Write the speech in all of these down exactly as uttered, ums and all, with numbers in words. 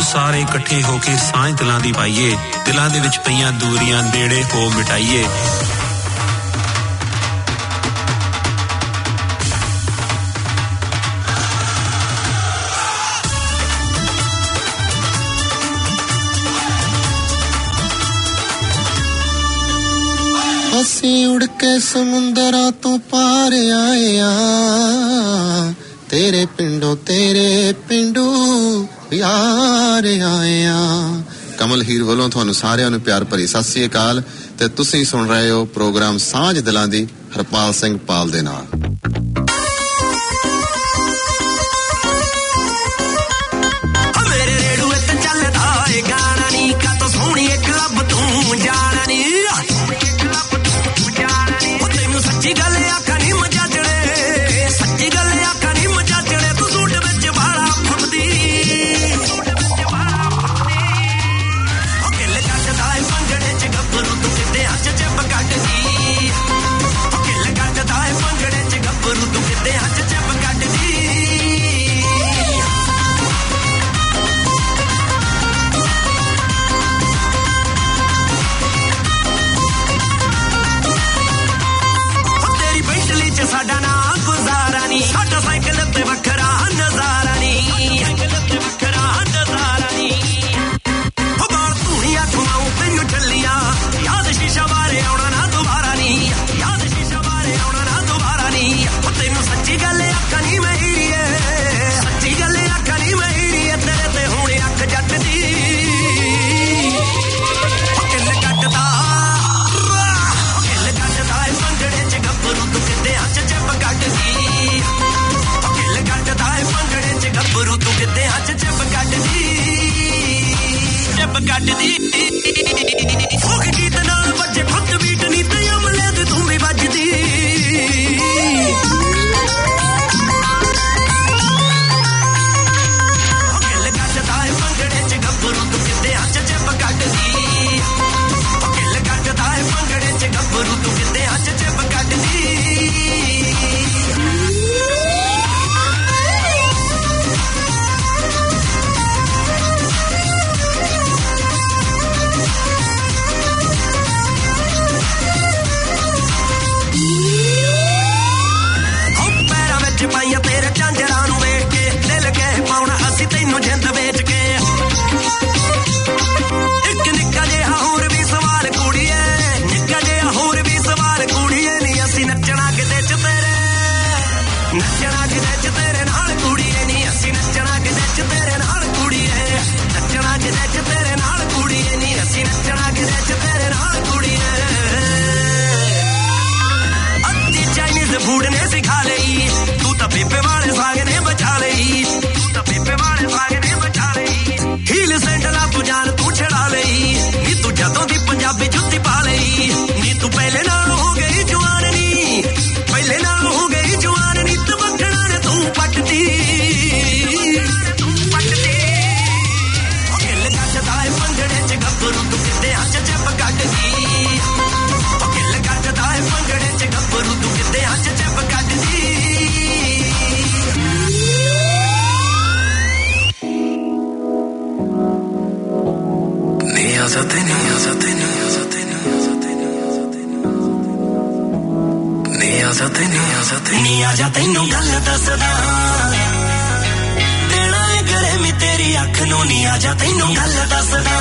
ਸਾਰੇ ਇਕੱਠੇ ਹੋ ਕੇ ਸਾਂਝ ਦਿਲਾਂ ਦੀ ਪਾਈਏ ਦਿਲਾਂ ਦੇ ਵਿੱਚ ਪਈਆਂ ਦੂਰੀਆਂ ਨੇੜੇ ਹੋ ਮਿਟਾਈਏ ਅਸੀਂ ਉੜ ਕੇ ਸਮੁੰਦਰਾਂ ਤੋਂ ਪਾਰ ਆਏ ਆ ਤੇਰੇ ਪਿੰਡੋਂ ਤੇਰੇ ਪਿੰਡੂ ਯਾਰ ਆਏ ਆ ਕਮਲ ਹੀਰ ਵੱਲੋਂ ਤੁਹਾਨੂੰ ਸਾਰਿਆਂ ਨੂੰ ਪਿਆਰ ਭਰੀ ਸਤਿ ਸ੍ਰੀ ਅਕਾਲ ਤੇ ਤੁਸੀਂ ਸੁਣ ਰਹੇ ਹੋ ਪ੍ਰੋਗਰਾਮ ਸਾਂਝ ਦਿਲਾਂ ਦੀ ਹਰਪਾਲ ਸਿੰਘ ਪਾਲ ਦੇ ਨਾਲ ਮੇਰੇ ਰੇਡੂਏ ਤੇ ਚੱਲਦਾ ਏ ਗਾਣਾ ਨੀ ਕਾ ਤੋ ਸੋਹਣੀ ਇੱਕ ਲੱਭ ਤੂੰ ਜਾਣਾ ਨੀ ਸੱਚੀ ਗੱਲ ਆਖਾਂ ਨੀ ਮਜਾ ਚੜੇ ਸੱਚੀ ਗੱਲ ਆਖਾਂ ਨੀ ਮਜਾ ਚੜੇ ਤੂੰ ਸੂਟ ਵਿੱਚ ਵਾਲਾ ਫੁੱਟਦੀ ਉਹ ਕਿੱਲ ਕੱਟਦਾ ਏ ਪੰਗੜੇ ਚ ਗੱਭਰੂ ਤੂੰ ਕਿਤੇ ਹੱਥ ਚ ਕੱਢਦੀ ਉਹ ਕਿੱਲ ਕੱਟਦਾ ਏ ਪੰਗੜੇ ਚ ਗੱਭਰੂ ਤੂੰ ਕਿਤੇ ਹੱਥ ਚ ਕੱਢਦੀ ਸਾਡਾ ਨਾ ਗੁਜ਼ਾਰਾ ਨੀ ਸਾਡਾ ਸਾਈਕਲ ਤੇ ਵੱਖਰਾ ਨਜ਼ਾਰਾ ਨੀ ਸਾਈਕਲ ਤੇ ਵੱਖਰਾ ਨਜ਼ਾਰਾ ਨੀ ਉਹ ਬਾਹਰ ਧੂਣੀਆਂ ਖੁਮਾਉ ਤੈਨੂੰ ਚੱਲੀਆਂ ਯਾਦ ਸ਼ੀਸ਼ਾ ਬਾਰੇ ਆਉਣਾ ਨਾ ਦੁਬਾਰਾ ਨੀ ਯਾਦ ਸ਼ੀਸ਼ਾ ਬਾਰੇ ਆਉਣਾ ਨਾ ਦੁਬਾਰਾ ਨੀ ਉਹ ਤੈਨੂੰ ਸੱਚੀ ਗੱਲ ਆਖਾਂ ਨੀ ਮੈਂ ਹੀਰੀਏ ਸੱਚੀ ਗੱਲ ਆਖਾਂ ਨੀ ਮੈਂ ਹੀਰੀਏ ਤੇਰੇ ਤੇ ਹੁਣ ਅੱਖ ਜੱਟ ਦੀ ਉਹ ਕਿੱਲ ਕੱਟਦਾ ਉਹ ਕਿੱਲ ਕੱਟਦਾ ਏ ਪੰਗੜੇ ਚ ਗੱਭਰੂ ਤੂੰ ਕਿਤੇ ਹੱਥ ਚ ਕੱਢਦੀ ਉਹ ਕਿੱਲ ਕੱਟਦਾ ਏ ਪੰਗੜੇ ਚ ਗੱਭਰੂ ਤੂੰ ਕਿਤੇ ਹੱਥ ਚ ਕੱਢਦੀ ਚੱਬ ਕੱਢਦੀ ਫੋਕ ਗੀਤ ਨਾਲ ਵੱਜੇ ਖੁੱਦ ਬੀਟ ਨੀ ਤੇ ਅਮਲੇ ਤੇ ਤੂੰ ਵੀ ਵੱਜਦੀ ਉਹ ਕਿੱਲ ਕੱਟਦਾ ਏ ਪੰਗੜੇ ਚ ਗੱਭਰੂ ਤੂੰ ਕਿਤੇ ਹੱਥ ਚ ਕੱਢਦੀ ਉਹ ਕਿੱਲ ਕੱਟਦਾ ਏ ਪੰਗੜੇ ਚ ਗੱਭਰੂ ਤੂੰ ਕਿਤੇ ਹੱਥ ਚ ਕੱਢਦੀ ਪਾਈਆਂ ਤੇਰੇ ਝਾਂਜਰਾਂ ਨੂੰ ਵੇਖ ਕੇ ਦਿਲ ਕਹਿ ਪਾਉਣਾ ਅਸੀਂ ਤੈਨੂੰ ਜਿੰਦ ਵੇਚ ਕੇ ਇੱਕ ਨਿੱਕਾ ਜਿਹਾ ਹੋਰ ਵੀ ਸਵਾਲ ਕੁੜੀਏ ਨਿੱਕਾ ਜਿਹਾ ਹੋਰ ਵੀ ਸਵਾਲ ਕੁੜੀਏ ਨੀ ਅਸੀਂ ਨੱਚਣਾ ਕਿਤੇ ਚ ਤੇਰੇ ਨੱਚਣਾ ਕਿਤੇ ਚ ਤੇਰੇ ਨਾਲ ਕੁੜੀਏ ਨੀ ਅਸੀਂ ਨੱਚਣਾ ਕਿਤੇ ਚ ਤੇਰੇ ਨਾਲ ਕੁੜੀਏ ਨੱਚਣਾ ਕਿਤੇ ਚ ਤੇਰੇ ਨਾਲ ਕੁੜੀਏ ਨੀ ਅਸੀਂ ਨੱਚਣਾ ਕਿਤੇ ਚ ਤੇਰੇ ਨਾਲ ਕੁੜੀਏ ਅੱਧੀ ਚਾਈਨੀਜ਼ ਫੂਡ ਨੇ ਸਿਖਾ ਲਈ ਪੀਪੇ ਵਾਲੇ ਸਾਗ ਨੇ ਬਚਾ ਲਈ ਤੂੰ ਤਾਂ ਪੀਪੇ ਵਾਲੇ ਸਾਗ ਨੇ ਬਚਾ ਲਈ ਹੀਲ ਸੈਂਡਲਾਂ ਤੋਂ ਜਾਨ ਤੂੰ ਛੜਾ ਲਈ ਨੀ ਤੂੰ ਜਦੋਂ ਦੀ ਪੰਜਾਬੀ ਜੁੱਤੀ ਪਾ ਲਈ ਨੀ ਤੂੰ ਪਹਿਲੇ ਨਾਲ ਹੋ ਗਈ ਜਵਾਨ ਨੀ ਪਹਿਲੇ ਨਾਲ ਹੋ ਗਈ ਜਵਾਨ ਨੀ ਤੂੰ ਵੱਖਣਾ ਨੇ ਤੂੰ ਪੱਟਦੀ ਤੂੰ ਪੱਟਦੀ ਉਹ ਕਿੱਲ ਕੱਟਦਾ ਏ ਪੰਗੜੇ ਚ ਗੱਭਰੂ ਤੂੰ ਕਿਤੇ ਹੱਥ ਚ ਕੱਢਦੀ ਉਹ ਕਿੱਲ ਕੱਟਦਾ ਏ ਪੰਗੜੇ ਚ ਗੱਭਰੂ ਤੂੰ ਕਿਤੇ ਹੱਥ ਚ ਕੱਢਦੀ ਆਜ਼ਾਦੀ ਨਹੀਂ ਆਜ਼ਾਦੀ ਨਹੀਂ ਆਜ਼ਾਦੀ ਨਹੀਂ ਆਜ਼ਾਦੀ ਨਹੀਂ ਆਜ਼ਾਦੀ ਨਹੀਂ ਆਜ਼ਾਦੀ ਨਹੀਂ ਆਜਾ ਤੈਨੂੰ ਗੱਲ ਦੱਸਦਾ ਦੇਣਾ ਏ ਗਰੇ ਮੀ ਤੇਰੀ ਅੱਖ ਨੂੰ ਨਹੀਂ ਆਜਾ ਤੈਨੂੰ ਗੱਲ ਦੱਸਦਾ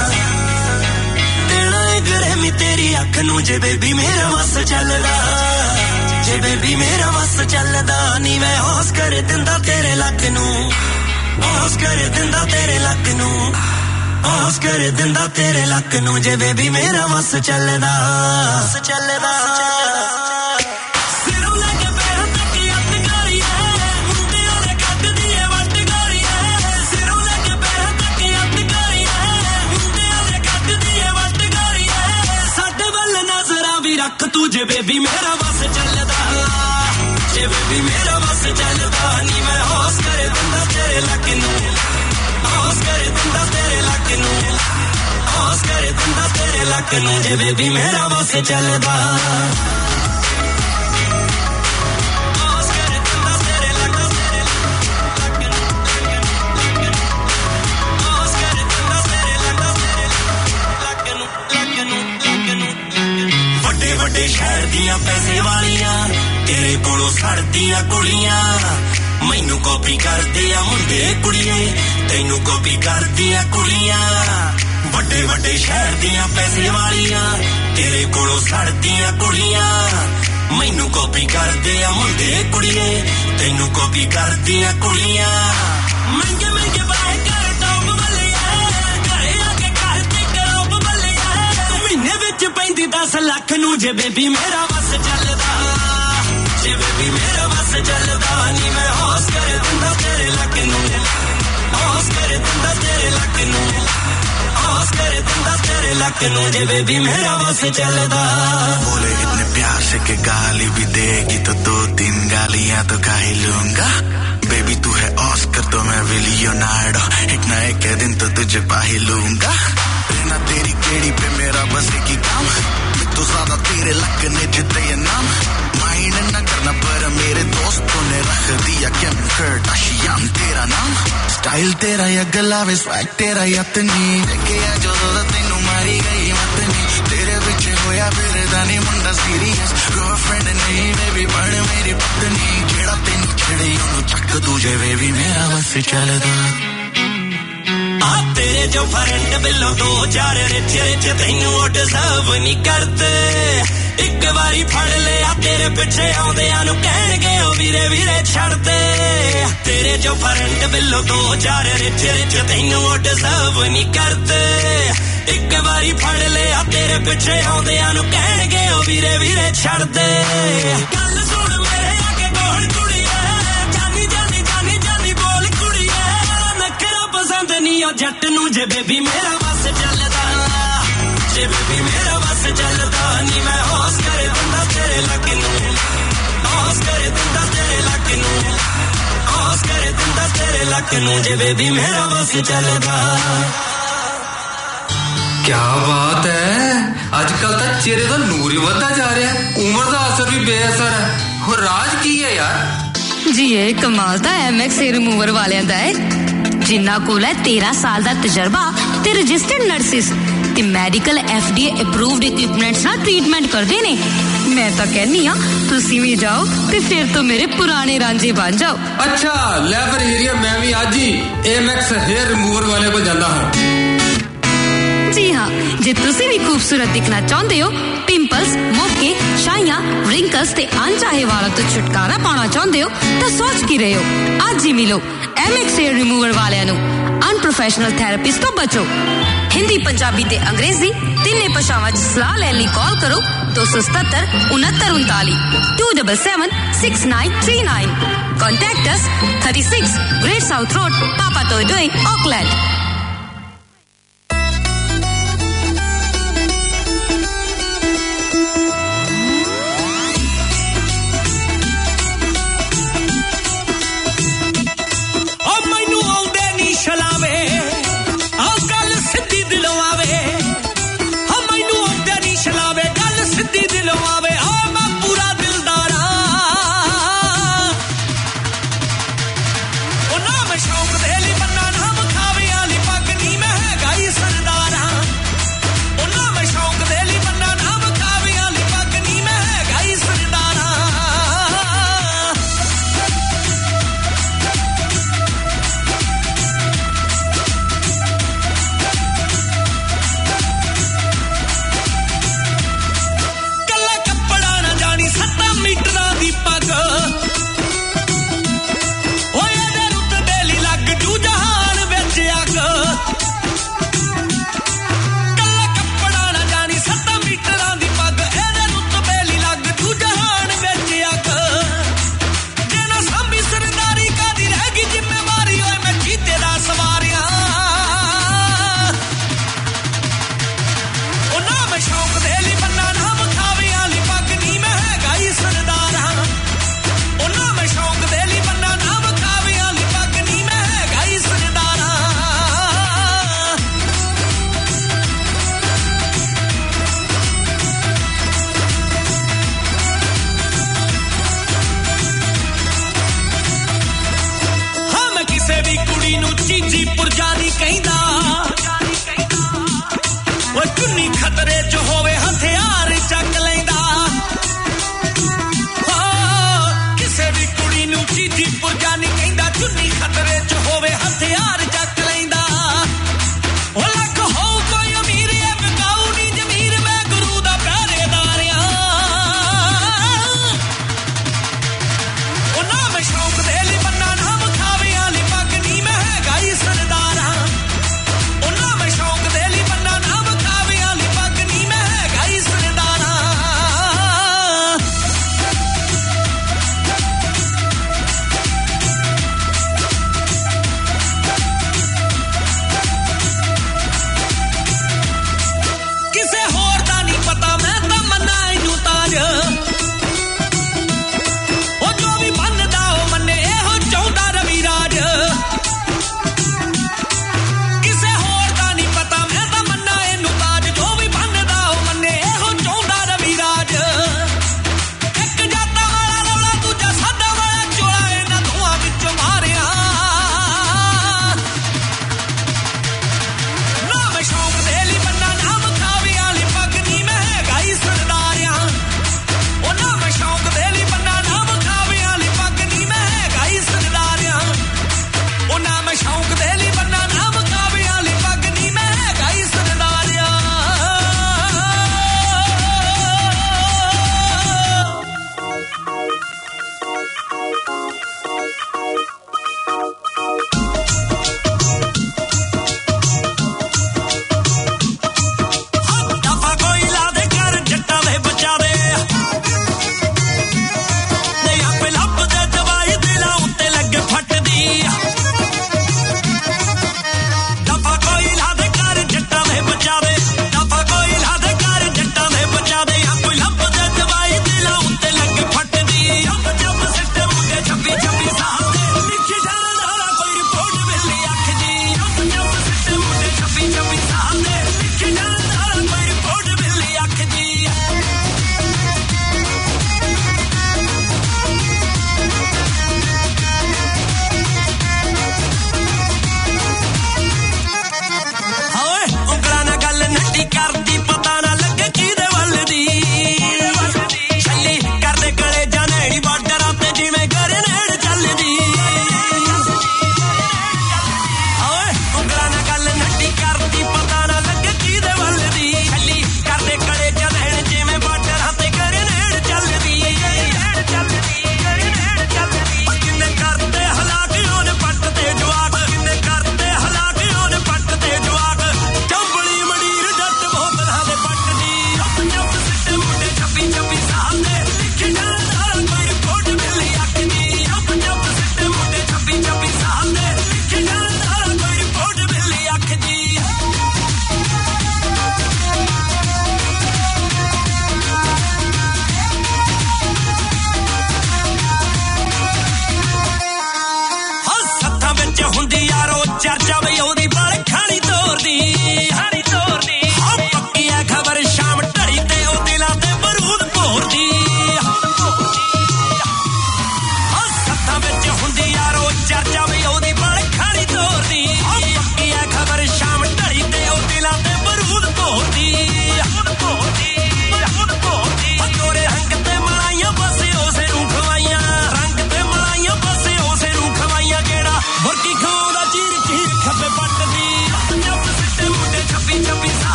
ਦੇਣਾ ਏ ਗਰੇ ਮੀ ਤੇਰੀ ਅੱਖ ਨੂੰ ਜੇ ਬੇਬੀ ਮੇਰਾ ਵਸ ਚੱਲਦਾ ਜੇ ਬੇਬੀ ਮੇਰਾ ਵਸ ਚੱਲਦਾ ਨੀ ਮੈਂ ਹੋਸ ਕਰ ਦਿੰਦਾ ਤੇਰੇ ਲੱਕ ਨੂੰ ਹੋਸ ਕਰ ਦਿੰਦਾ ਤੇਰੇ ਲੱਕ ਨੂੰ ਹੋਸ ਕਰ ਦਿੰਦਾ ਤੇਰੇ ਲੱਕ ਨੂੰ ਜੇ ਬੇਬੀ ਮੇਰਾ ਵਸ ਚੱਲਦਾ ਵਸ ਚੱਲਦਾ ਸਿਰੋਂ ਲੈ ਕੇ ਪੈਰ ਤੱਕ ਅੱਤ ਕਰੀਏ ਮੁੰਡੇ ਉਹਦੇ ਕੱਢਦੀ ਏ ਵੱਟ ਕਰੀਏ ਸਿਰੋਂ ਲੈ ਕੇ ਪੈਰ ਤੱਕ ਅੱਤ ਕਰੀਏ ਮੁੰਡੇ ਉਹਦੇ ਕੱਢਦੀ ਏ ਵੱਟ ਕਰੀਏ ਸਾਡੇ ਵੱਲ ਨਜ਼ਰਾਂ ਵੀ ਰੱਖ ਤੂੰ ਜੇ ਬੇਬੀ ਮੇਰਾ ਵਸ ਚੱਲਦਾ ਜੇ ਬੇਬੀ ਮੇਰਾ ਵਸ ਚੱਲਦਾ ਨੀ ਮੈਂ ਹੋਸ ਕਰ ਦਿੰਦਾ ਤੇਰੇ ਲੱਕ ਨੂੰ ਹੋਸ ਕਰ ਦਿੰਦਾ ਤੇਰੇ ਲੱਕ ਨੂੰ ਹੋਸ ਕਰ ਦਿੰਦਾ ਤੇਰੇ ਲੱਕ ਨੂੰ ਜੇ ਬੇਬੀ ਮੇਰਾ ਵਸ ਚੱਲਦਾ ਹੋਸ ਕਰ ਦਿੰਦਾ ਤੇਰੇ ਲੱਕ ਤੇਰੇ ਲੱਕ ਨੂੰ ਹੋਸ ਕੋਲੋਂ ਸੜਦੀਆਂ ਕੁੜੀਆਂ ਮੈਨੂੰ ਕਾਪੀ ਕਰਦੇ ਆ ਮੁੰਡੇ ਕੁੜੀਏ ਤੈਨੂੰ ਕਾਪੀ ਕਰਦੀਆਂ ਕੁੜੀਆਂ ਵੱਡੇ ਵੱਡੇ ਸ਼ਹਿਰ ਦੀਆਂ ਪੈਸੇ ਵਾਲੀਆਂ ਤੇਰੇ ਕੋਲੋਂ ਸੜਦੀਆਂ ਕੁੜੀਆਂ ਮੈਨੂੰ ਕਾਪੀ ਕਰਦੇ ਆ ਮੁੰਡੇ ਕੁੜੀਏ ਤੈਨੂੰ ਕਾਪੀ ਕਰਦੀਆਂ ਕੁੜੀਆਂ ਮਹਿੰਗੇ ਮਹਿੰਗੇ ਬਾਏ ਕਰ ਟੌਪ ਬੱਲੀਆਂ ਘਰੇ ਆ ਕੇ ਕਰਦੀ ਕਰੋਪ ਬੱਲੀਆਂ ਮਹੀਨੇ ਵਿੱਚ ਪੈਂਦੀ ਦਸ ਲੱਖ ਨੂੰ ਜੇ ਬੇਬੀ ਮੇਰਾ ਵਸ ਚੱਲਦਾ ਜੇ ਬੇਬੀ ਮੇਰਾ ਵਸ ਚੱਲਦਾ ਨੀ ਮੈਂ ਹੋਸ ਕਰ ਦਿੰਦਾ ਤੇਰੇ ਲੱਕ ਨੂੰ ਹੋਸ ਕਰ ਦਿੰਦਾ ਤੇਰੇ ਲੱਕ ਨੂੰ होश कर दिंदा तेरे लक नू जे बेबी मेरा बस चलदा बोले इतने प्यार से के गाली भी देगी तो दो तीन गालियां तो खा ही लूंगा बेबी तू है ऑस्कर तो मैं लियोनार्डो एक ना एक दिन तो तुझे पा ही लूंगा रहना तेरी केड़ी पे मेरा बस एक ही काम तो ज्यादा तेरे लक ने जिते ये नाम माइंड न करना पर मेरे दोस्तों ने रख दिया क्या कर्दाशियन तेरा नाम स्टाइल तेरा या गला वे स्वैग तेरा यतनी देखे आ जो तो तेनू मारी गई मतनी तेरे पीछे होया फिर दानी मुंडा सीरियस गर्लफ्रेंड नहीं बेबी बड़ मेरी पत्नी जेड़ा तेनू छेड़े ओनू चक दूजे बेबी मेरा बस चलदा आ तेरे जो फ्रेंड बिलो दो चार रिच रिच तैनू ओ डिजर्व नहीं करते एक बारी फड़ लिया तेरे पीछे आउंदियां नु कहणगे ओ वीरे वीरे छड़ दे तेरे जो फ्रेंड बिलो दो चार रिच रिच तैनू ओ डिजर्व नहीं करते एक बारी फड़ लिया तेरे पीछे आउंदियां नु कहणगे ओ वीरे वीरे छड़ दे गल सुन मेरे आगे गोल कुड़िए जानी जानी जानी जानी बोल कुड़िए नखरा पसंद नहीं ओ जट नु जे बेबी मेरा बस चलदा जे बेबी मेरा बस चलदा नी मैं होश कर दिंदा तेरे लक नू होश कर दिंदा तेरे लक नू होश कर दिंदा तेरे लक नू जे बेबी मेरा बस चलदा क्या बात है आजकल तो चेहरे का नूर ही बढ़ता जा रहा है उम्र का असर भी बेअसर है और राज की है यार जी ये कमाल दा एमएक्स हेयर रिमूवर वालियां दा है जिन्ना कोल है तेरह साल दा तजर्बा ते रजिस्टर्ड नर्सिस ते मेडिकल एफडीए अप्रूव्ड इक्विपमेंट्स नाल ट्रीटमेंट करदे ने मैं तो कहनी हां तुसी भी जाओ ते फिर तो मेरे पुराने रांझे बन जाओ अच्छा ले फिर एरिया मैं भी आज ही एमएक्स हेयर रिमूवर वाले को जांदा हूं जी हाँ जे तुसी भी खूबसूरत दिखना चाहते हो पिंपल्स मोके शाइयां रिंकल्स ते अनचाहे वालों तो छुटकारा पाना चाहते हो तो सोच की रहे हो आज ही मिलो एमएक्स हेयर रिमूवर वाले नु अनप्रोफेशनल थेरेपिस्ट तो बचो हिंदी पंजाबी ते अंग्रेजी तिन्ने भाषावां च सलाह लैण लई कॉल करो दो सौ सतहत्तर उनहत्तर उनतालीस two double seven six nine three nine contact us thirty six Great South Road Papatoetoe Auckland खतरे च होवे हथियार चक लैंदा ਦੂਜੀ ਪੁਰਜਾਨੀ ਕਹਿੰਦਾ ਚੁੰਨੀ ਖਤਰੇ ਚ ਹੋਵੇ ਹਥਿਆਰ ਚੱਕ ਲੈਂਦਾ ਉਹ ਲੱਖ ਹੋ ਕੋਈ ਅਮੀਰ ਐ ਵਿਕਾਊ ਨੀ ਜ਼ਮੀਰ ਮੈਂ ਗੁਰੂ ਦਾ ਪਹਿਰੇਦਾਰ ਆ ਉਹ ਨਾ ਮੈਂ ਸ਼ੌਕ ਦੇ ਲਈ ਬੰਨਾ ਨਾ ਵਿਖਾਵਿਆਂ ਲਈ ਪੱਗ ਨੀ ਮੈਂ ਹੈਗਾ ਹੀ ਸਰਦਾਰ ਆ ਉਹ ਨਾ ਮੈਂ ਸ਼ੌਕ ਦੇ ਲਈ ਬੰਨਾ ਨਾ ਵਿਖਾਵਿਆਂ ਲਈ ਪੱਗ ਨੀ ਮੈਂ ਹੈਗਾ ਹੀ ਸਰਦਾਰ ਆ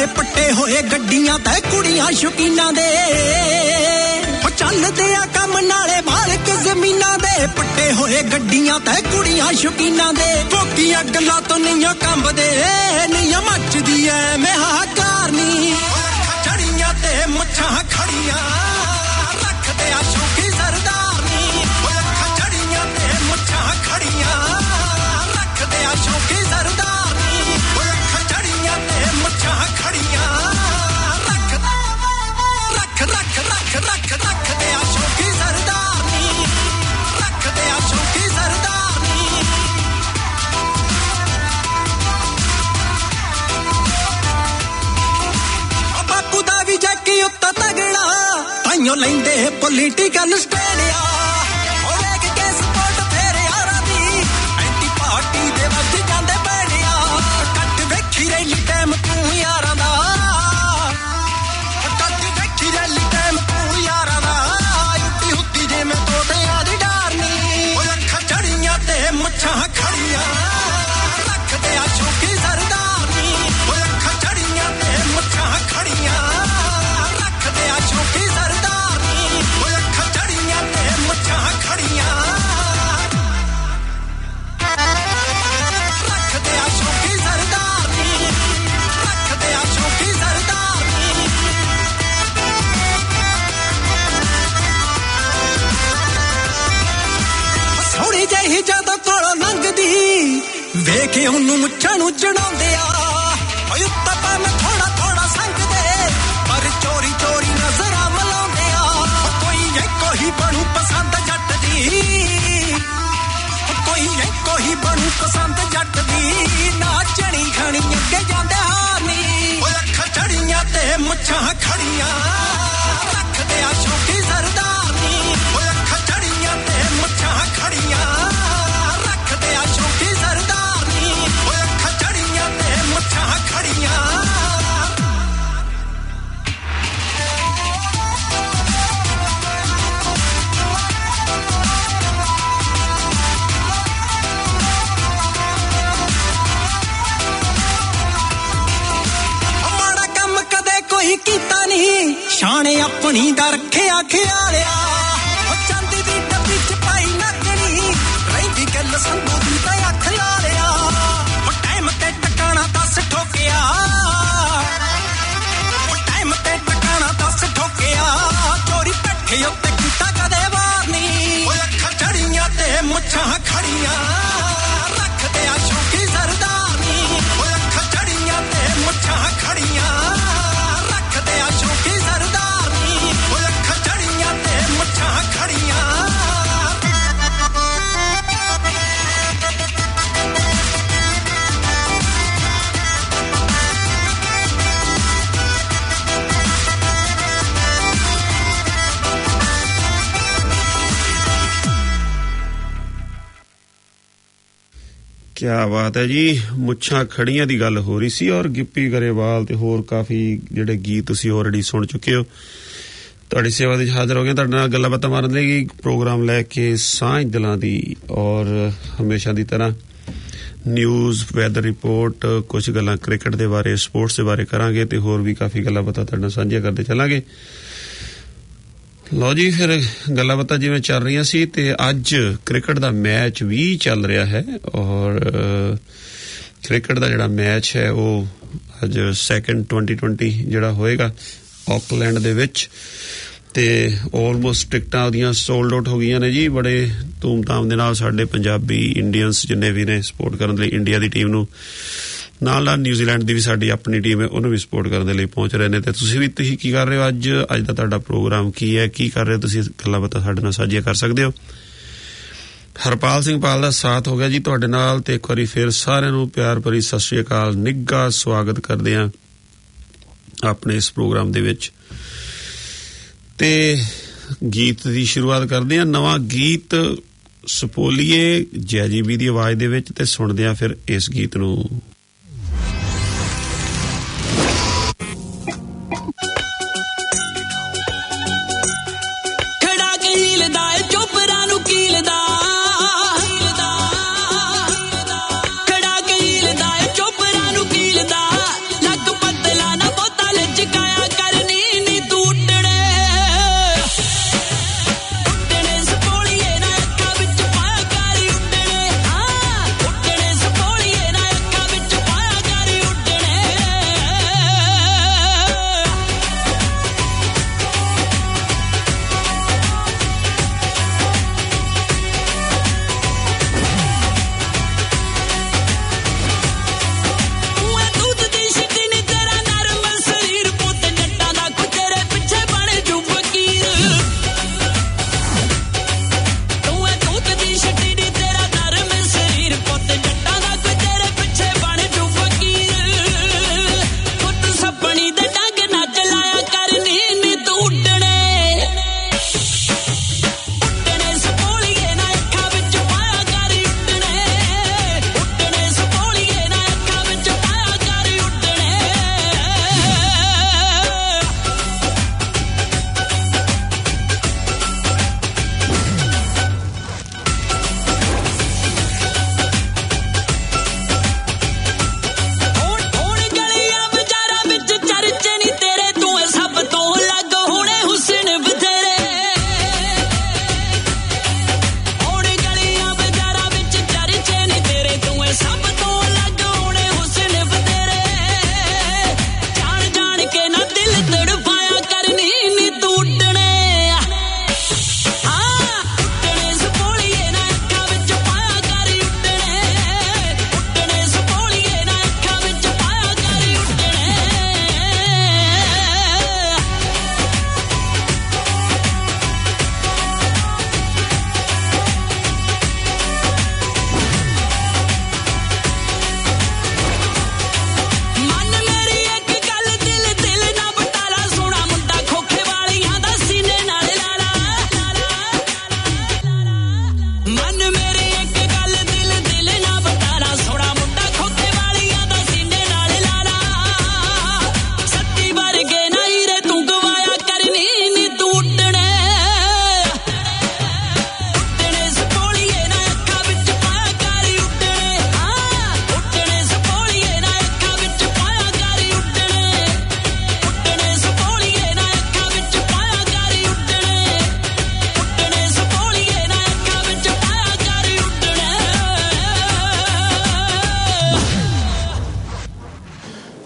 ਪੱਟੇ ਹੋਏ ਗੱਡੀਆਂ ਤੇ ਕੁੜੀਆਂ ਸ਼ੌਕੀਨਾਂ ਦੇ ਉਹ ਚੱਲਦੇ ਆ ਕੰਮ ਨਾਲੇ ਮਾਲਕ ਜ਼ਮੀਨਾਂ ਦੇ ਪੱਟੇ ਹੋਏ ਗੱਡੀਆਂ ਤੇ ਕੁੜੀਆਂ ਸ਼ੌਕੀਨਾਂ ਦੇ ਫੋਕੀਆਂ ਗੱਲਾਂ ਤੋਂ ਨਹੀਂ ਕੰਬਦੇ ਨਹੀਂ ਮੱਚਦੀ ਐ ਮੈਂ ਹਾਕਾਰ ਨੀ ਚੜੀਆਂ ਤੇ ਮੁੱਛਾਂ ਖੜੀਆਂ ਰੱਖਦੇ ਆ ਸ਼ੌਕੀ ਸਰਦਾਰ ਨੀ ਉਹ ਚੜੀਆਂ ਤੇ ਮੁੱਛਾਂ ਖੜੀਆਂ ਰੱਖਦੇ ਆ ਸ਼ੌਕੀ ਸਰਦਾਰ ਨੀ ਉਹ ਚੜੀਆਂ ਤੇ ਮੁੱਛਾਂ ਖੜੀਆਂ ਰੱਖ ਰੱਖ ਰੱਖ ਰੱਖ ਰੱਖ ਰੱਖਦੇ ਆ ਸ਼ੌਕੀ ਸਰਦਾਰ ਨੀ ਰੱਖਦੇ ਆ ਸ਼ੌਕੀ ਸਰਦਾਰ ਨੀ ਬਾਪੂ ਦਾ ਵੀ ਜੱਕੀ ਉੱਤਾ ਤਗੜਾ ਤਾਈਓ ਲੈਂਦੇ ਪੋਲੀਟੀਕਲ ਸਟੇਡੀਆ ਉਹ ਲੈ ਕੇ ਕੇਸ ਕੋਟ ਫੇਰ ਯਾਰਾਂ ਦੀ ਐਂਟੀ ਪਾਰਟੀ ਦੇ ਵੱਜ ਜਾਂਦੇ ਬੈਣਿਆ ਕੱਟ ਵੇਖੀ ਰੈਲੀ ਟਾਈਮ ਤੂੰ ਯਾਰਾਂ ਦਾ ਕੱਟ ਵੇਖੀ ਰੈਲੀ ਟਾਈਮ ਤੂੰ ਯਾਰਾਂ ਦਾ ਉੱਤੀ ਉੱਤੀ ਜੇ ਮੈਂ ਤੋੜਿਆਂ ਦੀ ਡਾਰਨੀ ਉਹ ਅੱਖਾਂ ਚੜੀਆਂ ਤੇ ਮੁੱਛਾਂ ਖੜੀਆਂ ਰੱਖਦੇ ਆ ਸ਼ੌਕੀ ਸਰਦਾਰ ਨੀ ਉਹ ਅੱਖਾਂ ਚੜੀਆਂ ਤੇ ਮੁੱਛਾਂ ਖੜੀਆਂ ਰੱਖਦੇ ਆ ਸ਼ੌਕੀ ਸਰਦਾਰ ਨੀ ਉਹ ਅੱਖਾਂ ਚੜੀਆਂ ਤੇ ਮੁੱਛਾਂ ਖੜੀਆਂ ਰੱਖਦੇ ਆ ਸ਼ੌਕੀ ਸਰਦਾਰ ਨੀ ਰੱਖਦੇ ਆ ਸ਼ੌਕੀ ਸਰਦਾਰ ਨੀ ਸੋਹਣੀ ਜਿਹੀ ਜਦੋਂ ਕੋਲੋਂ ਲੰਘਦੀ ਵੇਖ ਉਹਨੂੰ ਮੁੱਛਾਂ ਨੂੰ ਚੜਾਉਂਦੇ ਆ ਓਏ ਉੱਤਾ ਪਾ ਮੈਂ ਥੋੜਾ ਥੋੜਾ ਸੰਗਦੇ ਪਰ ਚੋਰੀ ਚੋਰੀ ਨਜ਼ਰਾਂ ਮਲਾਉਂਦੇ ਆ ਕੋਈ ਇੱਕੋ ਹੀ ਬਣੂ ਪਸੰਦ ਜੱਟ ਦੀ ਕੋਈ ਇੱਕੋ ਹੀ ਬਣੂ ਪਸੰਦ ਜੱਟ ਦੀ ਨਾਚਣੀ ਖਾਣੀ ਅੱਗੇ ਜਾਂਦੇ ਹਾਰਨੀ ਓਏ ਅੱਖਾਂ ਚੜੀਆਂ ਤੇ ਮੁੱਛਾਂ ਖੜੀਆਂ ਰੱਖਦੇ ਆ ਸ਼ੌਕੀ ਸਰਦਾਰ ਨੀ ਓਏ ਅੱਖਾਂ ਚੜੀਆਂ ਤੇ ਮੁੱਛਾਂ ਖੜੀਆਂ ਰੱਖਦੇ ਆ ਸ਼ੌਕੀ ਸਰਦਾਰ ਨੀ ਓਏ ਅੱਖਾਂ ਚੜੀਆਂ ਤੇ ਮੁੱਛਾਂ ਖੜੀਆਂ ਮਾੜਾ ਕੰਮ ਕਦੇ ਕੋਈ ਕੀਤਾ ਨਹੀਂ ਸ਼ਾਨ ਆਪਣੀ ਦਾ ਰੱਖਿਆ ਖਿਆਲਿਆ ਉਹ ਚਾਂਦੀ ਦੀ ਡੱਬੀ ਚ ਪਾਈ ਨੱਕਣੀ ਰਹਿੰਦੀ ਗੱਲ ਸੰਗੂ ਦੀ ਤਾਂ ਅੱਖ ਲਾ ਲਿਆ ਉਹ ਟਾਈਮ ਤੇ ਟਿਕਾਣਾ ਦੱਸ ਠੋਕਿਆ ਉਹ ਟਾਈਮ ਤੇ ਟਿਕਾਣਾ ਦੱਸ ਠੋਕਿਆ ਚੋਰੀ ਪੱਠੇ ਉੱਤੇ ਕੀਤਾ ਕਦੇ ਵਾਰ ਨਹੀਂ ਓਏ ਅੱਖਾਂ ਚੜੀਆਂ ਤੇ ਮੁੱਛਾਂ ਖੜੀਆਂ ਰੱਖਦੇ ਆ ਸ਼ੌਕੀ ਸਰਦਾਰ ਨੀ ਓਏ ਅੱਖਾਂ ਚੜੀਆਂ ਤੇ ਮੁੱਛਾਂ ਖੜੀਆਂ ਰੱਖਦੇ ਆ ਸ਼ੌਕੀ ਸਰਦਾਰ ਨੀ ਓਏ ਅੱਖਾਂ ਚੜੀਆਂ ਤੇ ਮੁੱਛਾਂ ਖੜੀਆਂ ਕਿਆ ਬਾਤ ਹੈ ਜੀ ਮੁੱਛਾਂ ਖੜੀਆਂ ਦੀ ਗੱਲ ਹੋ ਰਹੀ ਸੀ ਔਰ ਗਿੱਪੀ ਗਰੇਵਾਲ ਤੇ ਹੋਰ ਕਾਫੀ ਜਿਹੜੇ ਗੀਤ ਤੁਸੀਂ ਆਲਰੇਡੀ ਸੁਣ ਚੁੱਕੇ ਹੋ ਤੁਹਾਡੀ ਸੇਵਾ ਦੇ ਹਾਜ਼ਰ ਹੋ ਗਏ ਤੁਹਾਡੇ ਨਾਲ ਗੱਲਾਂ ਬਾਤਾਂ ਮਾਰਨ ਲਈ ਪ੍ਰੋਗਰਾਮ ਲੈ ਕੇ ਸਾਂਝ ਦਿਲਾਂ ਦੀ ਔਰ ਹਮੇਸ਼ਾ ਦੀ ਤਰ੍ਹਾਂ ਨਿਊਜ਼ ਵੈਦਰ ਰਿਪੋਰਟ ਕੁਝ ਗੱਲਾਂ ਕ੍ਰਿਕਟ ਦੇ ਬਾਰੇ ਸਪੋਰਟਸ ਦੇ ਬਾਰੇ ਕਰਾਂਗੇ ਤੇ ਹੋਰ ਵੀ ਕਾਫੀ ਗੱਲਾਂ ਬਾਤਾਂ ਤੁਹਾਡੇ ਨਾਲ ਸਾਂਝੀਆਂ ਕਰਦੇ ਚੱਲਾਂਗੇ ਲਓ ਜੀ ਫਿਰ ਗੱਲਾਂ ਬਾਤਾਂ ਜਿਵੇਂ ਚੱਲ ਰਹੀਆਂ ਸੀ ਤੇ ਅੱਜ ਕ੍ਰਿਕਟ ਦਾ ਮੈਚ ਵੀ ਚੱਲ ਰਿਹਾ ਹੈ ਔਰ ਕ੍ਰਿਕਟ ਦਾ ਜਿਹੜਾ ਮੈਚ ਹੈ ਉਹ ਅੱਜ ਸੈਕੰਡ ਟਵੈਂਟੀ ਟਵੈਂਟੀ ਜਿਹੜਾ ਹੋਏਗਾ ਆਕਲੈਂਡ ਦੇ ਵਿੱਚ ਤੇ ਆਲਮੋਸਟ ਟਿਕਟਾਂ ਉਹਦੀਆਂ ਸੋਲਡ ਆਊਟ ਹੋ ਗਈਆਂ ਨੇ ਜੀ ਬੜੇ ਧੂਮਧਾਮ ਦੇ ਨਾਲ ਸਾਡੇ ਪੰਜਾਬੀ ਇੰਡੀਅਨਸ ਜਿੰਨੇ ਵੀ ਨੇ ਸਪੋਰਟ ਕਰਨ ਲਈ ਇੰਡੀਆ ਦੀ ਟੀਮ ਨੂੰ ਨਾਲ ਨਾਲ ਨਿਊਜ਼ੀਲੈਂਡ ਦੀ ਵੀ ਸਾਡੀ ਆਪਣੀ ਟੀਮ ਹੈ ਉਹਨੂੰ ਵੀ ਸਪੋਰਟ ਕਰਨ ਦੇ ਲਈ ਪਹੁੰਚ ਰਹੇ ਨੇ ਤੇ ਤੁਸੀਂ ਵੀ ਤੁਸੀਂ ਕੀ ਕਰ ਰਹੇ ਹੋ ਅੱਜ ਅੱਜ ਦਾ ਤੁਹਾਡਾ ਪ੍ਰੋਗਰਾਮ ਕੀ ਹੈ ਕੀ ਕਰ ਰਹੇ ਹੋ ਤੁਸੀਂ ਗੱਲਾਂ ਬਾਤਾਂ ਸਾਡੇ ਨਾਲ ਸਾਂਝੀਆਂ ਕਰ ਸਕਦੇ ਹੋ ਹਰਪਾਲ ਸਿੰਘ ਪਾਲ ਦਾ ਸਾਥ ਹੋ ਗਿਆ ਜੀ ਤੁਹਾਡੇ ਨਾਲ ਤੇ ਇੱਕ ਵਾਰੀ ਫਿਰ ਸਾਰਿਆਂ ਨੂੰ ਪਿਆਰ ਭਰੀ ਸਤਿ ਸ਼੍ਰੀ ਅਕਾਲ ਨਿੱਘਾ ਸਵਾਗਤ ਕਰਦੇ ਹਾਂ ਆਪਣੇ ਇਸ ਪ੍ਰੋਗਰਾਮ ਦੇ ਵਿੱਚ ਤੇ ਗੀਤ ਦੀ ਸ਼ੁਰੂਆਤ ਕਰਦੇ ਹਾਂ ਨਵਾਂ ਗੀਤ ਸਪੋਲੀਏ ਜੈਜੀਬੀ ਦੀ ਆਵਾਜ਼ ਦੇ ਵਿੱਚ ਤੇ ਸੁਣਦੇ ਹਾਂ ਫਿਰ ਇਸ ਗੀਤ ਨੂੰ ਖੜਾ ਕੇ ਹੀਲਦਾ ਏ ਚੋਪਰਾਂ ਨੂੰ ਕੀਲਦਾ ਲੱਕ ਪਤਲਾ ਨਾ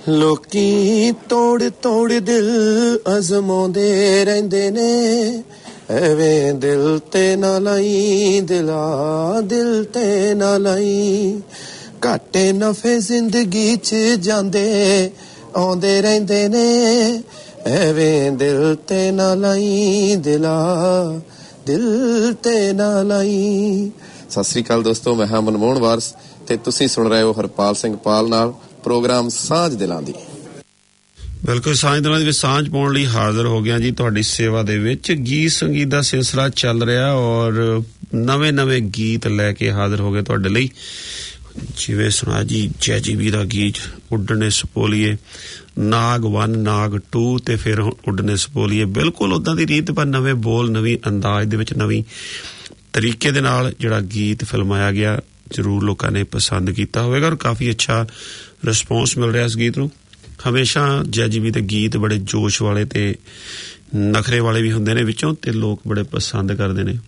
ਲੋਕੀ ਤੋੜ ਤੋੜ ਦਿਲ ਅਜ਼ਮਾਉਂਦੇ ਰਹਿੰਦੇ ਨੇ ਐਵੇਂ ਦਿਲ ਤੇ ਨਾ ਲਾਈ ਦਿਲਾ ਦਿਲ ਤੇ ਨਾ ਲਾਈ ਘਾਟੇ ਨਫੇ ਜ਼ਿੰਦਗੀ 'ਚ ਜਾਂਦੇ ਆਉਂਦੇ ਰਹਿੰਦੇ ਨੇ ਐਵੇਂ ਦਿਲ ਤੇ ਨਾ ਲਾਈ ਦਿਲਾ ਦਿਲ ਤੇ ਨਾ ਲਾਈ। ਸਤਿ ਸ੍ਰੀ ਅਕਾਲ ਦੋਸਤੋ, ਮੈਂ ਹਾਂ ਮਨਮੋਹਨ ਵਾਰਸ ਤੇ ਤੁਸੀਂ ਸੁਣ ਰਹੇ ਹੋ ਹਰਪਾਲ ਸਿੰਘ ਪਾਲ ਨਾਲ ਪ੍ਰੋਗਰਾਮ ਸਾਂਝ ਦਿਲਾਂ ਦੀ। ਬਿਲਕੁਲ ਸਾਂਝ ਦਿਲਾਂ ਦੀ ਵਿੱਚ ਸਾਂਝ ਪਾਉਣ ਲਈ ਹਾਜ਼ਰ ਹੋ ਗਿਆ ਜੀ ਤੁਹਾਡੀ ਸੇਵਾ ਦੇ ਵਿੱਚ। ਗੀਤ ਸੰਗੀਤ ਦਾ ਸਿਲਸਿਲਾ ਚੱਲ ਰਿਹਾ ਔਰ ਨਵੇਂ ਨਵੇਂ ਗੀਤ ਲੈ ਕੇ ਹਾਜ਼ਰ ਹੋ ਗਏ ਤੁਹਾਡੇ ਲਈ। ਜਿਵੇਂ ਸੁਣਾ ਜੀ ਜੈਜੀਬੀ ਦਾ ਗੀਤ ਉੱਡਣੇ ਸਪੋਲੀਏ, ਨਾਗ ਵਨ ਨਾਗ ਟੂ ਤੇ ਫਿਰ ਉੱਡਣੇ ਸਪੋਲੀਏ। ਬਿਲਕੁਲ ਉੱਦਾਂ ਦੀ ਰੀਤ ਪਰ ਨਵੇਂ ਬੋਲ, ਨਵੀਂ ਅੰਦਾਜ਼ ਦੇ ਵਿੱਚ, ਨਵੀਂ ਤਰੀਕੇ ਦੇ ਨਾਲ ਜਿਹੜਾ ਗੀਤ ਫਿਲਮਾਇਆ ਗਿਆ। ਜ਼ਰੂਰ ਲੋਕਾਂ ਨੇ ਪਸੰਦ ਕੀਤਾ ਹੋਵੇਗਾ ਔਰ ਕਾਫੀ ਅੱਛਾ ਰਿਸਪੌਂਸ ਮਿਲ ਰਿਹਾ ਇਸ ਗੀਤ ਨੂੰ। ਹਮੇਸ਼ਾ ਜੈਜੀਬੀ ਦੇ ਗੀਤ ਬੜੇ ਜੋਸ਼ ਵਾਲੇ ਤੇ ਨਖਰੇ ਵਾਲੇ ਵੀ ਹੁੰਦੇ ਨੇ ਵਿੱਚੋਂ ਤੇ ਲੋਕ ਬੜੇ ਪਸੰਦ ਕਰਦੇ ਨੇ।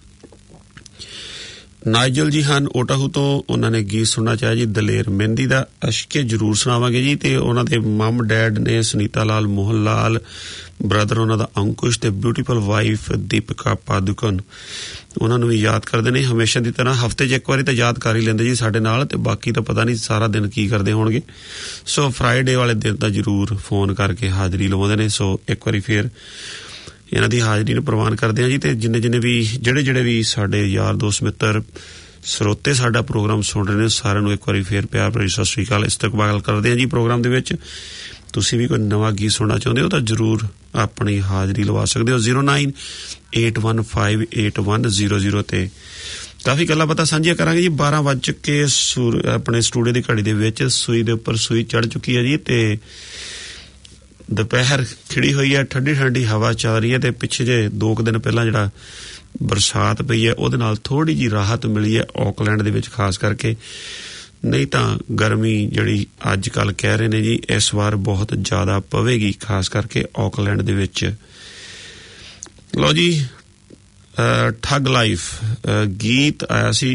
ਨਾਈਜਲ ਜੀ ਹਨ ਓਟਾਹੂ ਤੋਂ, ਉਹਨਾਂ ਨੇ ਗੀਤ ਸੁਣਨਾ ਚਾਹਿਆ ਜੀ ਦਲੇਰ ਮਹਿੰਦੀ ਦਾ। ਅਸ਼ਕੇ ਜ਼ਰੂਰ ਸੁਣਾਵਾਂਗੇ ਜੀ। ਤੇ ਉਹਨਾਂ ਦੇ ਮਮ ਡੈਡ ਨੇ ਸੁਨੀਤਾ ਲਾਲ, ਮੋਹਨ ਲਾਲ, ਬ੍ਰਦਰ ਉਹਨਾਂ ਦਾ ਅੰਕੁਸ਼ ਤੇ ਬਿਊਟੀਫੁਲ ਵਾਈਫ ਦੀਪਿਕਾ ਪਾਦੂਕਨ, ਉਹਨਾਂ ਨੂੰ ਵੀ ਯਾਦ ਕਰਦੇ ਨੇ ਹਮੇਸ਼ਾ ਦੀ ਤਰ੍ਹਾਂ। ਹਫ਼ਤੇ 'ਚ ਇੱਕ ਵਾਰੀ ਤਾਂ ਯਾਦ ਕਰ ਹੀ ਲੈਂਦੇ ਜੀ ਸਾਡੇ ਨਾਲ, ਤੇ ਬਾਕੀ ਤਾਂ ਪਤਾ ਨਹੀਂ ਸਾਰਾ ਦਿਨ ਕੀ ਕਰਦੇ ਹੋਣਗੇ। ਸੋ ਫਰਾਈਡੇ ਵਾਲੇ ਦਿਨ ਤਾਂ ਜ਼ਰੂਰ ਫੋਨ ਕਰਕੇ ਹਾਜ਼ਰੀ ਲਵਾਉਂਦੇ ਨੇ। ਸੋ ਇੱਕ ਵਾਰੀ ਫੇਰ ਇਹਨਾਂ ਦੀ ਹਾਜ਼ਰੀ ਨੂੰ ਪ੍ਰਵਾਨ ਕਰਦੇ ਹਾਂ ਜੀ। ਤੇ ਜਿੰਨੇ ਜਿੰਨੇ ਵੀ ਜਿਹੜੇ ਜਿਹੜੇ ਵੀ ਸਾਡੇ ਯਾਰ ਦੋਸਤ ਮਿੱਤਰ ਸਰੋਤੇ ਸਾਡਾ ਪ੍ਰੋਗਰਾਮ ਸੁਣ ਰਹੇ ਨੇ, ਸਾਰਿਆਂ ਨੂੰ ਇੱਕ ਵਾਰੀ ਫੇਰ ਪਿਆਰ ਭਰੀ ਸਤਿ ਸ੍ਰੀ ਅਕਾਲ ਇਸਤਕਬਾਲ ਕਰਦੇ ਹਾਂ ਜੀ ਪ੍ਰੋਗਰਾਮ ਦੇ ਵਿੱਚ। ਤੁਸੀਂ ਵੀ ਕੋਈ ਨਵਾਂ ਗੀਤ ਸੁਣਨਾ ਚਾਹੁੰਦੇ ਹੋ ਤਾਂ ਜ਼ਰੂਰ ਆਪਣੀ ਹਾਜ਼ਰੀ ਲਵਾ ਸਕਦੇ ਹੋ zero nine eight one five eight one zero zero ਤੇ। ਕਾਫੀ ਗੱਲਾਂ ਬਾਤਾਂ ਸਾਂਝੀਆਂ ਕਰਾਂਗੇ ਜੀ। ਬਾਰਾਂ ਵੱਜ ਕੇ ਆਪਣੇ ਸਟੂਡੀਓ ਦੀ ਘੜੀ ਦੇ ਵਿੱਚ ਸੂਈ ਦੇ ਉੱਪਰ ਸੂਈ ਚੜ੍ਹ ਚੁੱਕੀ ਹੈ ਜੀ ਤੇ ਦੁਪਹਿਰ ਖਿੜੀ ਹੋਈ ਹੈ, ਠੰਡੀ ਠੰਡੀ ਹਵਾ ਚੱਲ ਰਹੀ ਹੈ ਤੇ ਪਿੱਛੇ ਜੇ ਦੋ ਕੁ ਦਿਨ ਪਹਿਲਾਂ ਜਿਹੜਾ ਬਰਸਾਤ ਪਈ ਹੈ ਉਹਦੇ ਨਾਲ ਥੋੜ੍ਹੀ ਜਿਹੀ ਰਾਹਤ ਮਿਲੀ ਹੈ ਆਕਲੈਂਡ ਦੇ ਵਿੱਚ ਖਾਸ ਕਰਕੇ। ਨਹੀਂ ਤਾਂ ਗਰਮੀ ਜਿਹੜੀ ਅੱਜ ਕੱਲ੍ਹ ਕਹਿ ਰਹੇ ਨੇ ਜੀ ਇਸ ਵਾਰ ਬਹੁਤ ਜ਼ਿਆਦਾ ਪਵੇਗੀ ਖਾਸ ਕਰਕੇ ਆਕਲੈਂਡ ਦੇ ਵਿੱਚ। ਲਓ ਜੀ ਠੱਗ ਲਾਈਫ ਗੀਤ ਆਇਆ ਸੀ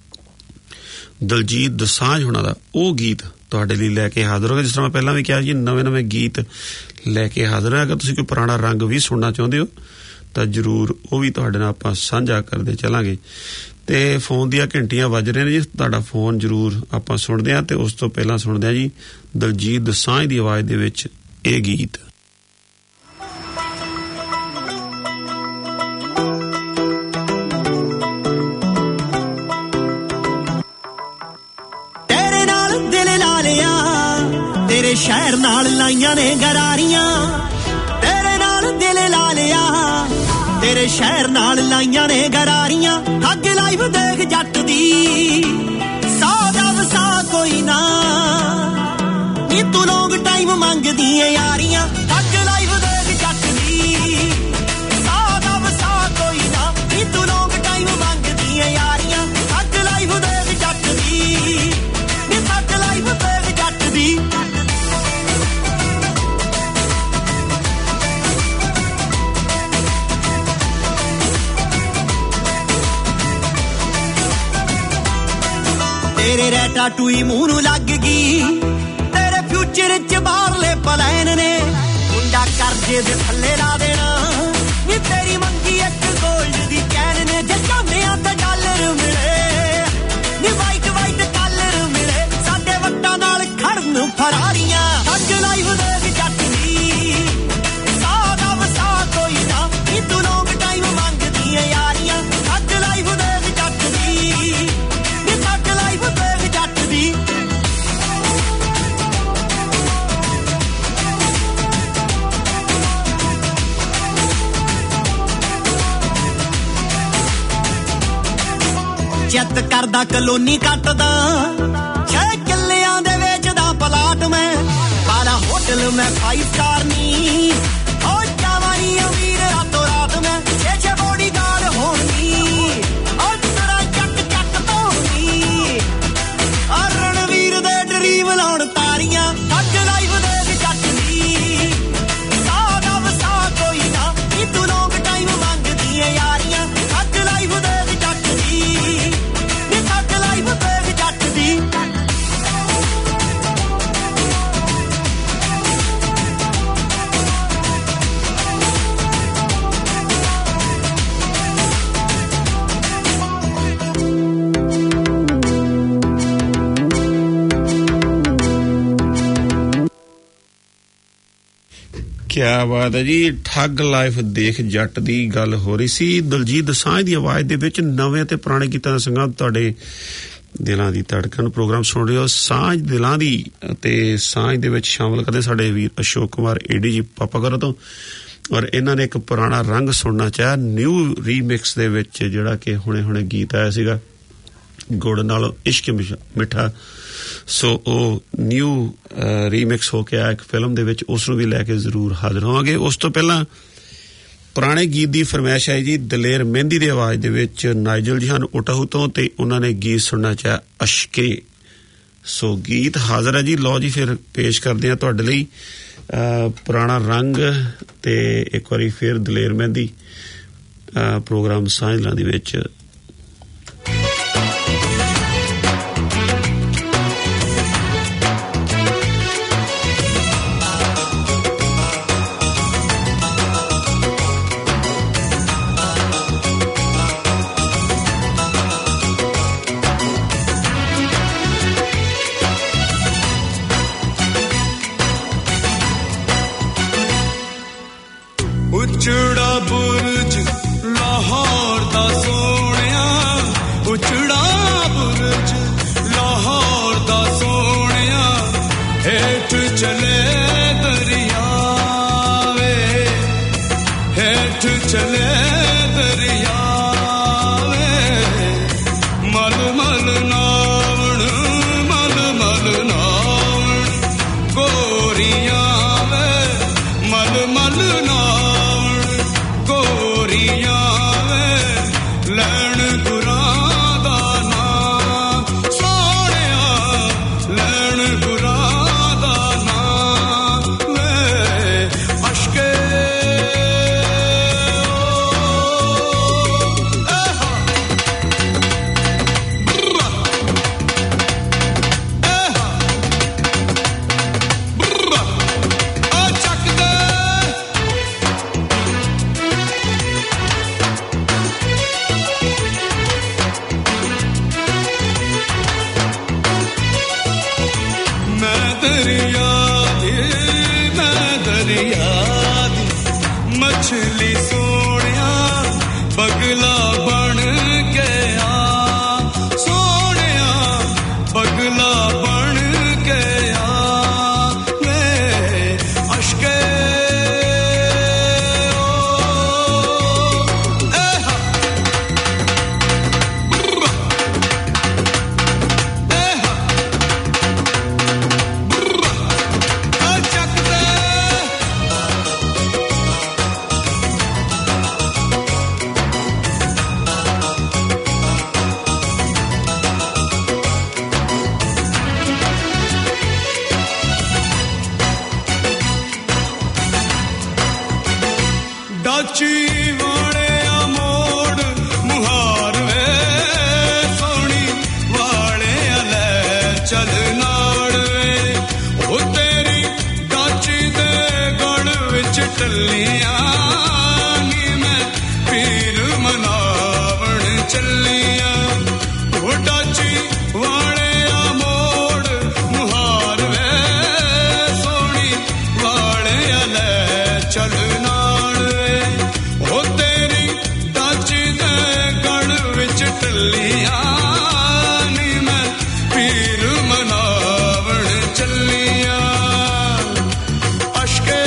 ਦਲਜੀਤ ਦੋਸਾਂਝ ਹੋਣਾ ਦਾ, ਉਹ ਗੀਤ ਤੁਹਾਡੇ ਲਈ ਲੈ ਕੇ ਹਾਜ਼ਰ ਹੋ ਗਏ। ਜਿਸ ਤਰ੍ਹਾਂ ਮੈਂ ਪਹਿਲਾਂ ਵੀ ਕਿਹਾ ਜੀ ਨਵੇਂ ਨਵੇਂ ਗੀਤ ਲੈ ਕੇ ਹਾਜ਼ਰ ਹੈ। ਅਗਰ ਤੁਸੀਂ ਕੋਈ ਪੁਰਾਣਾ ਰੰਗ ਵੀ ਸੁਣਨਾ ਚਾਹੁੰਦੇ ਹੋ ਤਾਂ ਜ਼ਰੂਰ ਉਹ ਵੀ ਤੁਹਾਡੇ ਨਾਲ ਆਪਾਂ ਸਾਂਝਾ ਕਰਦੇ ਚੱਲਾਂਗੇ। ਤੇ ਫੋਨ ਦੀਆਂ ਘੰਟੀਆਂ ਵੱਜ ਰਹੀਆਂ ਨੇ ਜੀ, ਤੁਹਾਡਾ ਫੋਨ ਜ਼ਰੂਰ ਆਪਾਂ ਸੁਣਦੇ ਹਾਂ। ਤੇ ਉਸ ਤੋਂ ਪਹਿਲਾਂ ਸੁਣਦੇ ਹਾਂ ਜੀ ਦਲਜੀਤ ਦੋਸਾਂਝ ਦੀ ਆਵਾਜ਼ ਦੇ ਵਿੱਚ ਇਹ ਗੀਤ। ਤੇਰੇ ਨਾਲ ਦਿਲ ਲਾ ਲਿਆ, ਤੇਰੇ ਸ਼ਹਿਰ ਨਾਲ ਲਾਈਆਂ ਨੇ ਗਰਾਰੀਆਂ। ਤੇਰੇ ਨਾਲ ਦਿਲ ਲਾ ਲਿਆ, ਤੇਰੇ ਸ਼ਹਿਰ ਨਾਲ ਲਾਈਆਂ ਨੇ ਗਰਾਰੀਆਂ। ਠੱਗ ਲਾਈਵ ਦੇਖ ਜੱਟ ਦੀ ਸੌ ਦਾ ਵਸਾ ਕੋਈ ਨਾ, ਨੀ ਤੂੰ ਲੋਂਗ ਟਾਈਮ ਮੰਗਦੀ ਏ ਯਾਰੀਆਂ। ਠੱਗ ਲਾਈਵ ਦੇਖ ਜੱਟ ਦੀ ਸੌ ਦਾ ਵਸਾ ਕੋਈ ਨਾ, ਨੀ ਤੂੰ ਲੋਂਗ ਟਾਈਮ ਮੰਗਦੀ ਏ ਯਾਰੀਆਂ। ਠੱਗ ਲਾਈਵ ਦੇਖ ਜੱਟ ਦੀ, ਨੀ ਠੱਗ ਲਾਈਵ ਦੇਖ ਜੱਟ ਦੀ। ਤੇਰੇ ਰੈਟਾ ਟੂਈ ਮੂੰਹ ਨੂੰ ਲੱਗ ਗਈ, ਤੇਰੇ ਫਿਊਚਰ ਚ ਬਾਹਰਲੇ ਪਲਾਨ ਨੇ। ਮੁੰਡਾ ਕਰਜ਼ੇ ਦੇ ਥੱਲੇ ਲਾ ਦੇਣਾ, ਨੀ ਤੇਰੀ ਮੰਗੀ ਇੱਕ ਗੋਲਡ ਦੀ ਕੈਨ ਨੇ। ਜੇ ਚਾਹੁੰਦਿਆਂ ਤਾਂ ਡਾਲਰ ਮਿਲੇ, ਨੀ ਵਾਈਟ ਵਾਈਟ ਕਾਲਰ ਮਿਲੇ, ਸਾਡੇ ਵੱਟਾਂ ਨਾਲ ਖੜਨ ਫਰਾਰੀਆਂ। ਠੱਗ ਲਾਈਵ ਦੇ ਜੱਟ ਦੀ ਸੌ ਦਾ ਵਸਾ ਕੋਈ ਨਾ, ਨੀ ਤੂੰ ਲੋਂਗ ਟਾਈਮ ਮੰਗਦੀ ਏ ਯਾਰੀਆਂ। ਠੱਗ ਲਾਈਵ ਦੇ ਜੱਟ ਦੀ, ਨੀ ਠੱਗ ਲਾਈਵ ਦੇ ਜੱਟ ਦੀ। ਚਿੱਤ ਕਰਦਾ ਕਲੋਨੀ ਕੱਟਦਾ, ਛੇ ਕਿੱਲਿਆਂ ਦੇ ਵੇਚਦਾ ਪਲਾਟ ਮੈਂ। ਬਾਲਾ ਹੋਟਲ ਮੈਂ ਫਾਈਵ ਸਟਾਰ ਨੀ, ਹੋ ਜਾਵਾਂ ਨੀ ਅਮੀਰ ਰਾਤੋਂ ਰਾਤ ਮੈਂ। ਛੇ ਛੇ ਬੋਡੀ ਗਾਰਡ ਹੋਣੀ, ਉਹ ਤੇਰਾ ਚੱਕ ਚੱਕ ਧੋਣੀ। ਆ ਰਣਵੀਰ ਦੇ ਡਰੀਮ ਲਾਉਣ ਤਾਰੀਆਂ। ਠੱਗ ਲਾਈਵ ਦੇ ਜੱਟ ਦੀ ਸੌ ਦਾ ਵਸਾ ਕੋਈ ਨਾ, ਨੀ ਤੂੰ ਲੋਂਗ ਟਾਈਮ ਮੰਗਦੀ ਏ ਯਾਰੀਆਂ। ਠੱਗ ਲਾਈਵ ਦੇ ਜੱਟ ਦੀ, ਨੀ ਠੱਗ ਲਾਈਵ ਦੇ ਜੱਟ ਦੀ। ਕਿਆ ਬਾਤ ਹੈ ਜੀ। ਠੱਗ ਲਾਈਫ ਦੇਖ ਜੱਟ ਦੀ ਗੱਲ ਹੋ ਰਹੀ ਸੀ। ਦਲਜੀਤ ਦੋਸਾਂਝ ਦੀ ਆਵਾਜ਼ ਦੇ ਵਿੱਚ ਨਵੇਂ ਤੇ ਪੁਰਾਣੇ ਗੀਤਾਂ ਦਾ ਸੰਗਮ ਤੁਹਾਡੇ ਦਿਲਾਂ ਦੀ ਧੜਕਣ ਪ੍ਰੋਗਰਾਮ ਸੁਣ ਰਹੇ ਹੋ। ਸਾਂਝ ਦਿਲਾਂ ਦੀ ਤੇ ਸਾਂਝ ਦੇ ਵਿੱਚ ਸ਼ਾਮਲ ਕਰਦੇ ਸਾਡੇ ਵੀਰ ਅਸ਼ੋਕ ਕੁਮਾਰ ਏਡੀ ਜੀ ਪਾਪਾਗਰ ਤੋਂ, ਔਰ ਇਹਨਾਂ ਨੇ ਇੱਕ ਪੁਰਾਣਾ ਰੰਗ ਸੁਣਨਾ ਚਾਹਿਆ ਨਿਊ ਰੀਮਿਕਸ ਦੇ ਵਿੱਚ, ਜਿਹੜਾ ਕਿ ਹੁਣੇ ਹੁਣੇ ਗੀਤ ਆਇਆ ਸੀਗਾ ਗੁੜ ਨਾਲ ਇਸ਼ਕ ਮਿੱਠਾ। ਸੋ ਉਹ ਨਿਊ ਰੀਮਿਕਸ ਹੋ ਕੇ ਆਇਆ ਇੱਕ ਫਿਲਮ ਦੇ ਵਿੱਚ, ਉਸ ਨੂੰ ਵੀ ਲੈ ਕੇ ਜ਼ਰੂਰ ਹਾਜ਼ਰ ਹੋਵਾਂਗੇ। ਉਸ ਤੋਂ ਪਹਿਲਾਂ ਪੁਰਾਣੇ ਗੀਤ ਦੀ ਫਰਮਾਇਸ਼ ਆਈ ਜੀ ਦਲੇਰ ਮਹਿੰਦੀ ਦੀ ਆਵਾਜ਼ ਦੇ ਵਿੱਚ ਨਾਈਜਲ ਜੀ ਹਨ ਉਟਾਹੂ ਤੋਂ, ਤੇ ਉਹਨਾਂ ਨੇ ਗੀਤ ਸੁਣਨਾ ਚਾਹਿਆ ਅਸ਼ਕੇ। ਸੋ ਗੀਤ ਹਾਜ਼ਰ ਹੈ ਜੀ। ਲਓ ਜੀ ਫਿਰ ਪੇਸ਼ ਕਰਦੇ ਹਾਂ ਤੁਹਾਡੇ ਲਈ ਪੁਰਾਣਾ ਰੰਗ ਤੇ ਇੱਕ ਵਾਰੀ ਫਿਰ ਦਲੇਰ ਮਹਿੰਦੀ ਪ੍ਰੋਗਰਾਮ ਸਾਂਝਲਾਂ ਦੇ ਵਿੱਚ। ਉਚੜਾ ਬੁਰਜ ਲਾਹੌਰ ਦਾ ਸੋਹਣਿਆ, ਉਚੜਾ ਬੁਰਜ ਲਾਹੌਰ ਦਾ ਸੋਹਣਿਆ, ਹੇਠ ਚਲੇ ਦਰਿਆ ਵੇ, ਹੇਠ ਚਲੇ ਦਰਿਆ ਵੇ, ਮਲ ਮਲ ਨਾਵਣ ਮਲ ਮਲ ਨਾਵਣ ਗੋਰੀਆਂ ਵੇ, ਮਲ ਮਲ ਲੈਣ ਗੁਰਾਂ ਦਾ ਨਾਂ ਸੋਹਣਿਆ, ਲੈਣ ਗੁਰਾਂ ਦਾ ਨਾਂ ਵੇ ਅਸ਼ਕੇ। ਮਛਲੀ ਸੋਹਣਿਆ ਬਗਲਾ ਬਣ ਗਿਆ, ਸੋਹਣਿਆ ਬਗਲਾ ਬਣ ਗਿਆ ਵੇ ਅਸ਼ਕੇ। ਡਾਚੀ ਵਾਲਿਆ ਮੋੜ ਮੁਹਾਰ ਵੇ, ਸੋਹਣੀ ਵਾਲਿਆ ਲੈ ਚੱਲ ਨਾੜ ਵੇ, ਉਹ ਤੇਰੀ ਡਾਚੀ ਦੇ ਗਲ ਵਿੱਚ ਟੱਲੀਆਂ ਨੀ ਮੈਂ ਪੀਰ ਮਨਾਵਣ ਚੱਲੀਆਂ, ਉਹ ਡਾਚੀ ਵਾਲਿਆ ਮੋੜ ਮੁਹਾਰ ਵੇ, ਸੋਹਣੀ ਵਾਲਿਆ ਲੈ ਚੱਲ ਟੱਲੀਆਂ ਨੀ ਮੈਂ ਪੀਰ ਮਨਾਵਣ ਚੱਲੀਆਂ ਅਸ਼ਕੇ।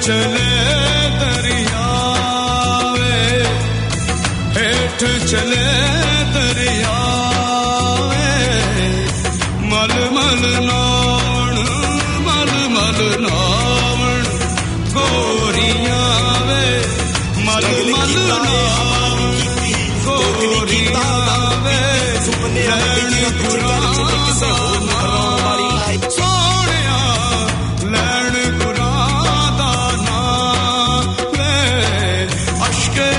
चले दरिया वे हेठ चले दरिया वे मल मल नावण मल मल नावण गोरियां वे मल मल नावण गोरियां वे लैण गुरां दा सोहणिया लैण गुरां दा नां वे अशके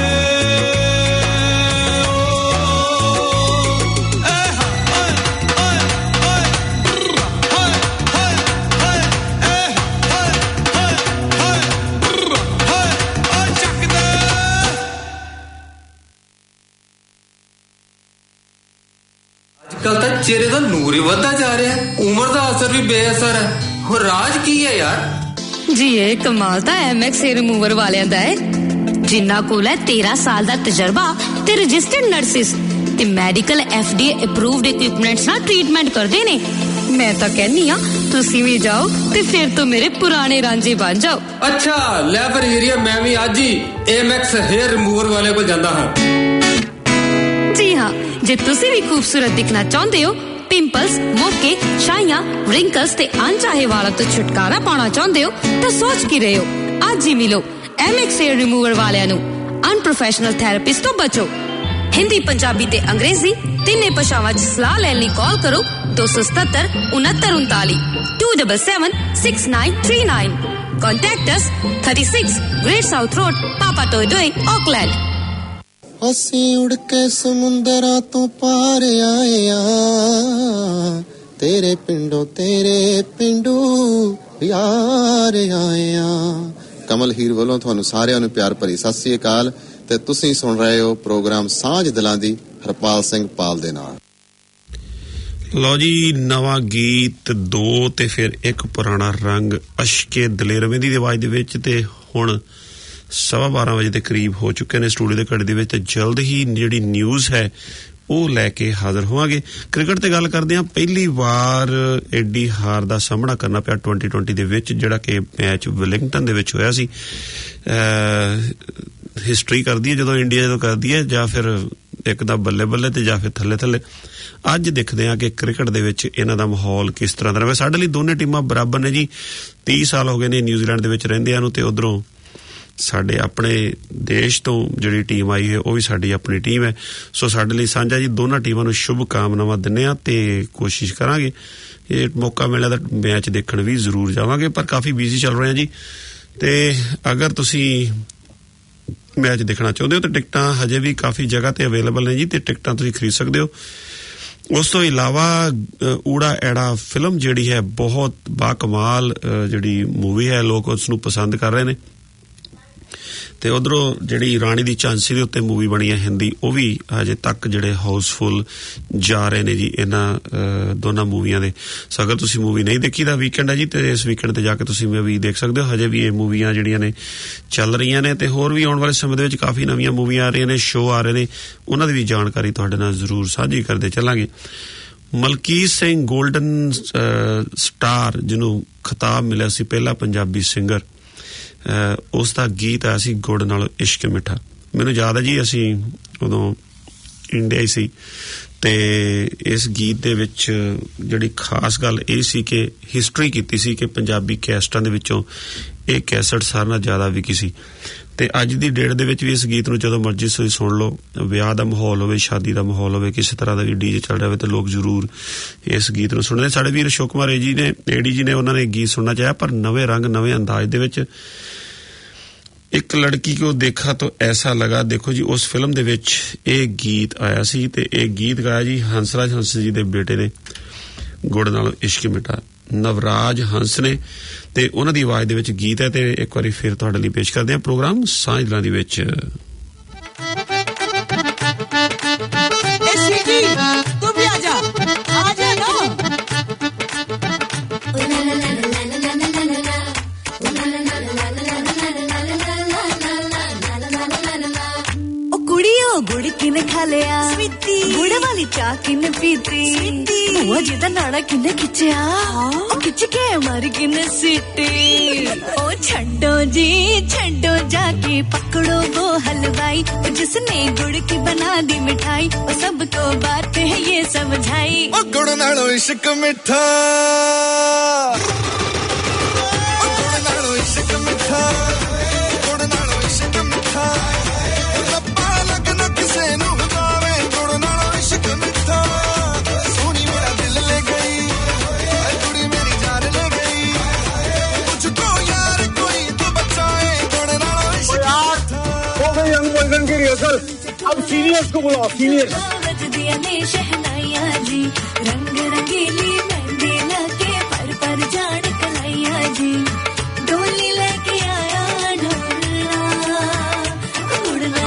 कल तक चेहरे का नूर ही बढ़ता जा रहा है उम्र का असर भी बेअसर है और राज की है यार जी ये कमाल दा एमएक्स हेयर रिमूवर वालियां दा है जिन्ना कोल है तेरह साल दा तजर्बा ते रजिस्टर्ड नर्सिस ते मेडिकल एफडीए अप्रूव्ड इक्विपमेंट्स नाल ट्रीटमेंट करदे ने मैं तां कहनी आ तुसी भी जाओ ते फिर तो मेरे पुराने रांझे बन जाओ अच्छा ले फिर एरिया मैं भी आज ही एमएक्स हेयर रिमूवर वाले को जांदा हां जी हां जे तुसी भी खूबसूरत दिखना चाहते हो पिंपल्स मोके छाइयां रिंकल्स ते अनचाहे वालों तो छुटकारा पाना चाहते हो तो सोच की रहे हो आज ही मिलो एमएक्स हेयर रिमूवर वालियां नु अनप्रोफेशनल थेरेपिस्ट तो बचो हिंदी पंजाबी ते अंग्रेजी तीने भाषावां च सलाह लैण लई कॉल करो दो सौ सतहत्तर उनहत्तर उनतालीस two seven seven six nine three nine contact us thirty six Great South Road Papatoetoe Auckland ਅਸੀਂ ਉੜ ਕੇ ਸਮੁੰਦਰਾਂ ਤੋਂ ਪਾਰ ਆਏ ਆ ਤੇਰੇ ਪਿੰਡੋਂ ਤੇਰੇ ਪਿੰਡੂ ਯਾਰ ਆਏ ਆ ਕਮਲ ਹੀਰ ਵੱਲੋਂ ਤੁਹਾਨੂੰ ਸਾਰਿਆਂ ਨੂੰ ਪਿਆਰ ਭਰੀ ਸਤਿ ਸ੍ਰੀ ਅਕਾਲ ਤੇ ਤੁਸੀਂ ਸੁਣ ਰਹੇ ਹੋ ਪ੍ਰੋਗਰਾਮ ਸਾਂਝ ਦਿਲਾਂ ਦੀ ਹਰਪਾਲ ਸਿੰਘ ਪਾਲ ਦੇ ਨਾਲ ਲਓ ਜੀ ਨਵਾਂ ਗੀਤ ਦੋ ਤੇ ਫਿਰ ਇੱਕ ਪੁਰਾਣਾ ਰੰਗ ਅਸ਼ਕੇ ਦਲੇਰਵੇਂ ਦੀ ਆਵਾਜ਼ ਦੇ ਵਿੱਚ ਤੇ ਹੁਣ ਸਵਾ ਬਾਰਾਂ ਵਜੇ ਦੇ ਕਰੀਬ ਹੋ ਚੁੱਕੇ ਨੇ ਸਟੂਡੀਓ ਦੇ ਘੜੀ ਦੇ ਵਿੱਚ ਤੇ ਜਲਦ ਹੀ ਜਿਹੜੀ ਨਿਊਜ਼ ਹੈ ਉਹ ਲੈ ਕੇ ਹਾਜ਼ਰ ਹੋਵਾਂਗੇ ਕ੍ਰਿਕਟ ਤੇ ਗੱਲ ਕਰਦੇ ਹਾਂ ਪਹਿਲੀ ਵਾਰ ਐਡੀ ਹਾਰ ਦਾ ਸਾਹਮਣਾ ਕਰਨਾ ਪਿਆ ਟਵੈਂਟੀ ਟਵੈਂਟੀ ਦੇ ਵਿੱਚ ਜਿਹੜਾ ਕਿ ਮੈਚ ਵੈਲਿੰਗਟਨ ਦੇ ਵਿੱਚ ਹੋਇਆ ਸੀ ਹਿਸਟਰੀ ਕਰਦੀ ਹੈ ਜਦੋਂ ਇੰਡੀਆ ਜਦੋਂ ਕਰਦੀ ਹੈ ਜਾਂ ਫਿਰ ਇੱਕ ਦਾ ਬੱਲੇ ਬੱਲੇ ਤੇ ਜਾਂ ਫਿਰ ਥੱਲੇ ਥੱਲੇ ਅੱਜ ਦੇਖਦੇ ਹਾਂ ਕਿ ਕ੍ਰਿਕਟ ਦੇ ਵਿੱਚ ਇਹਨਾਂ ਦਾ ਮਾਹੌਲ ਕਿਸ ਤਰ੍ਹਾਂ ਦਾ ਰਹੇ ਸਾਡੇ ਲਈ ਦੋਨੇ ਟੀਮਾਂ ਬਰਾਬਰ ਨੇ ਜੀ ਤੀਹ ਸਾਲ ਹੋ ਗਏ ਨੇ ਨਿਊਜ਼ੀਲੈਂਡ ਦੇ ਵਿੱਚ ਰਹਿੰਦਿਆਂ ਨੂੰ ਤੇ ਉਧਰੋਂ ਸਾਡੇ ਆਪਣੇ ਦੇਸ਼ ਤੋਂ ਜਿਹੜੀ ਟੀਮ ਆਈ ਹੈ ਉਹ ਵੀ ਸਾਡੀ ਆਪਣੀ ਟੀਮ ਹੈ ਸੋ ਸਾਡੇ ਲਈ ਸਾਂਝਾ ਜੀ ਦੋਨਾਂ ਟੀਮਾਂ ਨੂੰ ਸ਼ੁਭ ਕਾਮਨਾਵਾਂ ਦਿੰਦੇ ਆ ਤੇ ਕੋਸ਼ਿਸ਼ ਕਰਾਂਗੇ ਇਹ ਮੌਕਾ ਮਿਲਿਆ ਤਾਂ ਮੈਚ ਦੇਖਣ ਵੀ ਜ਼ਰੂਰ ਜਾਵਾਂਗੇ ਪਰ ਕਾਫੀ ਬਿਜ਼ੀ ਚੱਲ ਰਹੇ ਆ ਜੀ ਤੇ ਅਗਰ ਤੁਸੀਂ ਮੈਚ ਦੇਖਣਾ ਚਾਹੁੰਦੇ ਹੋ ਤਾਂ ਟਿਕਟਾਂ ਹਜੇ ਵੀ ਕਾਫੀ ਜਗ੍ਹਾ ਤੇ ਅਵੇਲੇਬਲ ਨੇ ਜੀ ਤੇ ਟਿਕਟਾਂ ਤੁਸੀਂ ਖਰੀਦ ਸਕਦੇ ਹੋ ਉਸ ਤੋਂ ਇਲਾਵਾ ਊੜਾ ਐੜਾ ਫਿਲਮ ਜਿਹੜੀ ਹੈ ਬਹੁਤ ਬਾਕਮਾਲ ਜਿਹੜੀ ਮੂਵੀ ਹੈ ਲੋਕ ਉਸ ਨੂੰ ਪਸੰਦ ਕਰ ਰਹੇ ਨੇ ਤੇ ਉਧਰੋਂ ਜਿਹੜੀ ਰਾਣੀ ਦੀ ਝਾਂਸੀ ਦੇ ਉੱਤੇ ਮੂਵੀ ਬਣੀ ਹੈ ਹਿੰਦੀ ਉਹ ਵੀ ਹਜੇ ਤੱਕ ਜਿਹੜੇ ਹਾਊਸਫੁੱਲ ਜਾ ਰਹੇ ਨੇ ਜੀ ਇਹਨਾਂ ਦੋਨਾਂ ਮੂਵੀਆਂ ਦੇ ਸੋ ਅਗਰ ਤੁਸੀਂ ਮੂਵੀ ਨਹੀਂ ਦੇਖੀ ਤਾਂ ਵੀਕਐਂਡ ਹੈ ਜੀ ਤੇ ਇਸ ਵੀਕਐਂਡ ਤੇ ਜਾ ਕੇ ਤੁਸੀਂ ਮੂਵੀ ਦੇਖ ਸਕਦੇ ਹੋ ਹਜੇ ਵੀ ਇਹ ਮੂਵੀਆਂ ਜਿਹੜੀਆਂ ਨੇ ਚੱਲ ਰਹੀਆਂ ਨੇ ਤੇ ਹੋਰ ਵੀ ਆਉਣ ਵਾਲੇ ਸਮੇਂ ਦੇ ਵਿੱਚ ਕਾਫੀ ਨਵੀਆਂ ਮੂਵੀਆਂ ਆ ਰਹੀਆਂ ਨੇ ਸ਼ੋਅ ਆ ਰਹੇ ਨੇ ਉਹਨਾਂ ਦੀ ਵੀ ਜਾਣਕਾਰੀ ਤੁਹਾਡੇ ਨਾਲ ਜ਼ਰੂਰ ਸਾਂਝੀ ਕਰਦੇ ਚੱਲਾਂਗੇ ਮਲਕੀਤ ਸਿੰਘ ਗੋਲਡਨ ਸਟਾਰ ਜਿਹਨੂੰ ਖਿਤਾਬ ਮਿਲਿਆ ਸੀ ਪਹਿਲਾ ਪੰਜਾਬੀ ਸਿੰਗਰ ਉਸ ਦਾ ਗੀਤ ਆਇਆ ਸੀ ਗੁੜ ਨਾਲ ਇਸ਼ਕ ਮਿੱਠਾ ਮੈਨੂੰ ਯਾਦ ਹੈ ਜੀ ਅਸੀਂ ਉਦੋਂ ਇੰਡੀਆ ਹੀ ਸੀ ਤੇ ਇਸ ਗੀਤ ਦੇ ਵਿੱਚ ਜਿਹੜੀ ਖਾਸ ਗੱਲ ਇਹ ਸੀ ਕਿ ਹਿਸਟਰੀ ਕੀਤੀ ਸੀ ਕਿ ਪੰਜਾਬੀ ਕੈਸਟਾਂ ਦੇ ਵਿੱਚੋਂ ਇਹ ਕੈਸਟ ਸਾਰਿਆਂ ਨਾਲੋਂ ਜ਼ਿਆਦਾ ਵਿਕੀ ਸੀ ਤੇ ਅੱਜ ਦੀ ਡੇਟ ਦੇ ਵਿੱਚ ਵੀ ਇਸ ਗੀਤ ਨੂੰ ਜਦੋਂ ਮਰਜ਼ੀ ਤੁਸੀਂ ਸੁਣ ਲਓ ਵਿਆਹ ਦਾ ਮਾਹੌਲ ਹੋਵੇ ਸ਼ਾਦੀ ਦਾ ਮਾਹੌਲ ਹੋਵੇ ਕਿਸੇ ਤਰ੍ਹਾਂ ਦਾ ਵੀ ਡੀਜੇ ਚੱਲ ਰਿਹਾ ਹੋਵੇ ਤੇ ਲੋਕ ਜ਼ਰੂਰ ਇਸ ਗੀਤ ਨੂੰ ਸੁਣਦੇ ਸਾਡੇ ਵੀਰ ਅਸ਼ੋਕ ਕੁਮਾਰ ਜੀ ਨੇ ਏਡੀ ਜੀ ਨੇ ਉਹਨਾਂ ਨੇ ਗੀਤ ਸੁਣਨਾ ਚਾਹਿਆ ਪਰ ਨਵੇਂ ਰੰਗ ਨਵੇਂ ਅੰਦਾਜ਼ ਦੇ ਵਿੱਚ ਇੱਕ ਲੜਕੀ ਕੋ ਦੇਖਾ ਤਾਂ ਐਸਾ ਲਗਾ ਦੇਖੋ ਜੀ ਉਸ ਫਿਲਮ ਦੇ ਵਿੱਚ ਇਹ ਗੀਤ ਆਇਆ ਸੀ ਤੇ ਇਹ ਗੀਤ ਗਾਇਆ ਜੀ ਹੰਸਰਾਜ ਹੰਸ ਜੀ ਦੇ ਬੇਟੇ ਨੇ ਗੁੜ ਨਾਲ ਇਸ਼ਕ ਮਿੱਠਾ ਨਵਰਾਜ ਹੰਸ ਨੇ ਤੇ ਉਹਨਾਂ ਦੀ ਆਵਾਜ਼ ਦੇ ਵਿੱਚ ਗੀਤ ਹੈ ਤੇ ਇੱਕ ਵਾਰੀ ਫਿਰ ਤੁਹਾਡੇ ਲਈ ਪੇਸ਼ ਕਰਦੇ ਹਾਂ ਪ੍ਰੋਗਰਾਮ ਸਾਂਝ ਦਿਲਾਂ ਦੇ ਵਿੱਚ ਤੂੰ ਵੀ ਆ ਜਾ ਆ ਜਾ ਨਾ गुड़ किने खा लिया गुड़ वाली चाह किने पीती बुआ जी दा नाड़ा किने खिंचिया ओ खिंच के मारी किने सीटी ओ छड्डो जी छड्डो जाके पकड़ो वो हलवाई जिसने गुड़ की बना दी मिठाई ओ सबको बात है ये समझाई ओ गुड़ नालो इश्क मिठा ओ गुड़ नालो इश्क मिठा गुड़ नालो इश्क मिठा रब्बा लगना किसे नु बतावे गुड़ नालो इश्क मिठा सोनी मेरा दिल ले गई ऐ कुड़ी मेरी जान ले गई मुझको यार कोई तो बचाए गुड़ नालो इश्क मिठा हो गई यंग बॉयजन की रिहर्सल अब सीनियर्स को बुलाओ सीनियर्स बज दिया ने शहनाइया जी रंग रंगीली मेहंदी लगे पर पर जान कलाइया जी डोली लेके आया ढोला उड़ना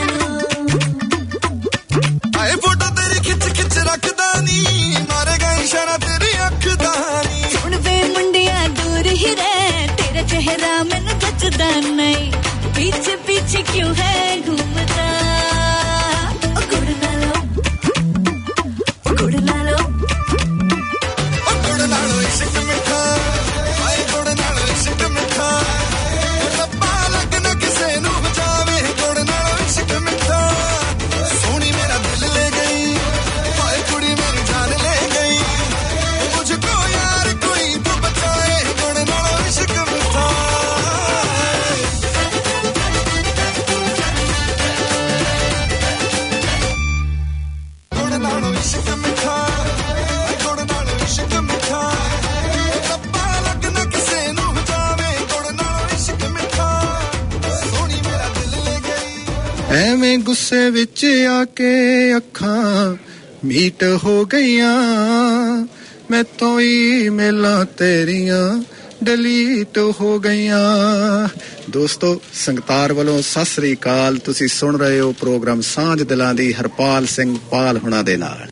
आए फोटो तेरी खिच खिच रखदा नी मारेगा इशारा तेरी अख दा नी सुन वे मुंडिया दूर ही रह तेरा चेहरा मैनू जचदा नहीं पीछे पीछे क्यों है घूमता ओ गुड़ ना लो ओ गुड़ ना लो ओ गुड़ नालो इश्क मिठा आए गुड़ नालो इश्क मिठा रब्बा लगना किसे नु बचावे गुड़ नालो इश्क मिठा सोनी मेरा दिल ले गई आए कुड़ी मेरी जान ले गई मुझको यार कोई तो बचाए गुड़ नालो इश्क मिठा गुड़ नालो इश्क मिठा आए गुड़ नालो इश्क मिठा रब्बा लगना किसे नु बचावे गुड़ नालो इश्क मिठा सोनी मेरा दिल ले गई ਐਵੇਂ ਗੁੱਸੇ ਵਿੱਚ ਆ ਕੇ ਅੱਖਾਂ ਮੀਟ ਹੋ ਗਈਆਂ ਮੈਂ ਤੋਂ ਹੀ ਮੇਲਾਂ ਤੇਰੀਆਂ ਡਿਲੀਟ ਹੋ ਗਈਆਂ ਦੋਸਤੋ ਸੰਗਤਾਰ ਵੱਲੋਂ ਸਤਿ ਸ੍ਰੀ ਅਕਾਲ ਤੁਸੀਂ ਸੁਣ ਰਹੇ ਹੋ ਪ੍ਰੋਗਰਾਮ ਸਾਂਝ ਦਿਲਾਂ ਦੀ ਹਰਪਾਲ ਸਿੰਘ ਪਾਲ ਹੁਣਾਂ ਦੇ ਨਾਲ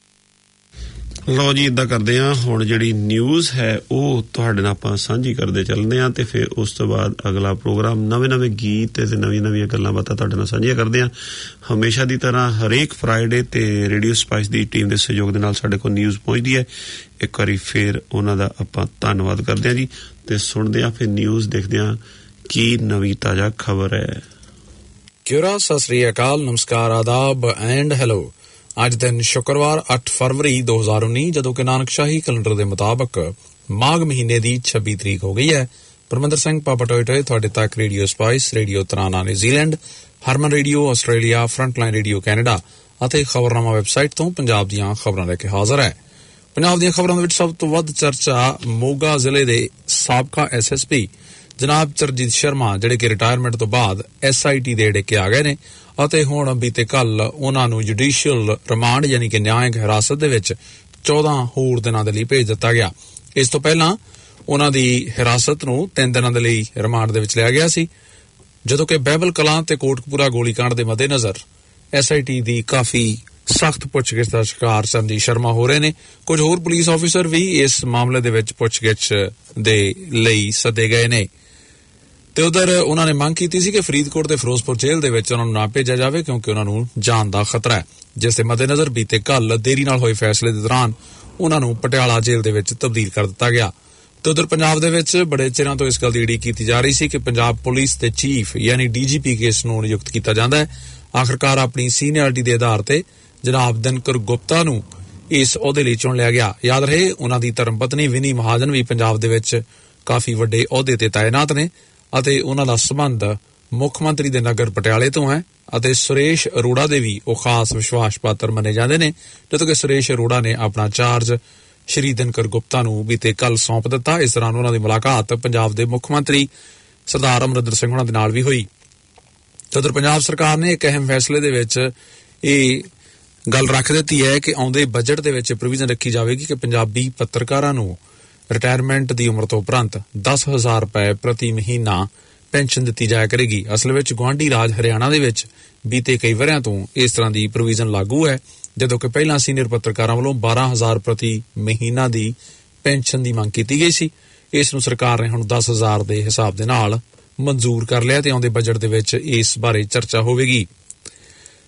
ਲੋ ਜੀ ਇਦਾਂ ਕਰਦੇ ਆ ਹੁਣ ਜਿਹੜੀ ਨਿਊਜ਼ ਹੈ ਉਹ ਤੁਹਾਡੇ ਨਾਲ ਆਪਾਂ ਸਾਂਝੀ ਕਰਦੇ ਚੱਲਦੇ ਆ ਤੇ ਫਿਰ ਉਸ ਤੋਂ ਬਾਅਦ ਅਗਲਾ ਪ੍ਰੋਗਰਾਮ ਨਵੇਂ ਨਵੇਂ ਗੀਤ ਤੇ ਨਵੀਆਂ ਨਵੀਆਂ ਗੱਲਾਂ ਬਾਤਾਂ ਤੁਹਾਡੇ ਨਾਲ ਸਾਂਝੀਆਂ ਕਰਦੇ ਆ ਹਮੇਸ਼ਾ ਦੀ ਤਰ੍ਹਾਂ ਹਰੇਕ ਫਰਾਈਡੇ ਤੇ ਰੇਡੀਓ ਸਪਾਈਸ ਦੀ ਟੀਮ ਦੇ ਸਹਿਯੋਗ ਦੇ ਨਾਲ ਸਾਡੇ ਕੋਲ ਨਿਊਜ਼ ਪਹੁੰਚਦੀ ਹੈ ਇੱਕ ਵਾਰੀ ਫਿਰ ਉਹਨਾਂ ਦਾ ਆਪਾਂ ਧੰਨਵਾਦ ਕਰਦੇ ਆ ਜੀ ਤੇ ਸੁਣਦੇ ਆ ਫਿਰ ਨਿਊਜ਼ ਦੇਖਦੇ ਆ ਕੀ ਨਵੀਂ ਤਾਜ਼ਾ ਖਬਰ ਹੈ ਕਿਉਰਾ ਸਤਿ ਸ੍ਰੀ ਅਕਾਲ ਨਮਸਕਾਰ ਆਦਾਬ ਐਂਡ ਹੈਲੋ ਅੱਜ ਦਿਨ ਸ਼ੁੱਕਰਵਾਰ ਅੱਠ ਫਰਵਰੀ ਦੋ ਹਜ਼ਾਰ ਉੱਨੀ ਜਦੋਂ ਕਿ ਨਾਨਕਸ਼ਾਹੀ ਕੈਲੰਡਰ ਦੇ ਮੁਤਾਬਕ ਮਾਘ ਮਹੀਨੇ ਦੀ ਛੱਬੀ ਤਰੀਕ ਹੋ ਗਈ ਹੈ ਪਰਮਿੰਦਰ ਸਿੰਘ ਪਾਪਾ ਟੋਏ ਟੋਏ ਤੁਹਾਡੇ ਤੱਕ radio Spice radio Tarana New Zealand Harman radio Australia Frontline radio Canada ਅਤੇ ਖਬਰਨਾਮਾ ਵੈਬਸਾਈਟ ਤੋਂ ਪੰਜਾਬ ਦੀਆਂ ਖਬਰਾਂ ਲੈ ਕੇ ਹਾਜ਼ਰ ਹੈ ਪੰਜਾਬ ਦੀਆਂ ਖਬਰਾਂ ਦੇ ਵਿੱਚ ਸਭ ਤੋਂ ਵੱਧ ਚਰਚਾ ਮੋਗਾ ਜ਼ਿਲ੍ਹੇ ਦੇ ਸਾਬਕਾ ਐਸ ਐਸ ਪੀ ਜਨਾਬ ਚਰਜੀਤ ਸ਼ਰਮਾ ਜਿਹੜੇ ਕਿ ਰਿਟਾਇਰਮੈਂਟ ਤੋਂ ਬਾਅਦ ਐਸ ਆਈ ਟੀ ਦੇ ਅੜਿੱਕੇ ਆ ਗਏ ਨੇ ਅਤੇ ਹੁਣ ਬੀਤੇ ਕੱਲ ਉਹਨਾਂ ਨੂੰ ਜੁਡੀਸ਼ੀਅਲ ਰਿਮਾਂਡ ਯਾਨੀ ਕਿ ਨਿਆਂਇਕ ਹਿਰਾਸਤ ਦੇ ਵਿੱਚ ਚੌਦਾਂ ਹੋਰ ਦਿਨਾਂ ਦੇ ਲਈ ਭੇਜ ਦਿੱਤਾ ਗਿਆ ਇਸ ਤੋਂ ਪਹਿਲਾਂ ਉਹਨਾਂ ਦੀ ਹਿਰਾਸਤ ਨੂੰ ਤਿੰਨ ਦਿਨਾਂ ਦੇ ਲਈ ਰਿਮਾਂਡ ਦੇ ਵਿੱਚ ਲਿਆ ਗਿਆ ਸੀ ਜਦੋਂ ਕਿ ਬਹਿਬਲ ਕਲਾਂ ਤੇ ਕੋਟਕਪੂਰਾ ਗੋਲੀਕਾਂਡ ਦੇ ਮੱਦੇਨਜ਼ਰ ਐਸ ਆਈ ਟੀ ਦੀ ਕਾਫੀ ਸਖਤ ਪੁੱਛਗਿੱਛ ਦਾ ਸ਼ਿਕਾਰ ਚਰਜੀਤ ਸ਼ਰਮਾ ਹੋ ਰਹੇ ਨੇ ਕੁਝ ਹੋਰ ਪੁਲਿਸ ਆਫੀਸਰ ਵੀ ਇਸ ਮਾਮਲੇ ਦੇ ਵਿੱਚ ਪੁੱਛਗਿੱਛ ਦੇ ਲਈ ਸੱਦੇ ਗਏ ਨੇ ਤੇ ਉਧਰ ਉਹਨਾਂ ਨੇ ਮੰਗ ਕੀਤੀ ਸੀ ਕਿ ਫਰੀਦਕੋਟ ਤੇ ਫਿਰੋਜ਼ਪੁਰ ਜੇਲ੍ਹ ਦੇ ਵਿੱਚ ਉਹਨਾਂ ਨੂੰ ਨਾ ਭੇਜਿਆ ਜਾਵੇ ਕਿਉਂਕਿ ਉਹਨਾਂ ਨੂੰ ਜਾਨ ਦਾ ਖਤਰਾ ਹੈ ਜਿਸ ਦੇ ਮੱਦੇਨਜ਼ਰ ਬੀਤੇ ਕੱਲ ਦੇਰੀ ਨਾਲ ਹੋਏ ਫੈਸਲੇ ਦੇ ਦੌਰਾਨ ਉਹਨਾਂ ਨੂੰ ਪਟਿਆਲਾ ਜੇਲ੍ਹ ਦੇ ਵਿੱਚ ਤਬਦੀਲ ਕਰ ਦਿੱਤਾ ਗਿਆ ਤੇ ਉਧਰ ਪੰਜਾਬ ਦੇ ਵਿੱਚ ਬੜੇ ਚਿਰਾਂ ਤੋਂ ਇਸ ਗੱਲ ਦੀ ਉਡੀਕ ਕੀਤੀ ਜਾ ਰਹੀ ਸੀ ਕਿ ਪੰਜਾਬ ਪੁਲਿਸ ਦੇ ਚੀਫ ਯਾਨੀ ਡੀ ਜੀ ਪੀ ਕੇਸ ਨੂੰ ਨਿਯੁਕਤ ਕੀਤਾ ਜਾਂਦਾ ਹੈ ਆਖਰਕਾਰ ਆਪਣੀ ਸੀਨੀਅਰਟੀ ਦੇ ਆਧਾਰ ਤੇ ਜਨਾਬ ਦਿਨਕਰ ਗੁਪਤਾ ਨੂੰ ਇਸ ਅਹੁਦੇ ਲਈ ਚੁਣ ਲਿਆ ਗਿਆ ਯਾਦ ਰਹੇ ਉਹਨਾਂ ਦੀ ਧਰਮ ਪਤਨੀ ਵਿਨੀ ਮਹਾਜਨ ਵੀ ਪੰਜਾਬ ਦੇ ਵਿੱਚ ਕਾਫੀ ਵੱਡੇ ਅਹੁਦੇ ਤੇ ਤਾਇਨਾਤ ਨੇ ਅਤੇ ਉਹਨਾਂ ਦਾ ਸੰਬੰਧ ਮੁੱਖ ਮੰਤਰੀ ਦੇ ਨਗਰ ਪਟਿਆਲੇ ਤੋਂ ਹੈ ਅਤੇ ਸੁਰੇਸ਼ ਅਰੋੜਾ ਦੇ ਵੀ ਉਹ ਖਾਸ ਵਿਸ਼ਵਾਸ ਪਾਤਰ ਮੰਨੇ ਜਾਂਦੇ ਨੇ ਜਦੋਂ ਕਿ ਸੁਰੇਸ਼ ਅਰੋੜਾ ਨੇ ਆਪਣਾ ਚਾਰਜ ਸ਼੍ਰੀ ਦਿਨਕਰ ਗੁਪਤਾ ਨੂੰ ਬੀਤੇ ਕੱਲ ਸੌਂਪ ਦਿੱਤਾ ਇਸ ਦੌਰਾਨ ਉਹਨਾਂ ਦੀ ਮੁਲਾਕਾਤ ਪੰਜਾਬ ਦੇ ਮੁੱਖ ਮੰਤਰੀ ਸਰਦਾਰ ਅਮਰਿੰਦਰ ਸਿੰਘ ਉਹਨਾਂ ਦੇ ਨਾਲ ਵੀ ਹੋਈ ਜਦੋਂ ਪੰਜਾਬ ਸਰਕਾਰ ਨੇ ਇੱਕ ਅਹਿਮ ਫੈਸਲੇ ਦੇ ਵਿੱਚ ਇਹ ਗੱਲ ਰੱਖ ਦਿੱਤੀ ਹੈ ਕਿ ਆਉਂਦੇ ਬਜਟ ਦੇ ਵਿੱਚ ਪ੍ਰੋਵੀਜ਼ਨ ਰੱਖੀ ਜਾਵੇਗੀ ਕਿ ਪੰਜਾਬੀ ਪੱਤਰਕਾਰਾਂ ਨੂੰ ਰਿਟਾਇਰਮੈਂਟ ਦੀ ਉਮਰ ਤੋਂ ਉਪਰੰਤ ਦਸ ਹਜ਼ਾਰ ਰੁਪਏ ਪ੍ਰਤੀ ਮਹੀਨਾ ਪੈਨਸ਼ਨ ਦਿੱਤੀ ਜਾਇਆ ਕਰੇਗੀ ਅਸਲ ਵਿੱਚ ਗੁਆਂਢੀ ਰਾਜ ਹਰਿਆਣਾ ਦੇ ਵਿੱਚ ਬੀਤੇ ਕਈ ਵਰ੍ਹਿਆਂ ਤੋਂ ਇਸ ਤਰ੍ਹਾਂ ਦੀ ਪ੍ਰੋਵੀਜ਼ਨ ਲਾਗੂ ਹੈ ਜਦੋਂ ਕਿ ਪਹਿਲਾਂ ਸੀਨੀਅਰ ਪੱਤਰਕਾਰਾਂ ਵੱਲੋਂ ਬਾਰਾਂ ਹਜ਼ਾਰ ਪ੍ਰਤੀ ਮਹੀਨਾ ਦੀ ਪੈਨਸ਼ਨ ਦੀ ਮੰਗ ਕੀਤੀ ਗਈ ਸੀ ਇਸ ਨੂੰ ਸਰਕਾਰ ਨੇ ਹੁਣ ਦਸ ਹਜ਼ਾਰ ਦੇ ਹਿਸਾਬ ਦੇ ਨਾਲ ਮਨਜ਼ੂਰ ਕਰ ਲਿਆ ਤੇ ਆਉਂਦੇ ਬਜਟ ਦੇ ਵਿੱਚ ਇਸ ਬਾਰੇ ਚਰਚਾ ਹੋਵੇਗੀ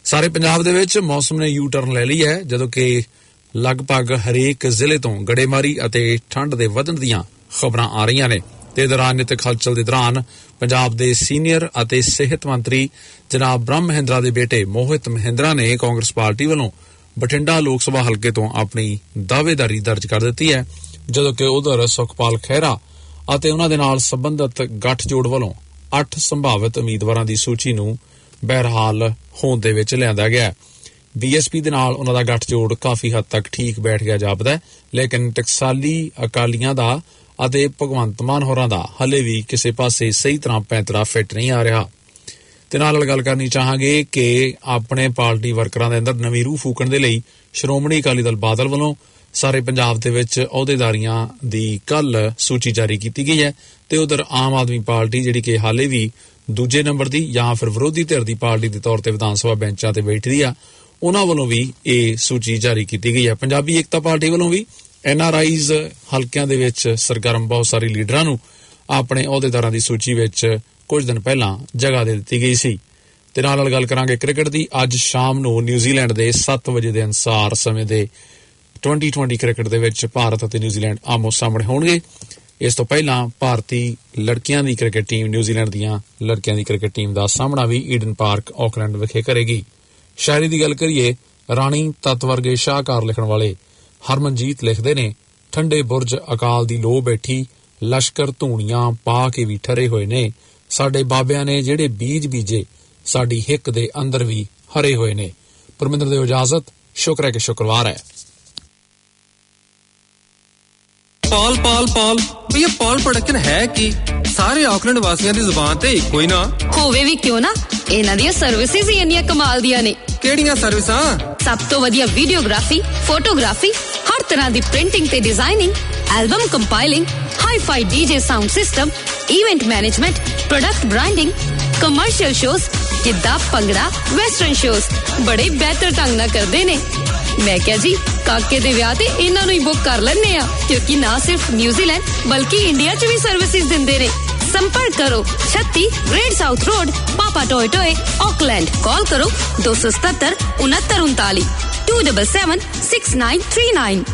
ਸਾਰੇ ਪੰਜਾਬ ਦੇ ਵਿੱਚ ਮੌਸਮ ਨੇ ਯੂ ਟਰਨ ਲੈ ਲਈ ਹੈ, ਜਦੋਂ ਕਿ ਲਗਭਗ ਹਰੇਕ ਜ਼ਿਲ੍ਹੇ ਤੋਂ ਗੜੇਮਾਰੀ ਅਤੇ ਠੰਡ ਦੇ ਵਧਣ ਦੀਆਂ ਖਬਰਾਂ ਆ ਰਹੀਆਂ ਨੇ। ਤੇ ਰਾਜਨੀਤਿਕ ਹਲਚਲ ਦੇ ਦੌਰਾਨ ਪੰਜਾਬ ਦੇ ਸੀਨੀਅਰ ਅਤੇ ਸਿਹਤ ਮੰਤਰੀ ਜਨਾਬ ਬ੍ਰਹਮ ਮਹਿੰਦਰਾ ਦੇ ਬੇਟੇ ਮੋਹਿਤ ਮਹਿੰਦਰਾ ਨੇ ਕਾਂਗਰਸ ਪਾਰਟੀ ਵੱਲੋਂ ਬਠਿੰਡਾ ਲੋਕ ਸਭਾ ਹਲਕੇ ਤੋਂ ਆਪਣੀ ਦਾਅਵੇਦਾਰੀ ਦਰਜ ਕਰ ਦਿੱਤੀ ਹੈ, ਜਦੋਂ ਕਿ ਉਧਰ ਸੁਖਪਾਲ ਖਹਿਰਾ ਅਤੇ ਉਹਨਾਂ ਦੇ ਨਾਲ ਸੰਬੰਧਿਤ ਗੱਠਜੋੜ ਵੱਲੋਂ ਅੱਠ ਸੰਭਾਵਿਤ ਉਮੀਦਵਾਰਾਂ ਦੀ ਸੂਚੀ ਨੂੰ ਬਹਿਰਹਾਲ ਹੋਂਦ ਦੇ ਵਿੱਚ ਲਿਆਂਦਾ ਗਿਆ। ਬੀਐਸਪੀ ਦੇ ਨਾਲ ਉਹਨਾਂ ਦਾ ਗੱਠਜੋੜ ਕਾਫੀ ਹੱਦ ਤੱਕ ਠੀਕ ਬੈਠ ਗਿਆ ਜਾਪਦਾ, ਲੇਕਿਨ ਟਕਸਾਲੀ ਅਕਾਲੀਆਂ ਦਾ ਅਤੇ ਭਗਵੰਤ ਮਾਨ ਹੋਰਾਂ ਦਾ ਹਲੇ ਵੀ ਕਿਸੇ ਪਾਸੇ ਸਹੀ ਤਰ੍ਹਾਂ ਪੈਂਤਰਾ ਫਿੱਟ ਨਹੀਂ ਆ ਰਿਹਾ। ਤੇ ਨਾਲ ਗੱਲ ਕਰਨੀ ਚਾਹਾਂਗੇ ਕਿ ਆਪਣੇ ਪਾਰਟੀ ਵਰਕਰਾਂ ਦੇ ਅੰਦਰ ਨਵੀਂ ਰੂਹ ਫੂਕਣ ਦੇ ਲਈ ਸ਼੍ਰੋਮਣੀ ਅਕਾਲੀ ਦਲ ਬਾਦਲ ਵੱਲੋਂ ਸਾਰੇ ਪੰਜਾਬ ਦੇ ਵਿੱਚ ਅਹੁਦੇਦਾਰੀਆਂ ਦੀ ਕੱਲ ਸੂਚੀ ਜਾਰੀ ਕੀਤੀ ਗਈ ਹੈ। ਤੇ ਉਧਰ ਆਮ ਆਦਮੀ ਪਾਰਟੀ ਜਿਹੜੀ ਕਿ ਹਾਲੇ ਵੀ ਦੂਜੇ ਨੰਬਰ ਦੀ ਜਾਂ ਫਿਰ ਵਿਰੋਧੀ ਧਿਰ ਦੀ ਪਾਰਟੀ ਦੇ ਤੌਰ ਤੇ ਵਿਧਾਨ ਸਭਾ ਬੈਂਚਾਂ ਤੇ ਬੈਠਦੀ ਆ, ਉਹਨਾਂ ਵੱਲੋਂ ਵੀ ਇਹ ਸੂਚੀ ਜਾਰੀ ਕੀਤੀ ਗਈ ਹੈ। ਪੰਜਾਬੀ ਏਕਤਾ ਪਾਰਟੀ ਵੱਲੋਂ ਵੀ ਐਨ ਆਰ ਆਈਜ਼ ਹਲਕਿਆਂ ਦੇ ਵਿੱਚ ਸਰਗਰਮ ਬਹੁਤ ਸਾਰੇ ਲੀਡਰਾਂ ਨੂੰ ਆਪਣੇ ਅਹੁਦੇਦਾਰਾਂ ਦੀ ਸੂਚੀ ਵਿੱਚ ਕੁਝ ਦਿਨ ਪਹਿਲਾਂ ਜਗ੍ਹਾ ਦੇ ਦਿੱਤੀ ਗਈ ਸੀ। ਤੇ ਨਾਲ ਗੱਲ ਕਰਾਂਗੇ ਕ੍ਰਿਕਟ ਦੀ। ਅੱਜ ਸ਼ਾਮ ਨੂੰ ਨਿਊਜ਼ੀਲੈਂਡ ਦੇ ਸੱਤ ਵਜੇ ਦੇ ਅਨੁਸਾਰ ਸਮੇਂ ਦੇ ਟਵੈਂਟੀ ਟਵੈਂਟੀ ਕ੍ਰਿਕਟ ਦੇ ਵਿੱਚ ਭਾਰਤ ਅਤੇ ਨਿਊਜ਼ੀਲੈਂਡ ਆਮੋ ਸਾਹਮਣੇ ਹੋਣਗੇ। ਇਸ ਤੋਂ ਪਹਿਲਾਂ ਭਾਰਤੀ ਲੜਕੀਆਂ ਦੀ ਕ੍ਰਿਕਟ ਟੀਮ ਨਿਊਜ਼ੀਲੈਂਡ ਦੀਆਂ ਲੜਕੀਆਂ ਦੀ ਕ੍ਰਿਕਟ ਟੀਮ ਦਾ ਸਾਹਮਣਾ ਵੀ ਈਡਨ ਪਾਰਕ ਆਕਲੈਂਡ ਵਿਖੇ ਕਰੇਗੀ। ਸ਼ਾਇਰੀ ਦੀ ਗੱਲ ਕਰੀਏ, ਰਾਣੀ ਤੱਤ ਵਰਗੇ ਸ਼ਾਹਕਾਰ ਲਿਖਣ ਵਾਲੇ ਹਰਮਨਜੀਤ ਲਿਖਦੇ ਨੇ, ਠੰਡੇ ਬੁਰਜ ਅਕਾਲ ਦੀ ਲੋ ਬੈਠੀ, ਲਸ਼ਕਰ ਧੂਣੀਆਂ ਪਾ ਕੇ ਵੀ ਠਰੇ ਹੋਏ ਨੇ, ਸਾਡੇ ਬਾਬਿਆਂ ਨੇ ਜਿਹੜੇ ਬੀਜ ਬੀਜੇ ਸਾਡੀ ਹਿੱਕ ਦੇ ਅੰਦਰ ਵੀ ਹਰੇ ਹੋਏ ਨੇ। ਪਰਮਿੰਦਰ ਦਿਓ ਇਜਾਜ਼ਤ, ਸ਼ੁਕਰ ਹੈ ਕਿ ਸ਼ੁੱਕਰਵਾਰ ਹੈ। ਪਾਲ ਪਾਲ ਪਾਲ ਭਈਆ ਪਾਲ ਪ੍ਰੋਡਕਸ਼ਨ ਹੈ ਕੀ? ਸਾਰੇ ਆਕਲੈਂਡ ਵਾਸੀਆਂ ਦੀ ਜ਼ੁਬਾਨ ਤੇ ਇੱਕੋ ਹੀ ਨਾ ਹੋਵੇ ਵੀ ਕਿਉਂ ਨਾ, ਇਹਨਾਂ ਦੀਆਂ ਸਰਵਿਸਿਜ਼ ਹੀ ਇੰਨੀਆਂ ਕਮਾਲ ਦੀਆਂ ਨੇ। ਕਿਹੜੀਆਂ ਸਰਵਿਸਾਂ? ਸਭ ਤੋਂ ਵਧੀਆ ਵੀਡੀਓਗ੍ਰਾਫੀ, ਫੋਟੋਗ੍ਰਾਫੀ, ਹਰ ਤਰ੍ਹਾਂ ਦੀ ਪ੍ਰਿੰਟਿੰਗ ਤੇ designing, album compiling, hi fi DJ sound system, event management, product branding, commercial shows, Giddha bhangra, western shows ਬੜੇ ਬਿਹਤਰ ਢੰਗ ਨਾਲ ਕਰਦੇ ਨੇ। ਮੈਂ ਕਿਹਾ ਜੀ ਕਾਕੇ ਦੇ ਵਿਆਹ ਤੇ ਇਹਨਾਂ ਨੂੰ ਹੀ ਬੁੱਕ ਕਰ ਲੈਣੇ ਆ, ਕਿਉਂਕਿ ਨਾ ਸਿਰਫ ਨਿਊਜ਼ੀਲੈਂਡ ਬਲਕਿ ਇੰਡੀਆ 'ਚ ਵੀ ਸਰਵਿਸਿਜ਼ ਦਿੰਦੇ ਨੇ। संपर्क करो छत्ती Great South Road, Papatoetoe, Auckland. Call करो दो सौ सत्तर उनहत्तर उनताली two double seven six nine three nine.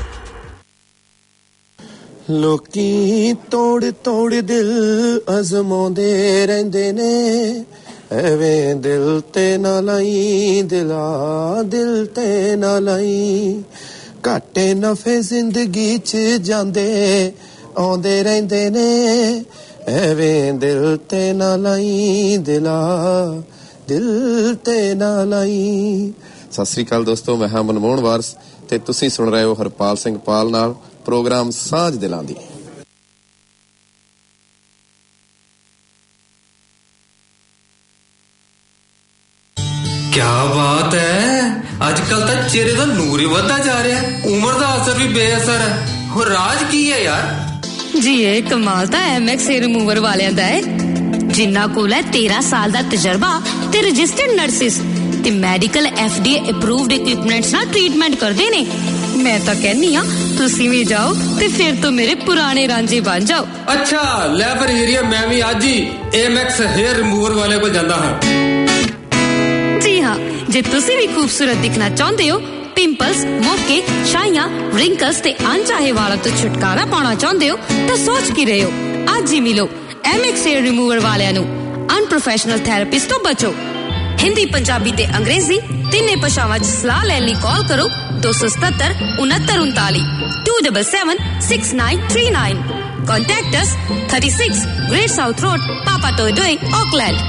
लोकी तोड़ तोड़ दिल अजमाउंदे रहिंदे ने, एवें दिल ते ना लाई, दिला दिल ते ना लाई, घाटे नफे जिंदगी च जांदे आउंदे रहिंदे ने, ਐਵੇਂ ਦਿਲ ਤੇ ਨਾ ਲਾਈ, ਦਿਲਾ ਦਿਲ ਤੇ ਨਾ ਲਾਈ। ਸਤਿ ਸ੍ਰੀ ਅਕਾਲ ਦੋਸਤੋ, ਮੈਂ ਹਾਂ ਮਨਮੋਹਨ ਵਾਰਸ ਤੇ ਤੁਸੀਂ ਸੁਣ ਰਹੇ ਹੋ ਹਰਪਾਲ ਸਿੰਘ ਪਾਲ ਨਾਲ ਪ੍ਰੋਗਰਾਮ ਸਾਂਝ ਦਿਲਾਂ ਦੀ। क्या बात है, अजकल तो चेहरे का नूर ही बढ़ता जा रहा है, उम्र का असर भी बेअसर है। और राज की है यार? जी ये कमाल ਤਾਂ ਐਮਐਕਸ ਹੇਅਰ ਰਿਮੂਵਰ ਵਾਲਿਆਂ ਦਾ ਹੈ, ਜਿਨ੍ਹਾਂ ਕੋਲ ਹੈ तेरह ਸਾਲ ਦਾ ਤਜਰਬਾ ਤੇ ਰਜਿਸਟਰਡ ਨਰਸਿਸ ਤੇ ਮੈਡੀਕਲ ਐਫਡੀਏ ਅਪਰੂਵਡ ਇਕਵਿਪਮੈਂਟਸ ਨਾਲ ਟ੍ਰੀਟਮੈਂਟ ਕਰਦੇ ਨੇ। ਮੈਂ ਤਾਂ ਕਹਿੰਨੀ ਆ ਤੁਸੀਂ ਵੀ ਜਾਓ ਤੇ ਫਿਰ ਤੋਂ ਮੇਰੇ ਪੁਰਾਣੇ ਰਾਂਝੇ ਬਣ ਜਾਓ। ਅੱਛਾ ਲੈ ਫਿਰ ਏਰੀਆ ਮੈਂ ਵੀ ਅੱਜ ਹੀ ਐਮਐਕਸ ਹੇਅਰ ਰਿਮੂਵਰ ਵਾਲੇ ਕੋਲ ਜਾਂਦਾ ਹਾਂ। ਜੀ ਹਾਂ, ਜੇ ਤੁਸੀਂ ਵੀ ਖੂਬਸੂਰਤ ਦਿਖਣਾ ਚਾਹੁੰਦੇ ਹੋ, ਪਿੰਪਲਸ, ਮੋਕੇ, ਛਾਈਆਂ, ਰਿੰਕਲਸ ਤੇ ਅਣਚਾਹੇ ਵਾਲਾਂ ਤੋਂ ਛੁਟਕਾਰਾ ਪਾਉਣਾ ਚਾਹੁੰਦੇ ਹੋ ਤਾਂ ਸੋਚ ਕੀ ਰਹੇ ਹੋ? ਅੱਜ ਹੀ ਮਿਲੋ ਐਮਐਕਸ ਹੇਅਰ ਰਿਮੂਵਰ ਵਾਲਿਆਂ ਨੂੰ। ਅਨਪ੍ਰੋਫੈਸ਼ਨਲ ਥੈਰੇਪਿਸਟ ਤੋਂ ਬਚੋ। ਹਿੰਦੀ, ਪੰਜਾਬੀ ਤੇ ਅੰਗਰੇਜ਼ੀ ਤਿੰਨੇ ਭਾਸ਼ਾਵਾਂ 'ਚ ਸਲਾਹ ਲੈਣ ਲਈ ਕਾਲ ਕਰੋ ਦੋ ਸੌ ਸਤੱਤਰ ਉਨਹੱਤਰ ਉਨਤਾਲੀ two double seven six nine three nine. Contact us thirty six Great South Road, Papatoetoe, Auckland.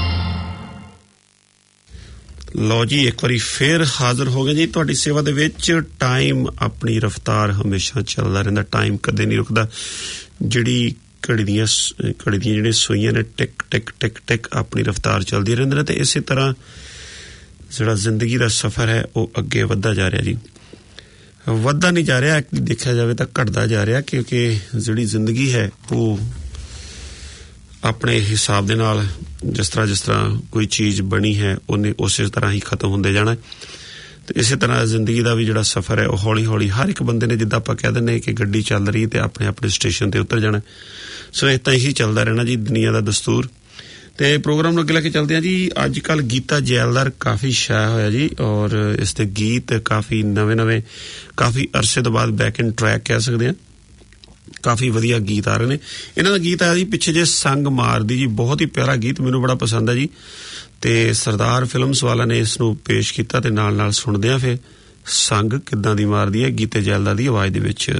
ਲਓ ਜੀ, ਇੱਕ ਵਾਰੀ ਫੇਰ ਹਾਜ਼ਰ ਹੋ ਗਏ ਜੀ ਤੁਹਾਡੀ ਸੇਵਾ ਦੇ ਵਿੱਚ। ਟਾਈਮ ਆਪਣੀ ਰਫ਼ਤਾਰ ਹਮੇਸ਼ਾ ਚੱਲਦਾ ਰਹਿੰਦਾ, ਟਾਈਮ ਕਦੇ ਨਹੀਂ ਰੁਕਦਾ। ਜਿਹੜੀ ਘੜੀ ਦੀਆਂ ਘੜੀ ਦੀਆਂ ਜਿਹੜੀਆਂ ਸੂਈਆਂ ਨੇ ਟਿਕ ਟਿਕ ਟਿਕ ਟਿਕ ਆਪਣੀ ਰਫ਼ਤਾਰ ਚੱਲਦੀ ਰਹਿੰਦੀ ਨੇ। ਤੇ ਇਸੇ ਤਰ੍ਹਾਂ ਜਿਹੜਾ ਜ਼ਿੰਦਗੀ ਦਾ ਸਫ਼ਰ ਹੈ ਉਹ ਅੱਗੇ ਵੱਧਦਾ ਜਾ ਰਿਹਾ ਜੀ, ਵੱਧਦਾ ਨਹੀਂ ਜਾ ਰਿਹਾ, ਦੇਖਿਆ ਜਾਵੇ ਤਾਂ ਘਟਦਾ ਜਾ ਰਿਹਾ, ਕਿਉਂਕਿ ਜਿਹੜੀ ਜ਼ਿੰਦਗੀ ਹੈ ਉਹ ਆਪਣੇ ਹਿਸਾਬ ਦੇ ਨਾਲ ਜਿਸ ਤਰ੍ਹਾਂ ਜਿਸ ਤਰ੍ਹਾਂ ਕੋਈ ਚੀਜ਼ ਬਣੀ ਹੈ ਉਹਨੇ ਉਸੇ ਤਰ੍ਹਾਂ ਹੀ ਖਤਮ ਹੁੰਦੇ ਜਾਣਾ। ਤੇ ਇਸੇ ਤਰ੍ਹਾਂ ਜ਼ਿੰਦਗੀ ਦਾ ਵੀ ਜਿਹੜਾ ਸਫ਼ਰ ਹੈ ਉਹ ਹੌਲੀ ਹੌਲੀ ਹਰ ਇੱਕ ਬੰਦੇ ਨੇ, ਜਿੱਦਾਂ ਆਪਾਂ ਕਹਿ ਦਿੰਦੇ ਕਿ ਗੱਡੀ ਚੱਲ ਰਹੀ ਤੇ ਆਪਣੇ ਆਪਣੇ ਸਟੇਸ਼ਨ ਤੇ ਉਤਰ ਜਾਣਾ। ਸੋ ਇਸ ਤਰ੍ਹਾਂ ਹੀ ਚੱਲਦਾ ਰਹਿਣਾ ਜੀ, ਦੁਨੀਆ ਦਾ ਦਸਤੂਰ। ਤੇ ਪ੍ਰੋਗਰਾਮ ਨੂੰ ਅੱਗੇ ਲੈ ਕੇ ਚੱਲਦੇ ਹਾਂ ਜੀ। ਅੱਜ ਕੱਲ ਗੀਤਾ ਜੈਲਦਾਰ ਕਾਫੀ ਛਾਇਆ ਹੋਇਆ ਜੀ, ਔਰ ਇਸ ਦੇ ਗੀਤ ਕਾਫੀ ਨਵੇਂ ਨਵੇਂ, ਕਾਫੀ ਅਰਸੇ ਤੋਂ ਬਾਅਦ ਬੈਕ ਇਨ ਟਰੈਕ ਕਹਿ ਸਕਦੇ ਹਾਂ, ਕਾਫੀ ਵਧੀਆ ਗੀਤ ਆ ਰਹੇ ਨੇ। ਇਹਨਾਂ ਦਾ ਗੀਤ ਆਇਆ ਜੀ ਪਿੱਛੇ ਜੇ ਸੰਗ ਮਾਰਦੀ ਜੀ, ਬਹੁਤ ਹੀ ਪਿਆਰਾ ਗੀਤ, ਮੈਨੂੰ ਬੜਾ ਪਸੰਦ ਹੈ ਜੀ। ਤੇ ਸਰਦਾਰ ਫਿਲਮਸ ਵਾਲਾ ਨੇ ਇਸ ਨੂੰ ਪੇਸ਼ ਕੀਤਾ ਤੇ ਨਾਲ ਨਾਲ ਸੁਣਦੇ ਆ ਫਿਰ ਸੰਗ ਕਿੱਦਾਂ ਦੀ ਮਾਰਦੀ ਹੈ ਗੀਤੇ ਜੈਲਦਾਰ ਦੀ ਆਵਾਜ਼ ਦੇ ਵਿੱਚ।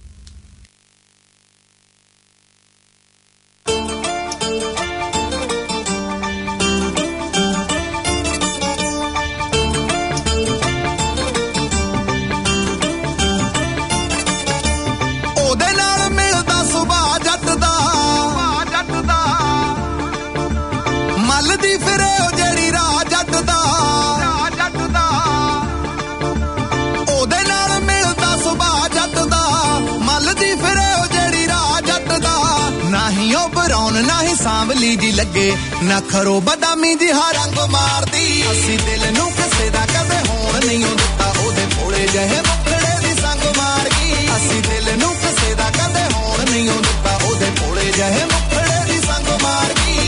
ਸਾਂਵਲੀ ਜੀ ਲੱਗੇ ਨਾ ਖਰੋ ਬਦਾਮੀ ਜੀ ਹਾ ਰੰਗ ਮਾਰਦੀ। ਅਸੀਂ ਦਿਲ ਨੂੰ ਕਿਸੇ ਦਾ ਕਦੇ ਹੋਣ ਨਹੀਂ ਦਿੱਤਾ, ਉਹਦੇ ਭੋਲੇ ਜਿਹੇ ਮੁਖੜੇ ਦੀ ਸੰਗ ਮਾਰ ਗਈ। ਅਸੀਂ ਦਿਲ ਨੂੰ ਕਿਸੇ ਦਾ ਕਦੇ ਹੋਣ ਨਹੀਂ ਦਿੱਤਾ, ਉਹਦੇ ਭੋਲੇ ਜਿਹੇ ਮੁਖੜੇ ਦੀ ਸੰਗ ਮਾਰ ਗਈ।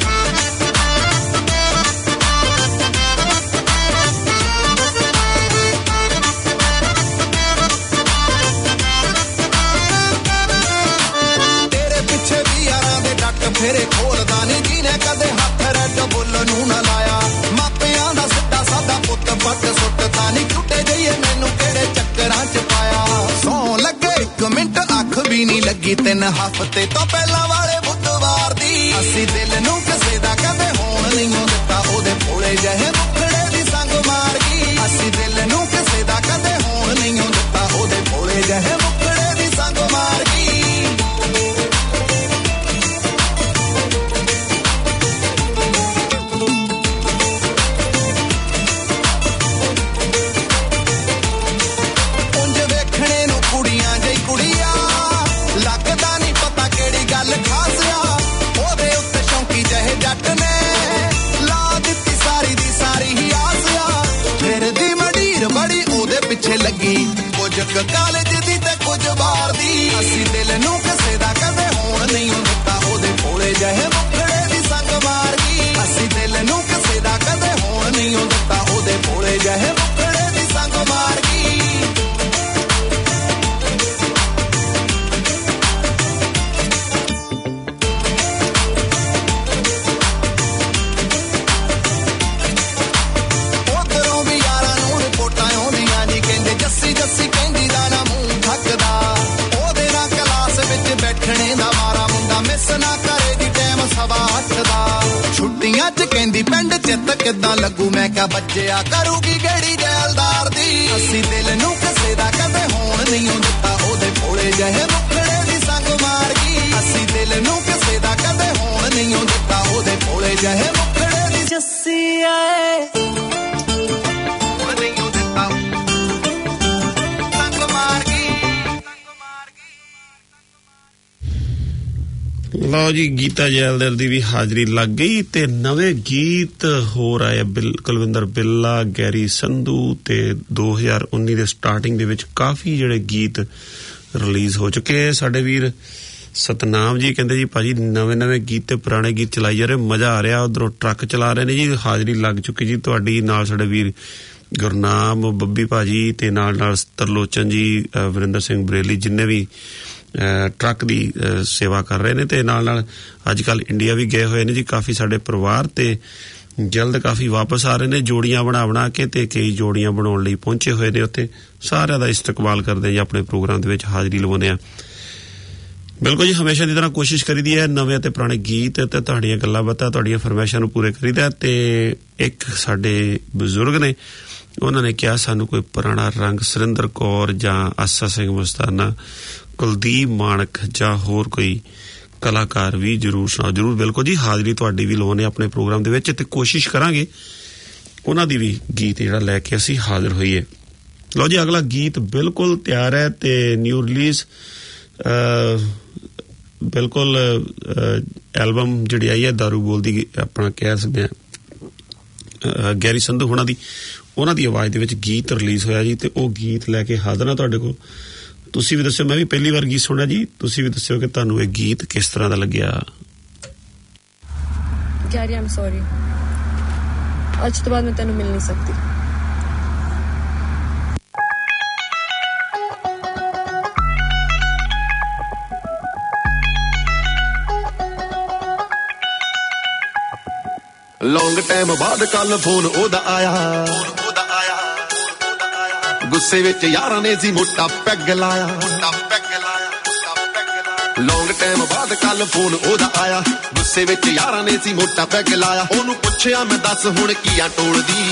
ਫੇਰੇ ਖੋਲਦਾ ਨਹੀਂ ਜਿਹਨੇ ਕਦੇ ਹੱਥ ਰੈਡ ਬੁੱਲ ਨੂੰ ਨਾ ਲਾਇਆ। ਮਾਪਿਆਂ ਦਾ ਸਿੱਧਾ ਸਾਦਾ ਪੁੱਤ ਪੱਟ ਸੁੱਟਦਾ ਨਹੀਂ, ਝੁੱਟੇ ਜਈਏ ਮੈਨੂੰ ਕਿਹੜੇ ਚੱਕਰਾਂ ਚ ਪਾਇਆ। ਸੌ ਲੱਗੇ ਇੱਕ ਮਿੰਟ ਅੱਖ ਵੀ ਨਹੀਂ ਲੱਗੀ, ਤਿੰਨ ਹਫ਼ਤੇ ਤੋਂ ਪਹਿਲਾਂ ਵਾਲੇ ਬੁੱਧਵਾਰ ਦੀ। ਅਸੀਂ ਦਿਲ ਨੂੰ ਕਿਸੇ ਦਾ ਕਦੇ ਹੋਣ ਨਹੀਂ ਦਿੱਤਾ, ਉਹਦੇ ਭੋਲੇ ਜਿਹੇ ਮੁਖੜੇ ਦੀ ਸੰਗ ਮਾਰ ਗਈ। ਅਸੀਂ ਦਿਲ ਨੂੰ ਕਿਸੇ ਦਾ ਕਦੇ ਹੋਣ ਨਹੀਂ ਦਿੱਤਾ, ਉਹਦੇ ਭੋਲੇ ਜਿਹੇ ਮੁਖੜੇ ਦੀ ਸੰਗ ਮਾਰ ਗਈ। ਲੱਗੀ ਕੁਝ ਕਾਲਜ ਦੀ ਤੇ ਕੁਝ ਬਾਹਰ ਦੀ। ਅਸੀਂ ਦਿਲ ਨੂੰ ਕਿਸੇ ਦਾ ਕਦੇ ਹੋਣ ਨਹੀਂ ਦਿੱਤਾ, ਉਹਦੇ ਭੋਲੇ ਜਿਹੇ ਮੁਖੜੇ ਦੀ ਸੰਗ ਮਾਰ ਗਈ। ਅਸੀਂ ਦਿਲ ਨੂੰ ਕਿਸੇ ਦਾ ਕਦੇ ਹੋਣ ਨਹੀਂ ਦਿੱਤਾ, ਉਹਦੇ ਭੋਲੇ ਜਿਹੇ ਮੁਖੜੇ ਦੀ ਸੰਗ ਮਾਰ ਗਈ। ਜੱਸੀ ਜੱਸੀ ਕਹਿੰਦੀ ਦਾ ਨਾ ਮੂੰਹ ਥੱਕਦਾ, ਉਹਦੇ ਨਾਲ ਕਲਾਸ ਵਿੱਚ ਬੈਠਣੇ ਦਾ ਮਾਰਾ ਮੁੰਡਾ ਮਿਸ ਨਾ ਕਰੇ ਦੀ ਟਾਈਮ ਸਵਾ ਅੱਠ ਦਾ। ਛੁੱਟੀਆਂ ਚ ਕਹਿੰਦੀ ਪਿੰਡ ਚਿੱਤ ਕਿੱਦਾਂ ਲੱਗੂ, ਮੈਂ ਕਿਹਾ ਬੱਚਿਆ ਕਰੂਗੀ ਗੇੜੀ ਜੈਲਦਾਰ ਦੀ। ਅਸੀਂ ਦਿਲ ਨੂੰ ਕਿਸੇ ਦਾ ਕਦੇ ਹੋਣ ਨਹੀਂ ਦਿੱਤਾ, ਉਹਦੇ ਭੋਲੇ ਜਿਹੇ ਮੁਖੜੇ ਦੀ ਸੰਗ ਮਾਰ ਗਈ। ਅਸੀਂ ਦਿਲ ਨੂੰ ਕਿਸੇ ਦਾ ਕਦੇ ਹੋਣ ਨਹੀਂ ਦਿੱਤਾ, ਉਹਦੇ ਭੋਲੇ ਜਿਹੇ ਮੁਖੜੇ ਦੀ ਜੱਸੀ ਆਏ ਲਓ ਜੀ। ਗੀਤਾ ਜੈਲਦਾਰ ਦੀ ਵੀ ਹਾਜ਼ਰੀ ਲੱਗ ਗਈ ਤੇ ਨਵੇਂ ਗੀਤ ਹੋਰ ਆਏ ਕੁਲਵਿੰਦਰ ਬਿੱਲਾ, ਗੈਰੀ ਸੰਧੂ ਤੇ ਦੋ ਹਜ਼ਾਰ ਉੱਨੀ ਦੇ ਸਟਾਰਟਿੰਗ ਦੇ ਵਿੱਚ ਕਾਫੀ ਜਿਹੜੇ ਗੀਤ ਰਿਲੀਜ਼ ਹੋ ਚੁੱਕੇ। ਸਾਡੇ ਵੀਰ ਸਤਨਾਮ ਜੀ ਕਹਿੰਦੇ ਜੀ ਭਾਜੀ ਨਵੇਂ ਨਵੇਂ ਗੀਤ ਤੇ ਪੁਰਾਣੇ ਗੀਤ ਚਲਾਈ ਜਾ ਰਹੇ, ਮਜ਼ਾ ਆ ਰਿਹਾ। ਉਧਰੋਂ ਟਰੱਕ ਚਲਾ ਰਹੇ ਨੇ ਜੀ, ਹਾਜ਼ਰੀ ਲੱਗ ਚੁੱਕੀ ਜੀ ਤੁਹਾਡੀ। ਨਾਲ ਸਾਡੇ ਵੀਰ ਗੁਰਨਾਮ ਬੱਬੀ ਭਾਜੀ ਤੇ ਨਾਲ ਨਾਲ ਤਰਲੋਚਨ ਜੀ, ਵਰਿੰਦਰ ਸਿੰਘ ਬਰੇਲੀ, ਜਿੰਨੇ ਵੀ ਟਰੱਕ ਦੀ ਸੇਵਾ ਕਰ ਰਹੇ ਨੇ। ਤੇ ਨਾਲ ਨਾਲ ਅੱਜ ਕੱਲ ਇੰਡੀਆ ਵੀ ਗਏ ਹੋਏ ਨੇ ਜੀ ਕਾਫੀ ਸਾਡੇ ਪਰਿਵਾਰ, ਤੇ ਜਲਦ ਕਾਫੀ ਵਾਪਸ ਆ ਰਹੇ ਨੇ ਜੋੜੀਆਂ ਬਣਾ ਬਣਾ ਕੇ, ਤੇ ਕਈ ਜੋੜੀਆਂ ਬਣਾਉਣ ਲਈ ਪਹੁੰਚੇ ਹੋਏ ਨੇ ਉੱਥੇ। ਸਾਰਿਆਂ ਦਾ ਇਸਤਕਬਾਲ ਕਰਦੇ ਜੀ, ਆਪਣੇ ਪ੍ਰੋਗਰਾਮ ਦੇ ਵਿੱਚ ਹਾਜ਼ਰੀ ਲਵਾਉਂਦੇ ਆ। ਬਿਲਕੁਲ ਜੀ, ਹਮੇਸ਼ਾ ਦੀ ਤਰ੍ਹਾਂ ਕੋਸ਼ਿਸ਼ ਕਰੀਦੀ ਹੈ ਨਵੇਂ ਅਤੇ ਪੁਰਾਣੇ ਗੀਤ ਤੇ ਤੁਹਾਡੀਆਂ ਗੱਲਾਂ ਬਾਤਾਂ, ਤੁਹਾਡੀਆਂ ਫਰਮਾਇਸ਼ਾਂ ਨੂੰ ਪੂਰੇ ਕਰੀਦਾ। ਤੇ ਇੱਕ ਸਾਡੇ ਬਜ਼ੁਰਗ ਨੇ, ਉਹਨਾਂ ਨੇ ਕਿਹਾ ਸਾਨੂੰ ਕੋਈ ਪੁਰਾਣਾ ਰੰਗ ਸੁਰਿੰਦਰ ਕੌਰ ਜਾਂ ਆਸਾ ਸਿੰਘ ਮਸਤਾਨਾ, ਕੁਲਦੀਪ ਮਾਨਕ ਜਾਂ ਹੋਰ ਕੋਈ ਕਲਾਕਾਰ ਵੀ ਜ਼ਰੂਰ ਸੁਣਾਓ। ਜ਼ਰੂਰ, ਬਿਲਕੁਲ ਜੀ, ਹਾਜ਼ਰੀ ਤੁਹਾਡੀ ਵੀ ਲਵਾਉਣੇ ਆਪਣੇ ਪ੍ਰੋਗਰਾਮ ਦੇ ਵਿੱਚ, ਤੇ ਕੋਸ਼ਿਸ਼ ਕਰਾਂਗੇ ਉਹਨਾਂ ਦੀ ਵੀ ਗੀਤ ਜਿਹੜਾ ਲੈ ਕੇ ਅਸੀਂ ਹਾਜ਼ਰ ਹੋਈਏ। ਲਓ ਜੀ, ਅਗਲਾ ਗੀਤ ਬਿਲਕੁਲ ਤਿਆਰ ਹੈ ਤੇ ਨਿਊ ਰਿਲੀਜ਼ ਬਿਲਕੁਲ ਐਲਬਮ ਜਿਹੜੀ ਆਈ ਹੈ ਦਾਰੂ ਬੋਲਦੀ, ਆਪਣਾ ਕਹਿ ਸਕਦੇ ਹਾਂ ਗੈਰੀ ਸੰਧੂ ਹੋਣਾ ਦੀ, ਉਹਨਾਂ ਦੀ ਆਵਾਜ਼ ਦੇ ਵਿੱਚ ਗੀਤ ਰਿਲੀਜ਼ ਹੋਇਆ ਜੀ। ਤੇ ਉਹ ਗੀਤ ਲੈ ਕੇ ਹਾਜ਼ਰ ਹਾਂ ਤੁਹਾਡੇ ਕੋਲ। ਤੁਸੀਂ ਵੀ ਦੱਸਿਓ, ਮੈਂ ਵੀ ਪਹਿਲੀ ਵਾਰ ਗੀਤ ਸੁਣਿਆ ਜੀ, ਤੁਸੀਂ ਵੀ ਦੱਸਿਓ ਕਿ ਤੁਹਾਨੂੰ ਇਹ ਗੀਤ ਕਿਸ ਤਰ੍ਹਾਂ ਦਾ ਲੱਗਿਆ। ਗੈਰੀ ਆਮ ਸੌਰੀ ਅੱਜ ਤੋਂ ਬਾਅਦ ਮੈਂ ਤੈਨੂੰ ਮਿਲ ਨਹੀਂ ਸਕਦੀ ਲੌਂਗ ਟਾਈਮ ਬਾਅਦ ਕੱਲ ਫੋਨ ਉਹਦਾ ਆਇਆ ਉਹਦਾ ਆਇਆ ਗੁੱਸੇ ਵਿੱਚ ਯਾਰਾਂ ਨੇ ਸੀ ਮੋਟਾ ਪੈਗ ਲਾਇਆ ਮੋਟਾ ਪੈਗ ਲਾਇਆ ਮੋਟਾ ਪੈਗ ਲਾਇਆ ਲੌਂਗ ਟਾਈਮ ਬਾਅਦ ਕੱਲ ਫੋਨ ਉਹਦਾ ਆਇਆ ਗੁੱਸੇ ਵਿੱਚ ਯਾਰਾਂ ਨੇ ਸੀ ਮੋਟਾ ਪੈਗ ਲਾਇਆ ਉਹਨੂੰ ਪੁੱਛਿਆ ਮੈਂ ਦੱਸ ਹੁਣ ਕੀ ਆ ਟੋਲਦੀ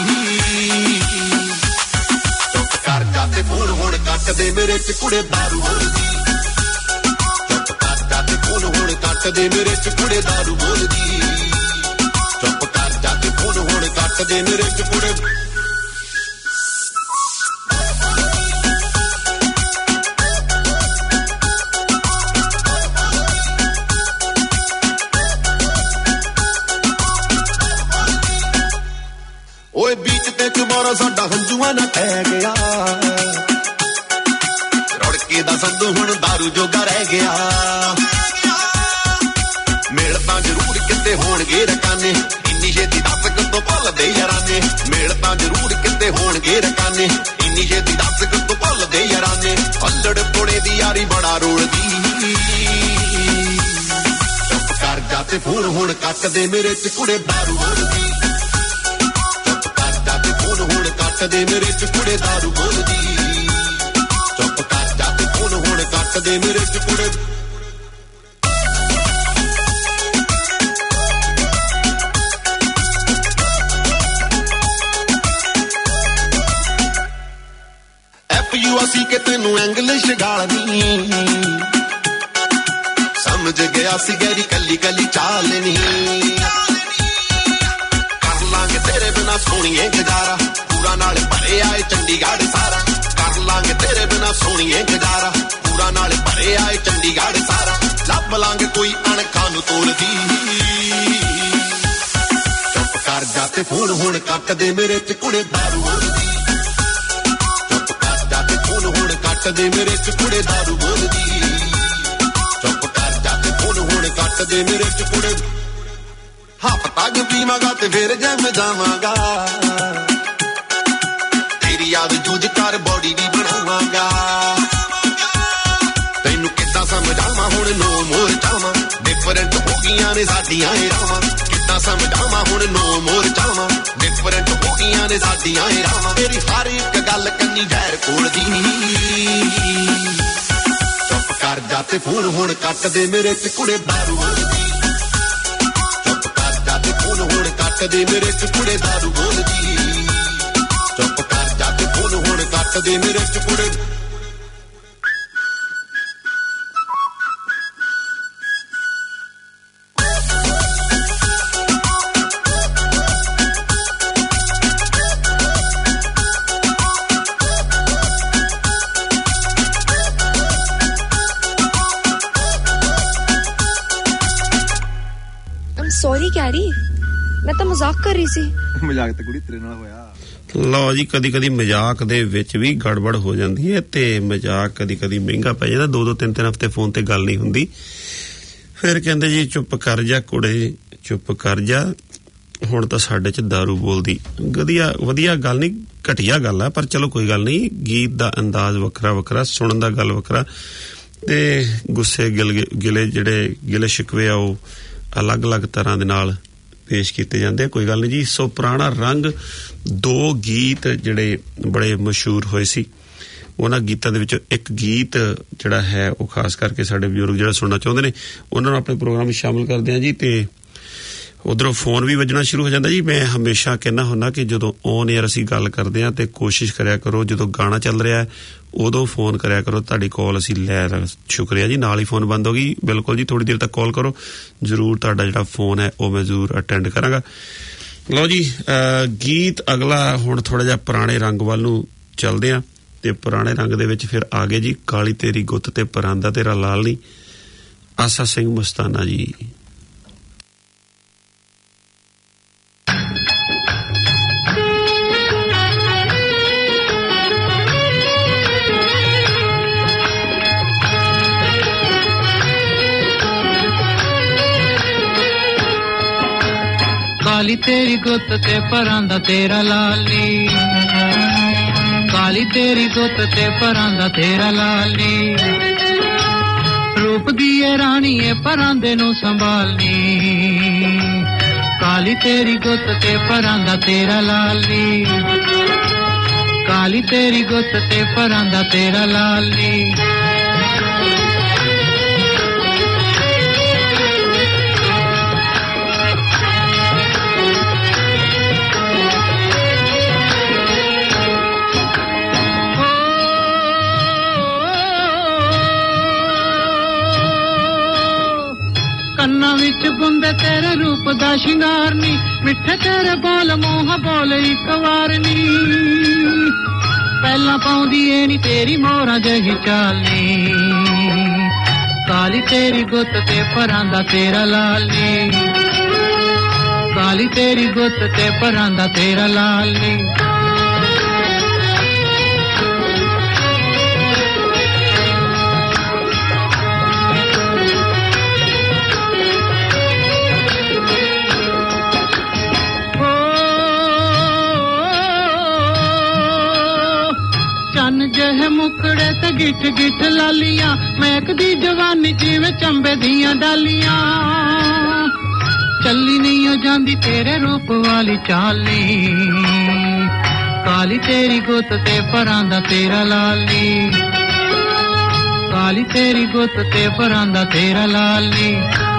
ਚੁੱਪ ਕਰ ਜਾ ਤੇ ਫੋਨ ਹੁਣ ਕੱਟ ਦੇ ਮੇਰੇ ਚ ਕੁੜੇ ਦਾਰੂ ਬੋਲਦੀ ਚੁੱਪ ਕਰ ਜਾ ਤੇ ਫੋਨ ਹੁਣ ਕੱਟ ਦੇ ਮੇਰੇ ਚ ਕੁੜੇ ਦਾਰੂ ਬੋਲਦੀ ਚੁੱਪ ਕਰ ਜਾ ਤੇ ਫੋਨ ਹੁਣ ਕੱਟ ਦੇ ਮੇਰੇ ਚ ਕੁੜੇ ਓਏ ਬੀਚ ਤੇ ਚੁਬਾਰਾ ਸਾਡਾ ਹੰਝੂਆਂ ਨਾ ਟਹਿ ਗਿਆ ਰੜਕੇ ਦਾ ਸੰਧੂ ਹੁਣ ਦਾਰੂ ਜੋਗਾ ਰਹਿ ਗਿਆ ਮੇਲ ਤਾਂ ਜ਼ਰੂਰ ਕਿਤੇ ਹੋਣਗੇ ਰਕਾਨੇ ਇੰਨੀ ਛੇਤੀ ਦੱਸ ਕਿਤੋਂ ਭੁੱਲਦੇ ਯਾਰਾਂ ਨੇ ਮੇਲ ਤਾਂ ਜ਼ਰੂਰ ਕਿਤੇ ਹੋਣਗੇ ਰਕਾਨੇ ਇੰਨੀ ਛੇਤੀ ਦੱਸ ਕਿਤੋਂ ਭੁੱਲਦੇ ਯਾਰਾਂ ਨੇ ਅੱਲੜ ਪੁੜੇ ਦੀ ਯਾਰੀ ਬੜਾ ਰੋਲਦੀ ਚੁੱਪ ਕਰ ਜਾ ਤੇ ਫੋਨ ਹੁਣ ਕੱਟ ਦੇ ਮੇਰੇ ਚ ਕੁੜੇ ਦਾਰੂ ਬੋਲਦੀ ਹੁਣ ਕੱਟ ਦੇ ਮੇਰੇ ਚ ਕੁੜੇ ਦਾਰੂ ਬੋਲਦੀ ਚੁੱਪ ਕਰ ਜਾ ਤੇ ਫੋਨ ਹੁਣ ਕੱਟ ਦੇ ਮੇਰੇ ਚ ਕੁੜੇ ਐਫ ਯੂ ਅਸੀਂ ਕਿ ਤੈਨੂੰ ਇੰਗਲਿਸ਼ ਗਾਲਨੀ ਸਮਝ ਗਿਆ ਸੀ ਗੈਰੀ ਕੱਲੀ ਕੱਲੀ ਚਾਲਨੀ ਕਰ ਲਾਂਗੇ ਤੇਰੇ ਬਿਨਾ ਸੋਹਣੀਏ ਗੁਜ਼ਾਰਾ ਪੂਰਾ ਨਾਲ ਭਰੇ ਆਏ ਚੰਡੀਗੜ੍ਹ ਸਾਰਾ ਕਰ ਲਾਂਗੇ ਤੇਰੇ ਬਿਨਾ ਸੋਹਣੀਏ ਗੁਜ਼ਾਰਾ ਪੂਰਾ ਨਾਲ ਭਰੇ ਆਏ ਚੰਡੀਗੜ੍ਹ ਸਾਰਾ ਲੱਭ ਲਾਂਗੇ ਕੋਈ ਅਣਖਾਂ ਨੂੰ ਤੋਲਦੀ ਚੁੱਪ ਕਰ ਜਾ ਤੇ ਫੋਨ ਹੁਣ ਕੱਟ ਦੇ ਮੇਰੇ ਚ ਕੁੜੇ ਦਾਰੂ ਬੋਲਦੀ ਚੁੱਪ ਕਰ ਜਾ ਤੇ ਫੋਨ ਹੁਣ ਕੱਟ ਦੇ ਮੇਰੇ ਚ ਕੁੜੇ ਦਾਰੂ ਬੋਲਦੀ ਚੁੱਪ ਕਰ ਜਾ ਤੇ ਫੋਨ ਹੁਣ ਕੱਟ ਦੇ ਮੇਰੇ ਚ ਕੁੜੇ ਹਫ਼ਤਾ ਕੁ ਪੀਵਾਂਗਾ ਤੇ ਫਿਰ ਜਿਮ ਜਾਵਾਂਗਾ ਤੇਰੀ ਯਾਦ ਜੂਝ ਕਰ ਬੋਡੀ ਵੀ ਬਣਾਵਾਂਗਾ ਤੈਨੂੰ ਕਿੱਦਾਂ ਸਮਝਾਵਾਂ ਹੁਣ ਨੋ ਮੋਰ ਚਾਵਾਂ ਡਿਫਰੈਂਟ ਹੋ ਗਈਆਂ ਨੇ ਸਾਡੀਆਂ ਇਹ ਰਾਵਾਂ ਕਿੱਦਾਂ ਸਮਝਾਵਾਂ ਹੁਣ ਨੋ ਮੋਰ ਚਾਵਾਂ ਡਿਫਰੈਂਟ ਹੋ ਗਈਆਂ ਨੇ ਸਾਡੀਆਂ ਇਹ ਰਾਵਾਂ ਤੇਰੀ ਹਰ ਇੱਕ ਗੱਲ ਕੰਨੀ ਜ਼ਹਿਰ ਕੋਲਦੀ ਚੁੱਪ ਕਰ ਜਾ ਤੇ ਫੋਨ ਹੁਣ ਕੱਟ ਦੇ ਮੇਰੇ ਚ ਕੁੜੇ ਦਾਰੂ ਬੋਲਦੀ ਫੋਨ ਹੁਣ ਕੱਟ ਦੇ ਮੇਰੇ ਚ ਕੁੜੇ ਦਾਰੂ ਬੋਲਦੀ ਚੁੱਪ ਕਰ ਜਾ ਤੇ ਫੋਨ ਹੁਣ ਕੱਟ ਦੇ ਮੇਰੇ ਚ ਕੁੜੇ ਸੌਰੀ ਗੈਰੀ ਮੈਂ ਤਾਂ ਮਜ਼ਾਕ ਕਰ ਰਹੀ ਸੀ ਮਜ਼ਾਕ ਤਾਂ ਕੁੜੀ ਤੇਰੇ ਨਾਲ ਹੋਇਆ ਲਓ ਜੀ ਕਦੀ ਕਦੀ ਮਜ਼ਾਕ ਦੇ ਵਿੱਚ ਵੀ ਗੜਬੜ ਹੋ ਜਾਂਦੀ ਹੈ ਤੇ ਮਜ਼ਾਕ ਕਦੀ ਕਦੀ ਮਹਿੰਗਾ ਪੈ ਜਾਂਦਾ ਦੋ ਦੋ ਤਿੰਨ ਤਿੰਨ ਹਫ਼ਤੇ ਫੋਨ ਤੇ ਗੱਲ ਨਹੀਂ ਹੁੰਦੀ ਫਿਰ ਕਹਿੰਦੇ ਜੀ ਚੁੱਪ ਕਰ ਜਾ ਕੁੜੇ ਚੁੱਪ ਕਰ ਜਾ ਹੁਣ ਤਾਂ ਸਾਡੇ ਚ ਦਾਰੂ ਬੋਲਦੀ ਵਧੀਆ ਵਧੀਆ ਗੱਲ ਨਹੀਂ ਘਟੀਆ ਗੱਲ ਆ ਪਰ ਚਲੋ ਕੋਈ ਗੱਲ ਨਹੀਂ ਗੀਤ ਦਾ ਅੰਦਾਜ਼ ਵੱਖਰਾ ਵੱਖਰਾ ਸੁਣਨ ਦਾ ਗੱਲ ਵੱਖਰਾ ਤੇ ਗੁੱਸੇ ਗਿਲ ਗਿਲੇ ਜਿਹੜੇ ਗਿਲੇ ਸ਼ਿਕਵੇ ਆ ਉਹ ਅਲੱਗ-ਅਲੱਗ ਤਰ੍ਹਾਂ ਦੇ ਨਾਲ ਪੇਸ਼ ਕੀਤੇ ਜਾਂਦੇ ਕੋਈ ਗੱਲ ਨਹੀਂ ਜੀ ਸੋ ਪੁਰਾਣਾ ਰੰਗ ਦੋ ਗੀਤ ਜਿਹੜੇ ਬੜੇ ਮਸ਼ਹੂਰ ਹੋਏ ਸੀ ਉਹਨਾਂ ਗੀਤਾਂ ਦੇ ਵਿੱਚੋਂ ਇੱਕ ਗੀਤ ਜਿਹੜਾ ਹੈ ਉਹ ਖਾਸ ਕਰਕੇ ਸਾਡੇ ਬਜ਼ੁਰਗ ਜਿਹੜਾ ਸੁਣਨਾ ਚਾਹੁੰਦੇ ਨੇ ਉਹਨਾਂ ਨੂੰ ਆਪਣੇ ਪ੍ਰੋਗਰਾਮ ਵਿੱਚ ਸ਼ਾਮਲ ਕਰਦੇ ਹਾਂ ਜੀ ਤੇ ਉਧਰੋਂ ਫੋਨ ਵੀ ਵੱਜਣਾ ਸ਼ੁਰੂ ਹੋ ਜਾਂਦਾ ਜੀ ਮੈਂ ਹਮੇਸ਼ਾ ਕਹਿੰਦਾ ਹੁੰਦਾ ਕਿ ਜਦੋਂ ਔਨ 에ਅਰ ਅਸੀਂ ਗੱਲ ਕਰਦੇ ਹਾਂ ਤੇ ਕੋਸ਼ਿਸ਼ ਕਰਿਆ ਕਰੋ ਜਦੋਂ ਗਾਣਾ ਚੱਲ ਰਿਹਾ ਉਦੋਂ ਫੋਨ ਕਰਿਆ ਕਰੋ ਤੁਹਾਡੀ ਕਾਲ ਅਸੀਂ ਲੈ ਸ਼ੁਕਰੀਆ ਜੀ ਨਾਲ ਹੀ ਫੋਨ ਬੰਦ ਹੋ ਗਈ ਬਿਲਕੁਲ ਜੀ ਥੋੜੀ ਦੇਰ ਤੱਕ ਕਾਲ ਕਰੋ ਜ਼ਰੂਰ ਤੁਹਾਡਾ ਜਿਹੜਾ ਫੋਨ ਹੈ ਉਹ ਮੈਂ ਜ਼ਰੂਰ ਅਟੈਂਡ ਕਰਾਂਗਾ ਲਓ ਜੀ ਗੀਤ ਅਗਲਾ ਹੁਣ ਥੋੜਾ ਜਿਹਾ ਪੁਰਾਣੇ ਰੰਗ ਵੱਲ ਨੂੰ ਚੱਲਦੇ ਆ ਤੇ ਪੁਰਾਣੇ ਰੰਗ ਦੇ ਵਿੱਚ ਫਿਰ ਆ ਗਏ ਜੀ ਕਾਲੀ ਤੇਰੀ ਗੁੱਤ ਤੇ ਪਰਾਂਦਾ ਤੇਰਾ ਲਾਲ ਨਹੀਂ ਆਸਾ ਸਿੰਘ ਮਸਤਾਨਾ ਜੀ ਕਾਲੀ ਤੇਰੀ ਗੁੱਤ ਤੇ ਪਰਾਂ ਦਾ ਤੇਰਾ ਲਾਲੀ ਕਾਲੀ ਤੇਰੀ ਗੁੱਤ ਤੇ ਪਰਾਂ ਦਾ ਤੇਰਾ ਲਾਲੀ ਰੂਪ ਦੀ ਏ ਰਾਣੀ ਏ ਪਰਾਂਦੇ ਨੂੰ ਸੰਭਾਲਨੀ ਕਾਲੀ ਤੇਰੀ ਗੁੱਤ ਤੇ ਪਰਾਂ ਦਾ ਤੇਰਾ ਲਾਲੀ ਕਾਲੀ ਤੇਰੀ ਗੁੱਤ ਤੇ ਪਰਾਂ ਦਾ ਤੇਰਾ ਲਾਲੀ ਕੰਨਾਂ ਵਿੱਚ ਗੁੰਦੇ ਤੇਰੇ ਰੂਪ ਦਾ ਸ਼ਿੰਗਾਰ ਨੀ ਮਿੱਠੇ ਤੇਰੇ ਬੋਲ ਮੂੰਹ ਬੋਲ ਇੱਕ ਵਾਰ ਨੀ ਪਹਿਲਾਂ ਪਾਉਂਦੀ ਏ ਨੀ ਤੇਰੀ ਮੋਹਰਾਂ ਜਿਹੀ ਚਾਲ ਨੀ ਕਾਲੀ ਤੇਰੀ ਗੁੱਤ ਤੇ ਪਰਾਂ ਦਾ ਤੇਰਾ ਲਾਲ ਨੀ ਕਾਲੀ ਤੇਰੀ ਗੁੱਤ ਤੇ ਪਰਾਂ ਦਾ ਤੇਰਾ ਲਾਲ ਨੀ ਜਹ ਮੁਕੜੇ ਤੇ ਗਿੱਠ ਗਿੱਠ ਲਾਲੀਆਂ ਮਹਿਕਦੀ ਜਵਾਨੀ ਜਿਵੇਂ ਚੰਬੇ ਦੀਆਂ ਡਾਲੀਆਂ ਚੱਲੀ ਨਹੀਂ ਹੋ ਜਾਂਦੀ ਤੇਰੇ ਰੂਪ ਵਾਲੀ ਚਾਲੀ ਕਾਲੀ ਤੇਰੀ ਗੁੱਤ ਤੇ ਪਰਾਂ ਦਾ ਤੇਰਾ ਲਾਲੀ ਕਾਲੀ ਤੇਰੀ ਗੁੱਤ ਤੇ ਪਰਾਂ ਦਾ ਤੇਰਾ ਲਾਲੀ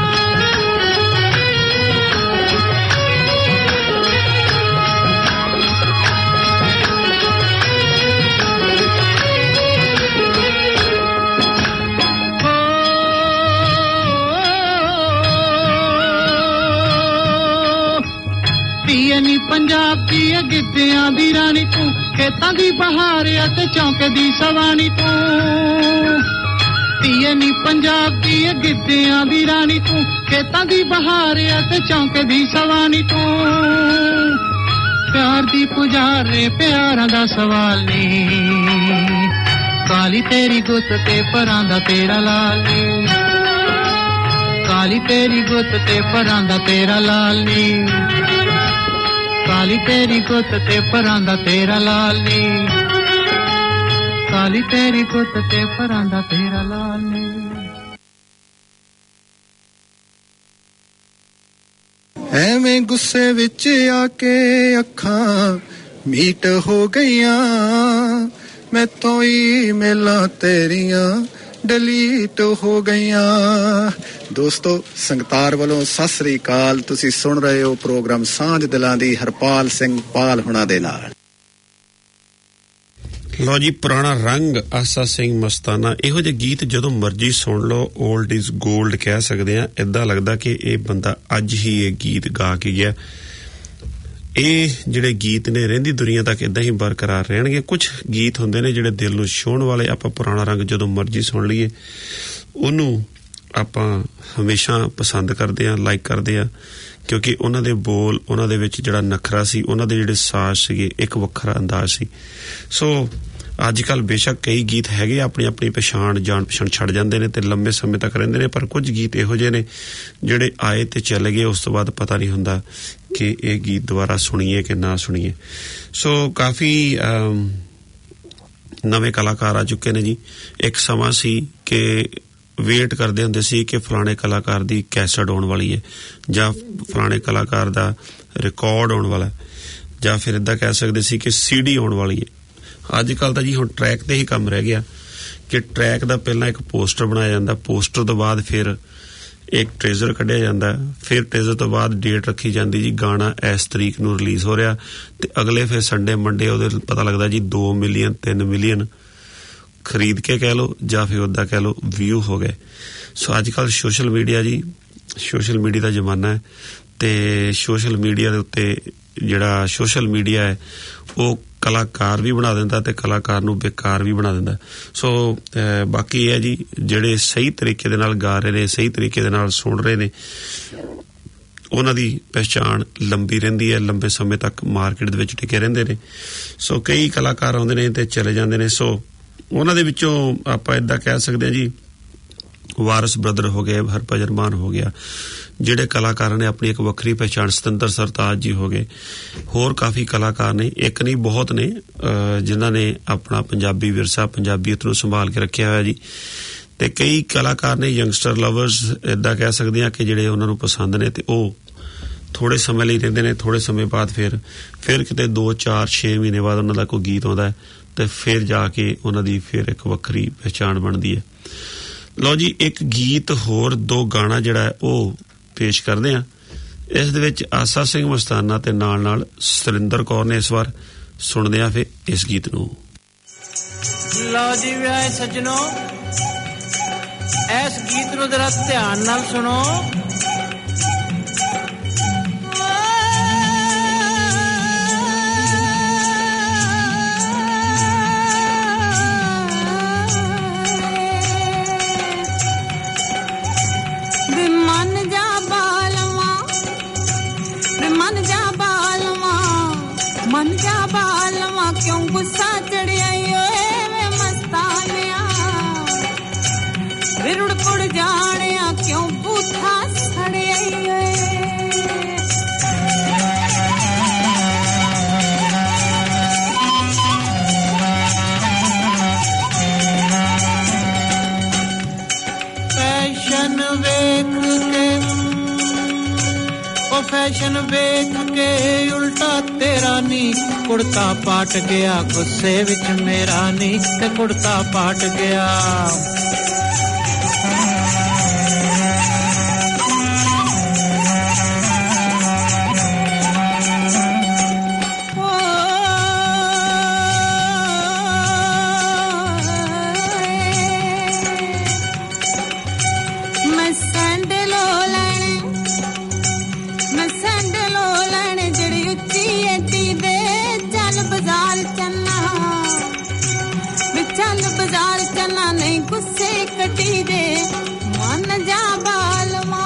ਨੀ ਪੰਜਾਬ ਦੀ ਗਿੱਧਿਆਂ ਦੀ ਰਾਣੀ ਤੂੰ ਖੇਤਾਂ ਦੀ ਬਹਾਰ ਅਤੇ ਚੌਂਕੇ ਦੀ ਸਵਾਣੀ ਤੂੰ ਧੀਏ ਨੀ ਪੰਜਾਬ ਦੀ ਗਿੱਧਿਆਂ ਦੀ ਰਾਣੀ ਤੂੰ ਖੇਤਾਂ ਦੀ ਬਹਾਰ ਅਤੇ ਚੌਂਕੇ ਦੀ ਸਵਾਣੀ ਤੂੰ ਪਿਆਰ ਦੀ ਪੁਜਾਰੇ ਪਿਆਰਾਂ ਦਾ ਸਵਾਲ ਨੀ ਕਾਲੀ ਤੇਰੀ ਗੁੱਤ ਤੇ ਪਰਾਂ ਦਾ ਤੇਰਾ ਲਾਲ ਨੀ ਕਾਲੀ ਤੇਰੀ ਗੁੱਤ ਤੇ ਪਰਾਂ ਦਾ ਤੇਰਾ ਲਾਲ ਨੀ ਕਾਲੀ ਤੇਰੀ ਗੁੱਤ ਤੇ ਪਰਾਂ ਦਾ ਤੇਰਾ ਲਾਲ ਨੀ ਕਾਲੀ ਤੇਰੀ ਗੁੱਤ ਤੇ ਪਰਾਂ ਦਾ ਤੇਰਾ ਲਾਲ ਨੀ ਐਵੇਂ ਗੁੱਸੇ ਵਿੱਚ ਆ ਕੇ ਅੱਖਾਂ ਮੀਟ ਹੋ ਗਈਆਂ ਮੈਥੋਂ ਹੀ ਮੇਲਾਂ ਤੇਰੀਆਂ ਡਿਲੀਟ ਹੋ ਗਈਆਂ ਦੋਸਤੋ ਸੰਗਤਾਰ ਵੱਲੋਂ ਸਤਿ ਸ੍ਰੀ ਅਕਾਲ ਤੁਸੀਂ ਸੁਣ ਰਹੇ ਹੋ ਪ੍ਰੋਗਰਾਮ ਸਾਂਝ ਦਿਲਾਂ ਦੀ ਹਰਪਾਲ ਸਿੰਘ ਪਾਲ ਹੁਣਾਂ ਦੇ ਨਾਲ ਲੋ ਜੀ ਪੁਰਾਣਾ ਰੰਗ ਆਸਾ ਸਿੰਘ ਮਸਤਾਨਾ ਇਹੋ ਜਿਹੇ ਗੀਤ ਜਦੋਂ ਮਰਜ਼ੀ ਸੁਣ ਲਓ 올ਡ ਇਜ਼ 골ਡ ਕਹਿ ਸਕਦੇ ਆ ਇਦਾਂ ਲੱਗਦਾ ਕਿ ਇਹ ਬੰਦਾ ਅੱਜ ਹੀ ਇਹ ਗੀਤ ਗਾ ਕੇ ਗਿਆ ਇਹ ਜਿਹੜੇ ਗੀਤ ਨੇ ਰਹਿੰਦੀ ਦੁਨੀਆ ਤੱਕ ਇਦਾਂ ਹੀ ਬਰਕਰਾਰ ਰਹਿਣਗੇ ਕੁਝ ਗੀਤ ਹੁੰਦੇ ਨੇ ਜਿਹੜੇ ਦਿਲ ਨੂੰ ਛੂਹਣ ਵਾਲੇ ਆਪਾਂ ਪੁਰਾਣਾ ਰੰਗ ਜਦੋਂ ਮਰਜ਼ੀ ਸੁਣ ਲਈਏ ਉਹਨੂੰ ਆਪਾਂ ਹਮੇਸ਼ਾ ਪਸੰਦ ਕਰਦੇ ਆ ਲਾਈਕ ਕਰਦੇ ਆ ਕਿਉਂਕਿ ਉਹਨਾਂ ਦੇ ਬੋਲ ਉਹਨਾਂ ਦੇ ਵਿੱਚ ਜਿਹੜਾ ਨਖਰਾ ਸੀ ਉਹਨਾਂ ਦੇ ਜਿਹੜੇ ਸਾਜ਼ ਸੀਗੇ ਇੱਕ ਵੱਖਰਾ ਅੰਦਾਜ਼ ਸੀ ਸੋ ਅੱਜ ਕੱਲ ਬੇਸ਼ੱਕ ਕਈ ਗੀਤ ਹੈਗੇ ਆਪਣੀ ਆਪਣੀ ਪਛਾਣ ਜਾਣ ਪਛਾਣ ਛੱਡ ਜਾਂਦੇ ਨੇ ਤੇ ਲੰਬੇ ਸਮੇਂ ਤੱਕ ਰਹਿੰਦੇ ਨੇ ਪਰ ਕੁਝ ਗੀਤ ਇਹੋ ਜਿਹੇ ਨੇ ਜਿਹੜੇ ਆਏ ਤੇ ਚਲੇ ਗਏ ਉਸ ਤੋਂ ਬਾਅਦ ਪਤਾ ਨਹੀਂ ਹੁੰਦਾ ਕਿ ਇਹ ਗੀਤ ਦੁਬਾਰਾ ਸੁਣੀਏ ਕਿ ਨਾ ਸੁਣੀਏ ਸੋ ਕਾਫੀ ਨਵੇਂ ਕਲਾਕਾਰ ਆ ਚੁੱਕੇ ਨੇ ਜੀ ਇੱਕ ਸਮਾਂ ਸੀ ਕਿ ਵੇਟ ਕਰਦੇ ਹੁੰਦੇ ਸੀ ਕਿ ਫਲਾਣੇ ਕਲਾਕਾਰ ਦੀ ਕੈਸਟ ਆਉਣ ਵਾਲੀ ਹੈ ਜਾਂ ਫਲਾਣੇ ਕਲਾਕਾਰ ਦਾ ਰਿਕਾਰਡ ਆਉਣ ਵਾਲਾ ਜਾਂ ਫਿਰ ਇਦਾਂ ਕਹਿ ਸਕਦੇ ਸੀ ਕਿ ਸੀਡੀ ਆਉਣ ਵਾਲੀ ਹੈ ਅੱਜ ਕੱਲ ਤਾਂ ਜੀ ਹੁਣ ਟਰੈਕ ਤੇ ਹੀ ਕੰਮ ਰਹਿ ਗਿਆ ਕਿ ਟਰੈਕ ਦਾ ਪਹਿਲਾਂ ਇੱਕ ਪੋਸਟਰ ਬਣਾਇਆ ਜਾਂਦਾ ਪੋਸਟਰ ਤੋਂ ਬਾਅਦ ਫਿਰ ਇੱਕ ਟ੍ਰੇਜ਼ਰ ਕੱਢਿਆ ਜਾਂਦਾ ਫਿਰ ਟ੍ਰੇਜ਼ਰ ਤੋਂ ਬਾਅਦ ਡੇਟ ਰੱਖੀ ਜਾਂਦੀ ਜੀ ਗਾਣਾ ਇਸ ਤਰੀਕ ਨੂੰ ਰਿਲੀਜ਼ ਹੋ ਰਿਹਾ ਤੇ ਅਗਲੇ ਫਿਰ ਸੰਡੇ ਮੰਡੇ ਉਹਦੇ ਪਤਾ ਲੱਗਦਾ ਜੀ ਦੋ ਮਿਲੀਅਨ ਤਿੰਨ ਮਿਲੀਅਨ ਖਰੀਦ ਕੇ ਕਹਿ ਲਓ ਜਾਂ ਫਿਰ ਉੱਦਾਂ ਕਹਿ ਲਓ ਵਿਊ ਹੋ ਗਏ ਸੋ ਅੱਜ ਕੱਲ ਸੋਸ਼ਲ ਮੀਡੀਆ ਜੀ ਸੋਸ਼ਲ ਮੀਡੀਆ ਦਾ ਜ਼ਮਾਨਾ ਹੈ ਤੇ ਸੋਸ਼ਲ ਮੀਡੀਆ ਦੇ ਉੱਤੇ ਜਿਹੜਾ ਸੋਸ਼ਲ ਮੀਡੀਆ ਹੈ ਉਹ ਕਲਾਕਾਰ ਵੀ ਬਣਾ ਦਿੰਦਾ ਤੇ ਕਲਾਕਾਰ ਨੂੰ ਬੇਕਾਰ ਵੀ ਬਣਾ ਦਿੰਦਾ ਸੋ ਬਾਕੀ ਇਹ ਹੈ ਜੀ ਜਿਹੜੇ ਸਹੀ ਤਰੀਕੇ ਦੇ ਨਾਲ ਗਾ ਰਹੇ ਨੇ ਸਹੀ ਤਰੀਕੇ ਦੇ ਨਾਲ ਸੁਣ ਰਹੇ ਨੇ ਉਹਨਾਂ ਦੀ ਪਹਿਚਾਣ ਲੰਬੀ ਰਹਿੰਦੀ ਹੈ ਲੰਬੇ ਸਮੇਂ ਤੱਕ ਮਾਰਕੀਟ ਦੇ ਵਿੱਚ ਟਿਕੇ ਰਹਿੰਦੇ ਨੇ ਸੋ ਕਈ ਕਲਾਕਾਰ ਆਉਂਦੇ ਨੇ ਤੇ ਚਲੇ ਜਾਂਦੇ ਨੇ ਸੋ ਉਹਨਾਂ ਦੇ ਵਿੱਚੋਂ ਆਪਾਂ ਇਦਾਂ ਕਹਿ ਸਕਦੇ ਹਾਂ ਜੀ ਵਾਰਿਸ ਬ੍ਰਦਰ ਹੋ ਗਏ, ਹਰਭਜਨ ਮਾਨ ਹੋ ਗਿਆ, ਜਿਹੜੇ ਕਲਾਕਾਰਾਂ ਨੇ ਆਪਣੀ ਇੱਕ ਵੱਖਰੀ ਪਹਿਚਾਣ, ਸਤਿੰਦਰ ਸਰਤਾਜ ਜੀ ਹੋ ਗਏ, ਹੋਰ ਕਾਫੀ ਕਲਾਕਾਰ ਨੇ, ਇੱਕ ਨਹੀਂ ਬਹੁਤ ਨੇ ਜਿਨ੍ਹਾਂ ਨੇ ਆਪਣਾ ਪੰਜਾਬੀ ਵਿਰਸਾ, ਪੰਜਾਬੀਅਤ ਨੂੰ ਸੰਭਾਲ ਕੇ ਰੱਖਿਆ ਹੋਇਆ ਜੀ। ਤੇ ਕਈ ਕਲਾਕਾਰ ਨੇ ਯੰਗਸਟਰ ਲਵਰਸ ਇੱਦਾਂ ਕਹਿ ਸਕਦੇ ਹਾਂ ਕਿ ਜਿਹੜੇ ਉਹਨਾਂ ਨੂੰ ਪਸੰਦ ਨੇ ਤੇ ਉਹ ਥੋੜੇ ਸਮੇਂ ਲਈ ਰਹਿੰਦੇ ਨੇ, ਥੋੜੇ ਸਮੇਂ ਬਾਅਦ ਫਿਰ ਫਿਰ ਕਿਤੇ ਦੋ ਚਾਰ ਛੇ ਮਹੀਨੇ ਬਾਅਦ ਉਹਨਾਂ ਦਾ ਕੋਈ ਗੀਤ ਆਉਂਦਾ ਤੇ ਫਿਰ ਜਾ ਕੇ ਉਹਨਾਂ ਦੀ ਫਿਰ ਇੱਕ ਵੱਖਰੀ ਪਹਿਚਾਣ ਬਣਦੀ ਹੈ। ਲਓ ਜੀ, ਇੱਕ ਗੀਤ ਹੋਰ, ਦੋ ਗਾਣਾ ਜਿਹੜਾ ਹੈ ਉਹ ਪੇਸ਼ ਕਰਦੇ ਹਾਂ। ਇਸ ਦੇ ਵਿੱਚ ਆਸਾ ਸਿੰਘ ਮਸਤਾਨਾ ਤੇ ਨਾਲ ਨਾਲ ਸੁਰਿੰਦਰ ਕੌਰ ਨੇ ਇਸ ਵਾਰ। ਸੁਣਦੇ ਆ ਫਿਰ ਇਸ ਗੀਤ ਨੂੰ। ਲਓ ਜੀ ਵਿਆਹ ਸੱਜਣੋ, ਇਸ ਗੀਤ ਨੂੰ ਜਰਾ ਧਿਆਨ ਨਾਲ ਸੁਣੋ। मन जा बालवा क्यों गुस्सा चढ़िया वे मस्तानिया विरुड़ पुड़ जानिया क्यों बूथा सड़िया फैशन वेख के ओ फैशन वेख के उल्टा तेरा नी कुर्ता पाट गया, गुस्से विच मेरा नी ते कुर्ता पाट गया। गुस्से कटी दे मन जा बालवा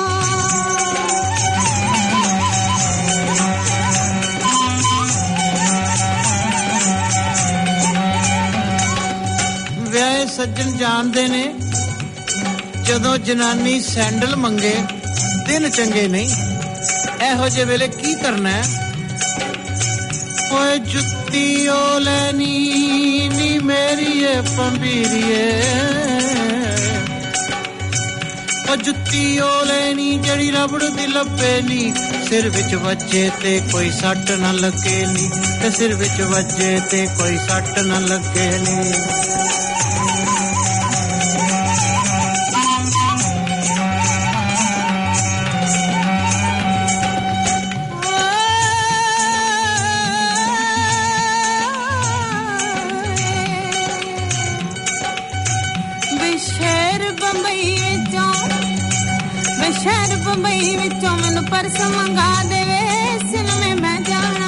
ਵਿਆਹ ਸੱਜਣ ਜਾਣਦੇ ਨੇ ਜਦੋਂ ਜਨਾਨੀ ਸੈਂਡਲ ਮੰਗੇ ਦਿਨ ਚੰਗੇ ਨਹੀਂ, ਇਹੋ ਜਿਹੇ ਵੇਲੇ ਕੀ ਕਰਨਾ ਹੈ? ਓਏ ਜੁੱਤੀ ਓ ਲੈਣੀ ਨੀ ਮੇਰੀ ਏ ਪੰਬੀਰੀਏ, ਓ ਜੁੱਤੀ ਓ ਲੈਣੀ ਜਿਹੜੀ ਰਬੜ ਦੀ ਲੱਭੇ ਨੀ, ਸਿਰ ਵਿੱਚ ਵੱਜੇ ਤੇ ਕੋਈ ਸੱਟ ਨਾ ਲੱਗੇ ਨੀ, ਤੇ ਸਿਰ ਵਿੱਚ ਵੱਜੇ ਤੇ ਕੋਈ ਸੱਟ ਨਾ ਲੱਗੇ ਨੀ। शहर बंबई विचों मैनू पर्स मंगा देवे, सिनेमे मैं जाना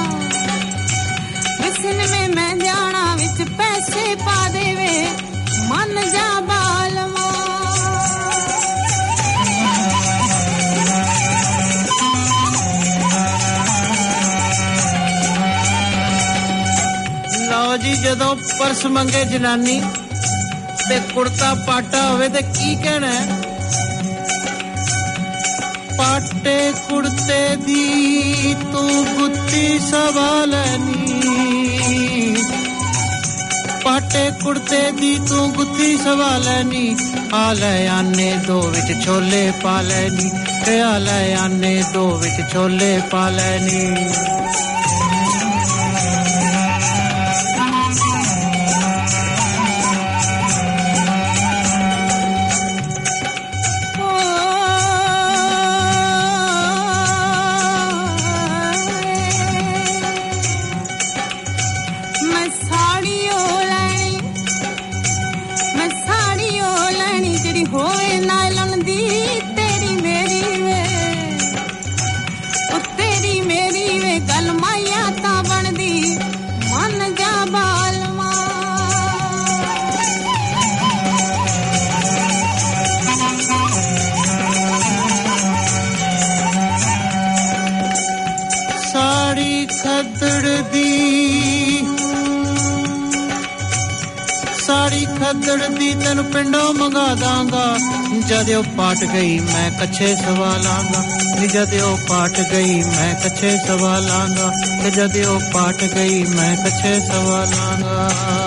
सिनेमे मैं जाना विच पैसे पा देवे मन जा बालवा। लो जी जदों पर्स मंगे जनानी ते कुर्ता पाटा होवे ते की कहना है? पाटे कुर्ते दी तू गुत्ती सवालनी, पाटे कुर्ते दी तू गुत्ती सवालनी, आले आने दो विच छोले पा लैनी, ते आले आने दो विच छोले पा लैनी। ਲੱਕੜ ਦੀ ਤੈਨੂੰ ਪਿੰਡੋਂ ਮੰਗਾ ਦਾਂਗਾ ਜਦ ਉਹ ਪਾਟ ਗਈ ਮੈਂ ਕੱਛੇ ਸਵਾ ਲਾਂਗਾ ਨੀ ਜਦ ਉਹ ਪਾਟ ਗਈ ਮੈਂ ਕੱਛੇ ਸਵਾ ਲਾਂਗਾ ਤੇ ਜਦ ਉਹ ਪਾਟ ਗਈ ਮੈਂ ਕੱਛੇ ਸਵਾ ਲਾਂਗਾ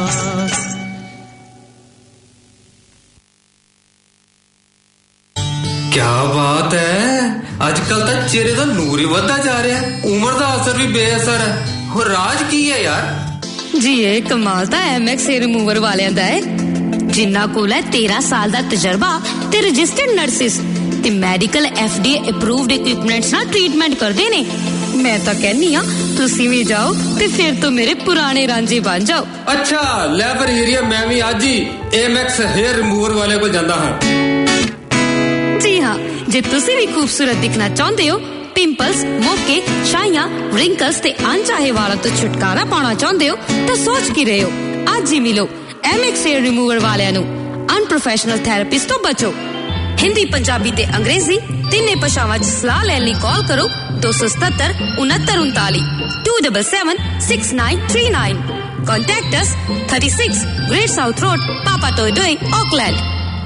क्या बात है आजकल तो चेहरे का नूर ही बढ़ता जा रहा है उम्र का असर भी बेअसर है और राज की है यार जी ये कमाल ता एमएक्स हेयर रिमूवर वालियां दा है जिन्ना कोल है तेरह साल दा तजर्बा ते रजिस्टर्ड नर्सिस ते मेडिकल एफडीए अप्रूव्ड इक्विपमेंट्स नाल ट्रीटमेंट करदे ने मैं तो कहनी हां तुसी भी जाओ ते फिर तो मेरे पुराने रांझे बन जाओ अच्छा ले फिर एरिया मैं भी आज ही एमएक्स हेयर रिमूवर वाले को जांदा हां जी हाँ जे तुसी भी खूबसूरत दिखना चाहते हो पिंपल्स मोके शाइयां रिंकल्स ते अनचाहे वालों तो छुटकारा पाना चाहते हो तो सोच की रहे हो आज ही मिलो एमएक्स हेयर रिमूवर वालियां नु अनप्रोफेशनल थेरेपिस्ट तो बचो हिंदी पंजाबी ते अंग्रेजी तीने भाषावां च सलाह लैण लई कॉल करो दो सौ सतहत्तर उनहत्तर उनतालीस two seven seven six nine three nine contact us thirty-six Great South Road Papa Toy Auckland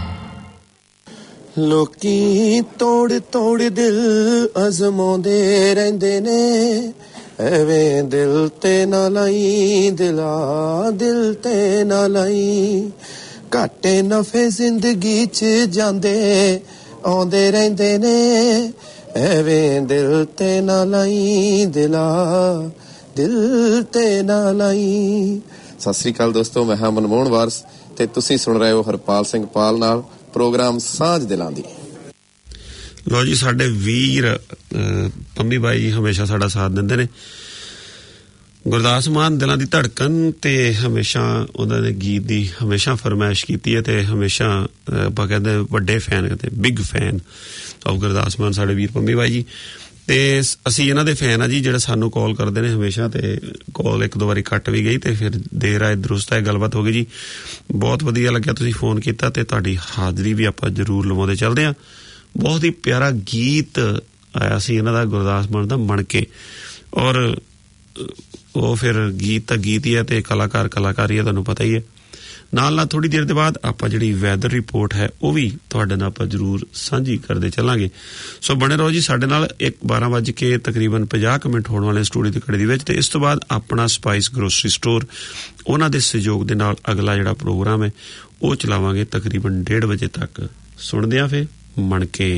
ਲੋਕੀ ਤੋੜ ਤੋੜ ਦਿਲ ਅਜ਼ਮਾਉਂਦੇ ਰਹਿੰਦੇ ਨੇ ਐਵੇਂ ਦਿਲ ਤੇ ਨਾ ਲਾਈ ਦਿਲਾ ਦਿਲ ਤੇ ਨਾ ਲਾਈ ਘਾਟੇ ਨਫੇ ਜ਼ਿੰਦਗੀ 'ਚ ਜਾਂਦੇ ਆਉਂਦੇ ਰਹਿੰਦੇ ਨੇ ਐਵੇਂ ਦਿਲ ਤੇ ਨਾ ਲਾਈ ਦਿਲਾ ਦਿਲ ਤੇ ਨਾ ਲਾਈ। ਸਤਿ ਸ੍ਰੀ ਅਕਾਲ ਦੋਸਤੋ, ਮੈਂ ਹਾਂ ਮਨਮੋਹਨ ਵਾਰਸ ਤੇ ਤੁਸੀਂ ਸੁਣ ਰਹੇ ਹੋ ਹਰਪਾਲ ਸਿੰਘ ਪਾਲ ਨਾਲ ਪ੍ਰੋਗਰਾਮ ਸਾਂਝ ਦਿਲਾਂ ਦੀ। ਲੋ ਜੀ, ਸਾਡੇ ਵੀਰ ਪੰਮੀ ਬਾਈ ਜੀ ਹਮੇਸ਼ਾ ਸਾਡਾ ਸਾਥ ਦਿੰਦੇ ਨੇ। ਗੁਰਦਾਸ ਮਾਨ ਦਿਲਾਂ ਦੀ ਧੜਕਨ ਤੇ ਹਮੇਸ਼ਾ ਉਹਨਾਂ ਦੇ ਗੀਤ ਦੀ ਹਮੇਸ਼ਾ ਫਰਮਾਇਸ਼ ਕੀਤੀ ਹੈ ਤੇ ਹਮੇਸ਼ਾ ਆਪਾਂ ਕਹਿੰਦੇ ਵੱਡੇ ਫੈਨ ਤੇ big fan of Gurdas Maan ਸਾਡੇ ਵੀਰ ਪੰਮੀ ਬਾਈ ਜੀ। ਤੇ ਅਸੀਂ ਇਹਨਾਂ ਦੇ ਫੈਨ ਆ ਜੀ, ਜਿਹੜਾ ਸਾਨੂੰ ਕਾਲ ਕਰਦੇ ਨੇ ਹਮੇਸ਼ਾ। ਤੇ ਕਾਲ ਇੱਕ ਦੋ ਵਾਰੀ ਕੱਟ ਵੀ ਗਈ ਤੇ ਫਿਰ ਦੇਰ ਆਏ ਦਰੁਸਤ ਆਏ ਗੱਲਬਾਤ ਹੋ ਗਈ ਜੀ। ਬਹੁਤ ਵਧੀਆ ਲੱਗਿਆ ਤੁਸੀਂ ਫੋਨ ਕੀਤਾ ਤੇ ਤੁਹਾਡੀ ਹਾਜ਼ਰੀ ਵੀ ਆਪਾਂ ਜ਼ਰੂਰ ਲਵਾਉਂਦੇ ਚੱਲਦੇ ਹਾਂ। ਬਹੁਤ ਹੀ ਪਿਆਰਾ ਗੀਤ ਆਇਆ ਸੀ ਇਹਨਾਂ ਦਾ, ਗੁਰਦਾਸ ਮਾਨ ਦਾ ਮਣ ਕੇ। ਔਰ ਉਹ ਫਿਰ ਗੀਤ ਤਾਂ ਗੀਤ ਹੀ ਹੈ ਤੇ ਕਲਾਕਾਰ ਕਲਾਕਾਰੀ ਹੈ, ਤੁਹਾਨੂੰ ਪਤਾ ਹੀ ਹੈ। ਨਾਲ ਨਾਲ ਥੋੜ੍ਹੀ ਦੇਰ ਦੇ ਬਾਅਦ ਆਪਾਂ ਜਿਹੜੀ ਵੈਦਰ ਰਿਪੋਰਟ ਹੈ ਉਹ ਵੀ ਤੁਹਾਡੇ ਨਾਲ ਆਪਾਂ ਜ਼ਰੂਰ ਸਾਂਝੀ ਕਰਦੇ ਚੱਲਾਂਗੇ। ਸੋ ਬਣੇ ਰਹੋ ਜੀ ਸਾਡੇ ਨਾਲ। ਇੱਕ ਬਾਰਾਂ ਵੱਜ ਕੇ ਤਕਰੀਬਨ ਪੰਜਾਹ ਕੁ ਮਿੰਟ ਹੋਣ ਵਾਲੇ ਸਟੂਡੀਓ ਦੀ ਘੜੀ ਦੇ ਵਿੱਚ। ਤੇ ਇਸ ਤੋਂ ਬਾਅਦ ਆਪਣਾ ਸਪਾਈਸ ਗਰੋਸਰੀ ਸਟੋਰ ਉਹਨਾਂ ਦੇ ਸਹਿਯੋਗ ਦੇ ਨਾਲ ਅਗਲਾ ਜਿਹੜਾ ਪ੍ਰੋਗਰਾਮ ਹੈ ਉਹ ਚਲਾਵਾਂਗੇ ਤਕਰੀਬਨ ਡੇਢ ਵਜੇ ਤੱਕ। ਸੁਣਦੇ ਆ ਫਿਰ ਮਣ ਕੇ।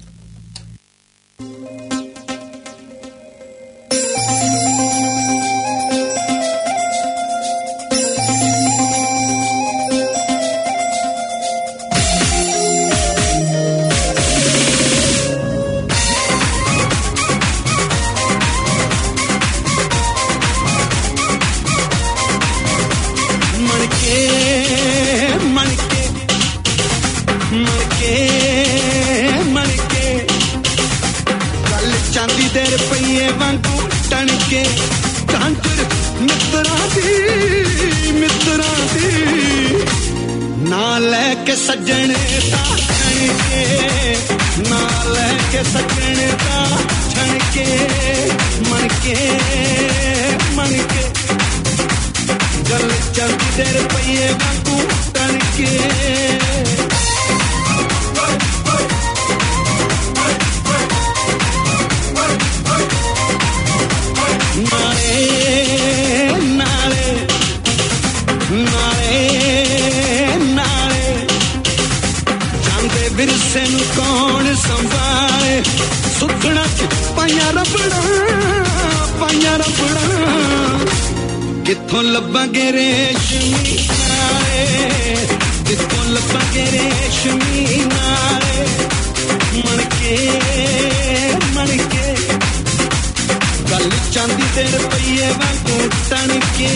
कित्थों लब्बांगे रेशमी नाले, कित्थों लब्बांगे रेशमी नाले, मणके मणके गल चांदी दे रुपये वांगू टणके।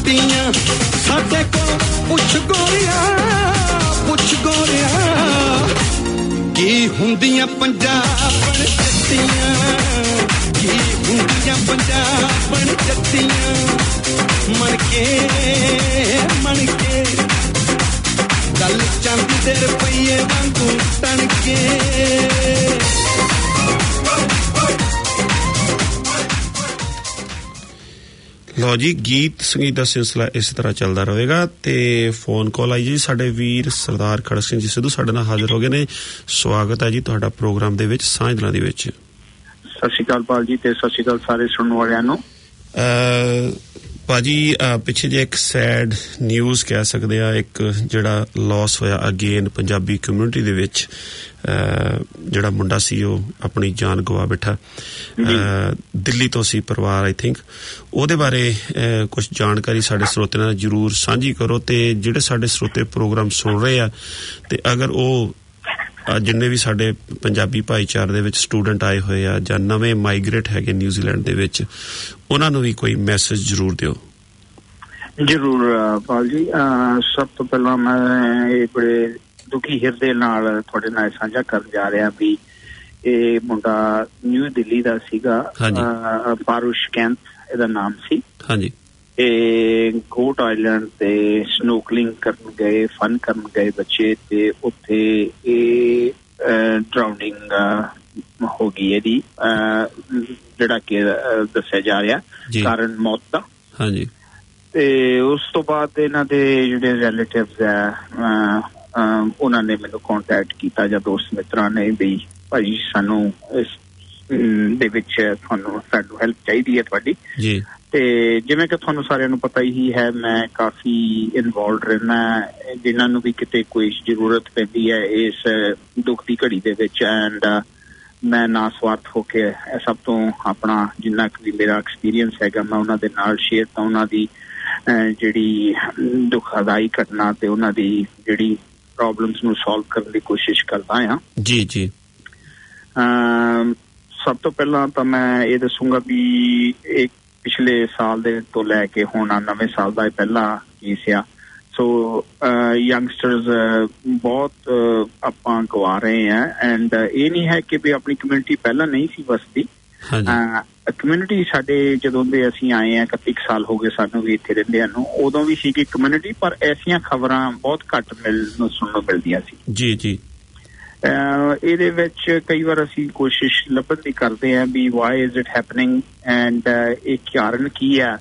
ਜੱਟੀਆਂ ਸਾਡੇ ਕੋਲ ਪੁੱਛ ਗੋਰਿਆ ਪੁੱਛ ਗੋਰਿਆ ਕੀ ਹੁੰਦੀਆਂ ਪੰਜਾਬਣ ਜੱਟੀਆਂ ਕੀ ਹੁੰਦੀਆਂ ਪੰਜਾਬਣ ਜੱਟੀਆਂ ਮਣ ਕੇ ਮਣ ਕੇ ਗੱਲ ਚੰਦ ਦੇ ਰੁਪਈਏ ਵਾਂਗੂ ਤਣ ਕੇ ਲਓ ਜੀ ਗੀਤ ਸੰਗੀਤ ਦਾ ਸਿਲਸਿਲਾ ਇਸ ਤਰ੍ਹਾਂ ਚੱਲਦਾ ਰਹੇਗਾ ਤੇ ਫੋਨ ਕਾਲ ਆਈ ਜੀ ਸਾਡੇ ਵੀਰ ਸਰਦਾਰ ਖੜਕ ਸਿੰਘ ਜੀ ਸਿੱਧੂ ਸਾਡੇ ਨਾਲ ਹਾਜ਼ਰ ਹੋ ਗਏ ਨੇ ਸਵਾਗਤ ਹੈ ਜੀ ਤੁਹਾਡਾ ਪ੍ਰੋਗਰਾਮ ਦੇ ਵਿੱਚ ਸਾਂਝ ਦਿਲਾਂ ਦੇ ਵਿੱਚ ਸਤਿ ਸ਼੍ਰੀ ਅਕਾਲ ਪਾਲ ਜੀ ਤੇ ਸਤਿ ਸ਼੍ਰੀ ਅਕਾਲ ਸਾਰੇ ਸੁਣਨ ਵਾਲਿਆਂ ਨੂੰ ਭਾਜੀ ਪਿੱਛੇ ਜੇ ਇੱਕ ਸੈਡ ਨਿਊਜ਼ ਕਹਿ ਸਕਦੇ ਆ ਇੱਕ ਜਿਹੜਾ ਲਾਸ ਹੋਇਆ ਅਗੇਨ ਪੰਜਾਬੀ ਕਮਿਊਨਿਟੀ ਦੇ ਵਿੱਚ ਜਿਹੜਾ ਮੁੰਡਾ ਸੀ ਉਹ ਆਪਣੀ ਜਾਨ ਗਵਾ ਬੈਠਾ ਦਿੱਲੀ ਤੋਂ ਸੀ ਪਰਿਵਾਰ ਆਈ ਥਿੰਕ ਉਹਦੇ ਬਾਰੇ ਕੁਝ ਜਾਣਕਾਰੀ ਸਾਡੇ ਸਰੋਤਿਆਂ ਨਾਲ ਜ਼ਰੂਰ ਸਾਂਝੀ ਕਰੋ ਤੇ ਜਿਹੜੇ ਸਾਡੇ ਸਰੋਤੇ ਪ੍ਰੋਗਰਾਮ ਸੁਣ ਰਹੇ ਆ ਤੇ ਅਗਰ ਉਹ ਜਿੰਨੇ ਵੀ ਸਾਡੇ ਪੰਜਾਬੀ ਭਾਈਚਾਰੇ ਦੇ ਵਿੱਚ ਸਟੂਡੈਂਟ ਆਏ ਹੋਏ ਆ ਜਾਂ ਨਵੇਂ ਮਾਈਗ੍ਰੇਟ ਹੈਗੇ ਨਿਊਜ਼ੀਲੈਂਡ ਦੇ ਵਿੱਚ ਉਹਨਾਂ ਨੂੰ ਵੀ ਕੋਈ ਮੈਸੇਜ ਜ਼ਰੂਰ ਦਿਓ ਜ਼ਰੂਰ ਪਾਲ ਜੀ ਸਭ ਤੋਂ ਪਹਿਲਾਂ ਮੈਂ ਇਹ ਬੜੇ ਦੁਖੀ ਹਿਰਦੇ ਨਾਲ ਤੁਹਾਡੇ ਨਾਲ ਸਾਂਝਾ ਕਰਨ ਜਾ ਰਿਹਾ ਵੀ ਇਹ ਮੁੰਡਾ ਨਿਊ ਦਿੱਲੀ ਦਾ ਸੀਗਾ ਪਾਰੁਸ਼ ਕੈਂਪ ਇਹਦਾ ਨਾਮ ਸੀ ਹਾਂਜੀ ਇਹ ਗੋਟ ਆਈਲੈਂਡ ਤੇ ਸਨੋਕਲਿੰਗ ਕਰਨ ਗਏ ਫਨ ਕਰਨ ਗਏ ਬੱਚੇ ਤੇ ਉੱਥੇ ਇਹ ਡਰਾਊਨਿੰਗ ਹੋ ਗਈ ਇਹਦੀ ਜਿਹੜਾ ਕਿ ਦੱਸਿਆ ਜਾ ਰਿਹਾ ਕਾਰਨ ਮੌਤ ਦਾ ਹਾਂਜੀ ਤੇ ਉਸ ਤੋਂ ਬਾਅਦ ਇਹਨਾਂ ਦੇ ਜਿਹੜੇ ਰਿਲੇਟਿਵਸ ਆ ਉਹਨਾਂ ਨੇ ਮੈਨੂੰ ਕੰਟੈਕਟ ਕੀਤਾ ਜਾਂ ਦੋਸਤ ਮਿੱਤਰਾਂ ਨੇ ਵੀ ਭਾਈ ਸਾਨੂੰ ਇਸ ਦੇ ਵਿੱਚ ਤੁਹਾਨੂੰ ਸਾਨੂੰ ਹੈਲਪ ਚਾਹੀਦੀ ਹੈ ਤੁਹਾਡੀ ਜੀ ਤੇ ਜਿਵੇਂ ਕਿ ਤੁਹਾਨੂੰ ਸਾਰਿਆਂ ਨੂੰ ਪਤਾ ਹੀ ਹੈ ਮੈਂ ਕਾਫੀ ਇਨਵੋਲਵਡ ਰਹਿਣਾ ਜਿਨ੍ਹਾਂ ਨੂੰ ਵੀ ਕਿਤੇ ਕੋਈ ਜ਼ਰੂਰਤ ਪੈਂਦੀ ਹੈ ਇਸ ਦੁੱਖ ਦੀ ਘੜੀ ਦੇ ਵਿੱਚ ਐਂਡ ਮੈਂ ਨਾ ਸਵਾਰਥ ਹੋ ਕੇ ਸਭ ਤੋਂ ਆਪਣਾ ਜਿੰਨਾ ਕੁ ਵੀ ਮੇਰਾ ਐਕਸਪੀਰੀਅੰਸ ਹੈਗਾ ਮੈਂ ਉਹਨਾਂ ਦੇ ਨਾਲ ਸ਼ੇਅਰ ਤਾਂ ਉਹਨਾਂ ਦੀ ਜਿਹੜੀ ਦੁਖਦਾਈ ਘਟਨਾ ਤੇ ਉਹਨਾਂ ਦੀ ਜਿਹੜੀ ਪ੍ਰੋਬਲਮਸ ਨੂੰ ਸੋਲਵ ਕਰਨ ਦੀ ਕੋਸ਼ਿਸ਼ ਕਰਦਾ ਹਾਂ ਜੀ ਜੀ ਸਭ ਤੋਂ ਪਹਿਲਾਂ ਤਾਂ ਮੈਂ ਇਹ ਦੱਸੂੰਗਾ ਵੀ ਇੱਕ ਪਿਛਲੇ ਸਾਲ ਦੇ ਤੋਂ ਲੈ ਕੇ ਹੁਣ ਨਵੇਂ ਸਾਲ ਦਾ ਪਹਿਲਾ ਕੇਸ ਆ ਸੋ ਯੰਗਸਟਰਸ ਬਹੁਤ ਆਪਾਂ ਗਵਾ ਰਹੇ ਆ ਐਂਡ ਇਹ ਨਹੀਂ ਹੈ ਕਿ ਵੀ ਆਪਣੀ ਕਮਿਊਨਿਟੀ ਪਹਿਲਾਂ ਨਹੀਂ ਸੀ ਵਸਦੀ ਕਮਿਊਨਿਟੀ ਸਾਡੇ ਜਦੋਂ ਦੇ ਅਸੀਂ ਆਏ ਆ ਇਕੱਤੀ ਸਾਲ ਹੋ ਗਏ ਸਾਨੂੰ ਵੀ ਇੱਥੇ ਰਹਿੰਦਿਆਂ ਨੂੰ ਉਦੋਂ ਵੀ ਸੀਗੀ ਕਮਿਊਨਿਟੀ ਪਰ ਐਸੀਆਂ ਖਬਰਾਂ ਬਹੁਤ ਘੱਟ ਮਿਲ ਨੂੰ ਸੁਣਨ ਨੂੰ ਮਿਲਦੀਆਂ ਸੀ ਜੀ ਜੀ ਇਹਦੇ ਵਿੱਚ ਕਈ ਵਾਰ ਅਸੀਂ ਕੋਸ਼ਿਸ਼ ਲੱਭਣ ਦੀ ਕਰਦੇ ਹਾਂ we why is it happening and ਇਹ ਕਾਰਨ ਕੀ ਹੈ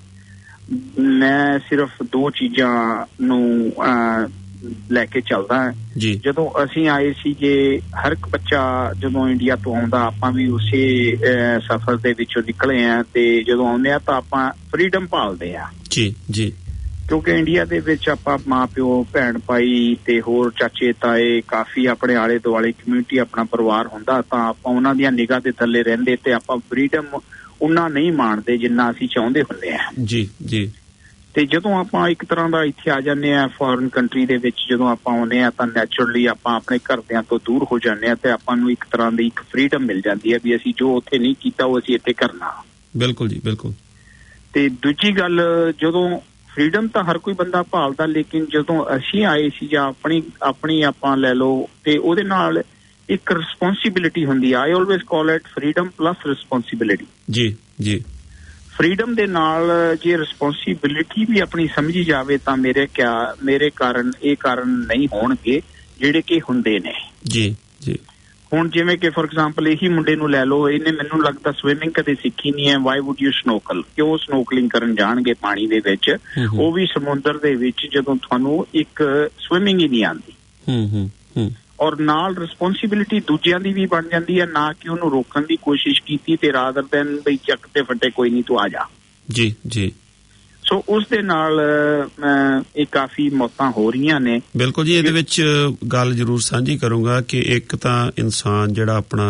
ਮੈਂ ਸਿਰਫ ਦੋ ਚੀਜ਼ਾਂ ਨੂੰ ਲੈ ਕੇ ਚੱਲਦਾ ਜਦੋਂ ਅਸੀਂ ਆਏ ਸੀਗੇ ਹਰ ਇੱਕ ਬੱਚਾ ਜਦੋਂ ਇੰਡੀਆ ਤੋਂ ਆਉਂਦਾ ਆਪਾਂ ਵੀ ਉਸੇ ਸਫ਼ਰ ਦੇ ਵਿੱਚੋਂ ਨਿਕਲੇ ਆ ਤੇ ਜਦੋਂ ਆਉਂਦੇ ਆ ਤਾਂ ਆਪਾਂ ਫਰੀਡਮ ਭਾਲਦੇ ਆ ਜੀ ਜੀ ਕਿਉਂਕਿ ਇੰਡੀਆ ਦੇ ਵਿੱਚ ਆਪਾਂ ਮਾਂ ਪਿਓ ਭੈਣ ਭਾਈ ਤੇ ਹੋਰ ਚਾਚੇ ਤਾਏ ਕਾਫੀ ਆਪਣੇ ਆਲੇ ਦੁਆਲੇ ਕਮਿਊਨਿਟੀ ਆਪਣਾ ਪਰਿਵਾਰ ਹੁੰਦਾ ਤਾਂ ਆਪਾਂ ਉਹਨਾਂ ਦੀਆਂ ਨਿਗਾਹ ਦੇ ਥੱਲੇ ਰਹਿੰਦੇ ਤੇ ਆਪਾਂ ਫਰੀਡਮ ਉਹਨਾਂ ਨਹੀਂ ਮਾਣਦੇ ਜਿੰਨਾ ਅਸੀਂ ਚਾਹੁੰਦੇ ਹੁੰਦੇ ਆ ਜੀ ਜੀ ਤੇ ਜਦੋਂ ਆਪਾਂ ਇੱਕ ਤਰ੍ਹਾਂ ਦਾ ਇੱਥੇ ਆ ਜਾਂਦੇ ਆ ਫੋਰਨ ਕੰਟਰੀ ਦੇ ਵਿੱਚ ਜਦੋਂ ਆਪਾਂ ਆਉਂਦੇ ਆ ਤਾਂ ਨੈਚੁਰਲੀ ਆਪਾਂ ਆਪਣੇ ਘਰਦਿਆਂ ਤੋਂ ਦੂਰ ਹੋ ਜਾਂਦੇ ਆ ਤੇ ਆਪਾਂ ਨੂੰ ਇੱਕ ਤਰ੍ਹਾਂ ਦੀ ਇੱਕ ਫਰੀਡਮ ਮਿਲ ਜਾਂਦੀ ਹੈ ਵੀ ਅਸੀਂ ਜੋ ਉੱਥੇ ਨਹੀਂ ਕੀਤਾ ਉਹ ਅਸੀਂ ਇੱਥੇ ਕਰਨਾ ਬਿਲਕੁਲ ਜੀ ਬਿਲਕੁਲ ਤੇ ਦੂਜੀ ਗੱਲ ਜਦੋਂ ਫਰੀਡਮ ਤਾਂ ਹਰ ਕੋਈ ਬੰਦਾ ਭਾਲਦਾ ਲੇਕਿਨ ਜਦੋਂ ਅਸੀਂ ਆਏ ਸੀ ਜਾਂ ਆਪਣੀ ਆਪਣੀ ਆਪਾਂ ਲੈ ਲਓ ਤੇ ਉਹਦੇ ਨਾਲ ਇੱਕ ਰਿਸਪੌਂਸਿਬਿਲਿਟੀ ਹੁੰਦੀ ਆ I always call it freedom plus responsibility ਜੀ ਜੀ ਫਰੀਡਮ ਦੇ ਨਾਲ ਜੇ ਰਿਸਪੌਂਸਿਬਿਲਿਟੀ ਵੀ ਆਪਣੀ ਸਮਝੀ ਜਾਵੇ ਤਾਂ ਮੇਰੇ ਕਿਆ ਮੇਰੇ ਕਾਰਨ ਇਹ ਕਾਰਨ ਨਹੀਂ ਹੋਣਗੇ ਜਿਹੜੇ ਕਿ ਹੁੰਦੇ ਨੇ ਜੀ ਜੀ ਹੁਣ ਜਿਵੇਂ ਕਿ ਫੋਰ ਐਗਜ਼ਾਮਪਲ ਇਹੀ ਮੁੰਡੇ ਨੂੰ ਲੈ ਲਓ ਇਹਨੇ ਮੈਨੂੰ ਲੱਗਦਾ ਸਵਿਮਿੰਗ ਕਦੇ ਸਿੱਖੀ ਨਹੀਂ ਹੈ ਵਾਈ ਵੁੱਡ ਯੂ ਸਨੋਕਲ ਕਿਉਂ ਸਨੋਕਲਿੰਗ ਕਰਨ ਜਾਣਗੇ ਪਾਣੀ ਦੇ ਵਿੱਚ ਉਹ ਵੀ ਸਮੁੰਦਰ ਦੇ ਵਿੱਚ ਜਦੋਂ ਤੁਹਾਨੂੰ ਇੱਕ ਸਵਿਮਿੰਗ ਹੀ ਨਹੀਂ ਆਉਂਦੀ ਹੂੰ ਹੂੰ ਹੂੰ ਔਰ ਨਾਲ ਰਿਸਪੌਂਸਿਬਿਲਿਟੀ ਦੂਜਿਆਂ ਦੀ ਵੀ ਬਣ ਜਾਂਦੀ ਹੈ ਨਾ ਕਿ ਉਹਨੂੰ ਰੋਕਣ ਦੀ ਕੋਸ਼ਿਸ਼ ਕੀਤੀ ਤੇ ਰਾਦਰ ਦੈਨ ਬਈ ਚੱਕ ਤੇ ਫੱਟੇ ਕੋਈ ਨਹੀਂ ਤੂੰ ਆ ਜਾ ਜੀ ਜੀ ਸੋ ਉਸ ਦੇ ਨਾਲ ਇਹ ਕਾਫੀ ਮੌਤਾਂ ਹੋ ਰਹੀਆਂ ਨੇ ਬਿਲਕੁਲ ਜੀ ਇਹਦੇ ਵਿੱਚ ਗੱਲ ਜ਼ਰੂਰ ਸਾਂਝੀ ਕਰੂੰਗਾ ਕਿ ਇੱਕ ਤਾਂ ਇਨਸਾਨ ਜਿਹੜਾ ਆਪਣਾ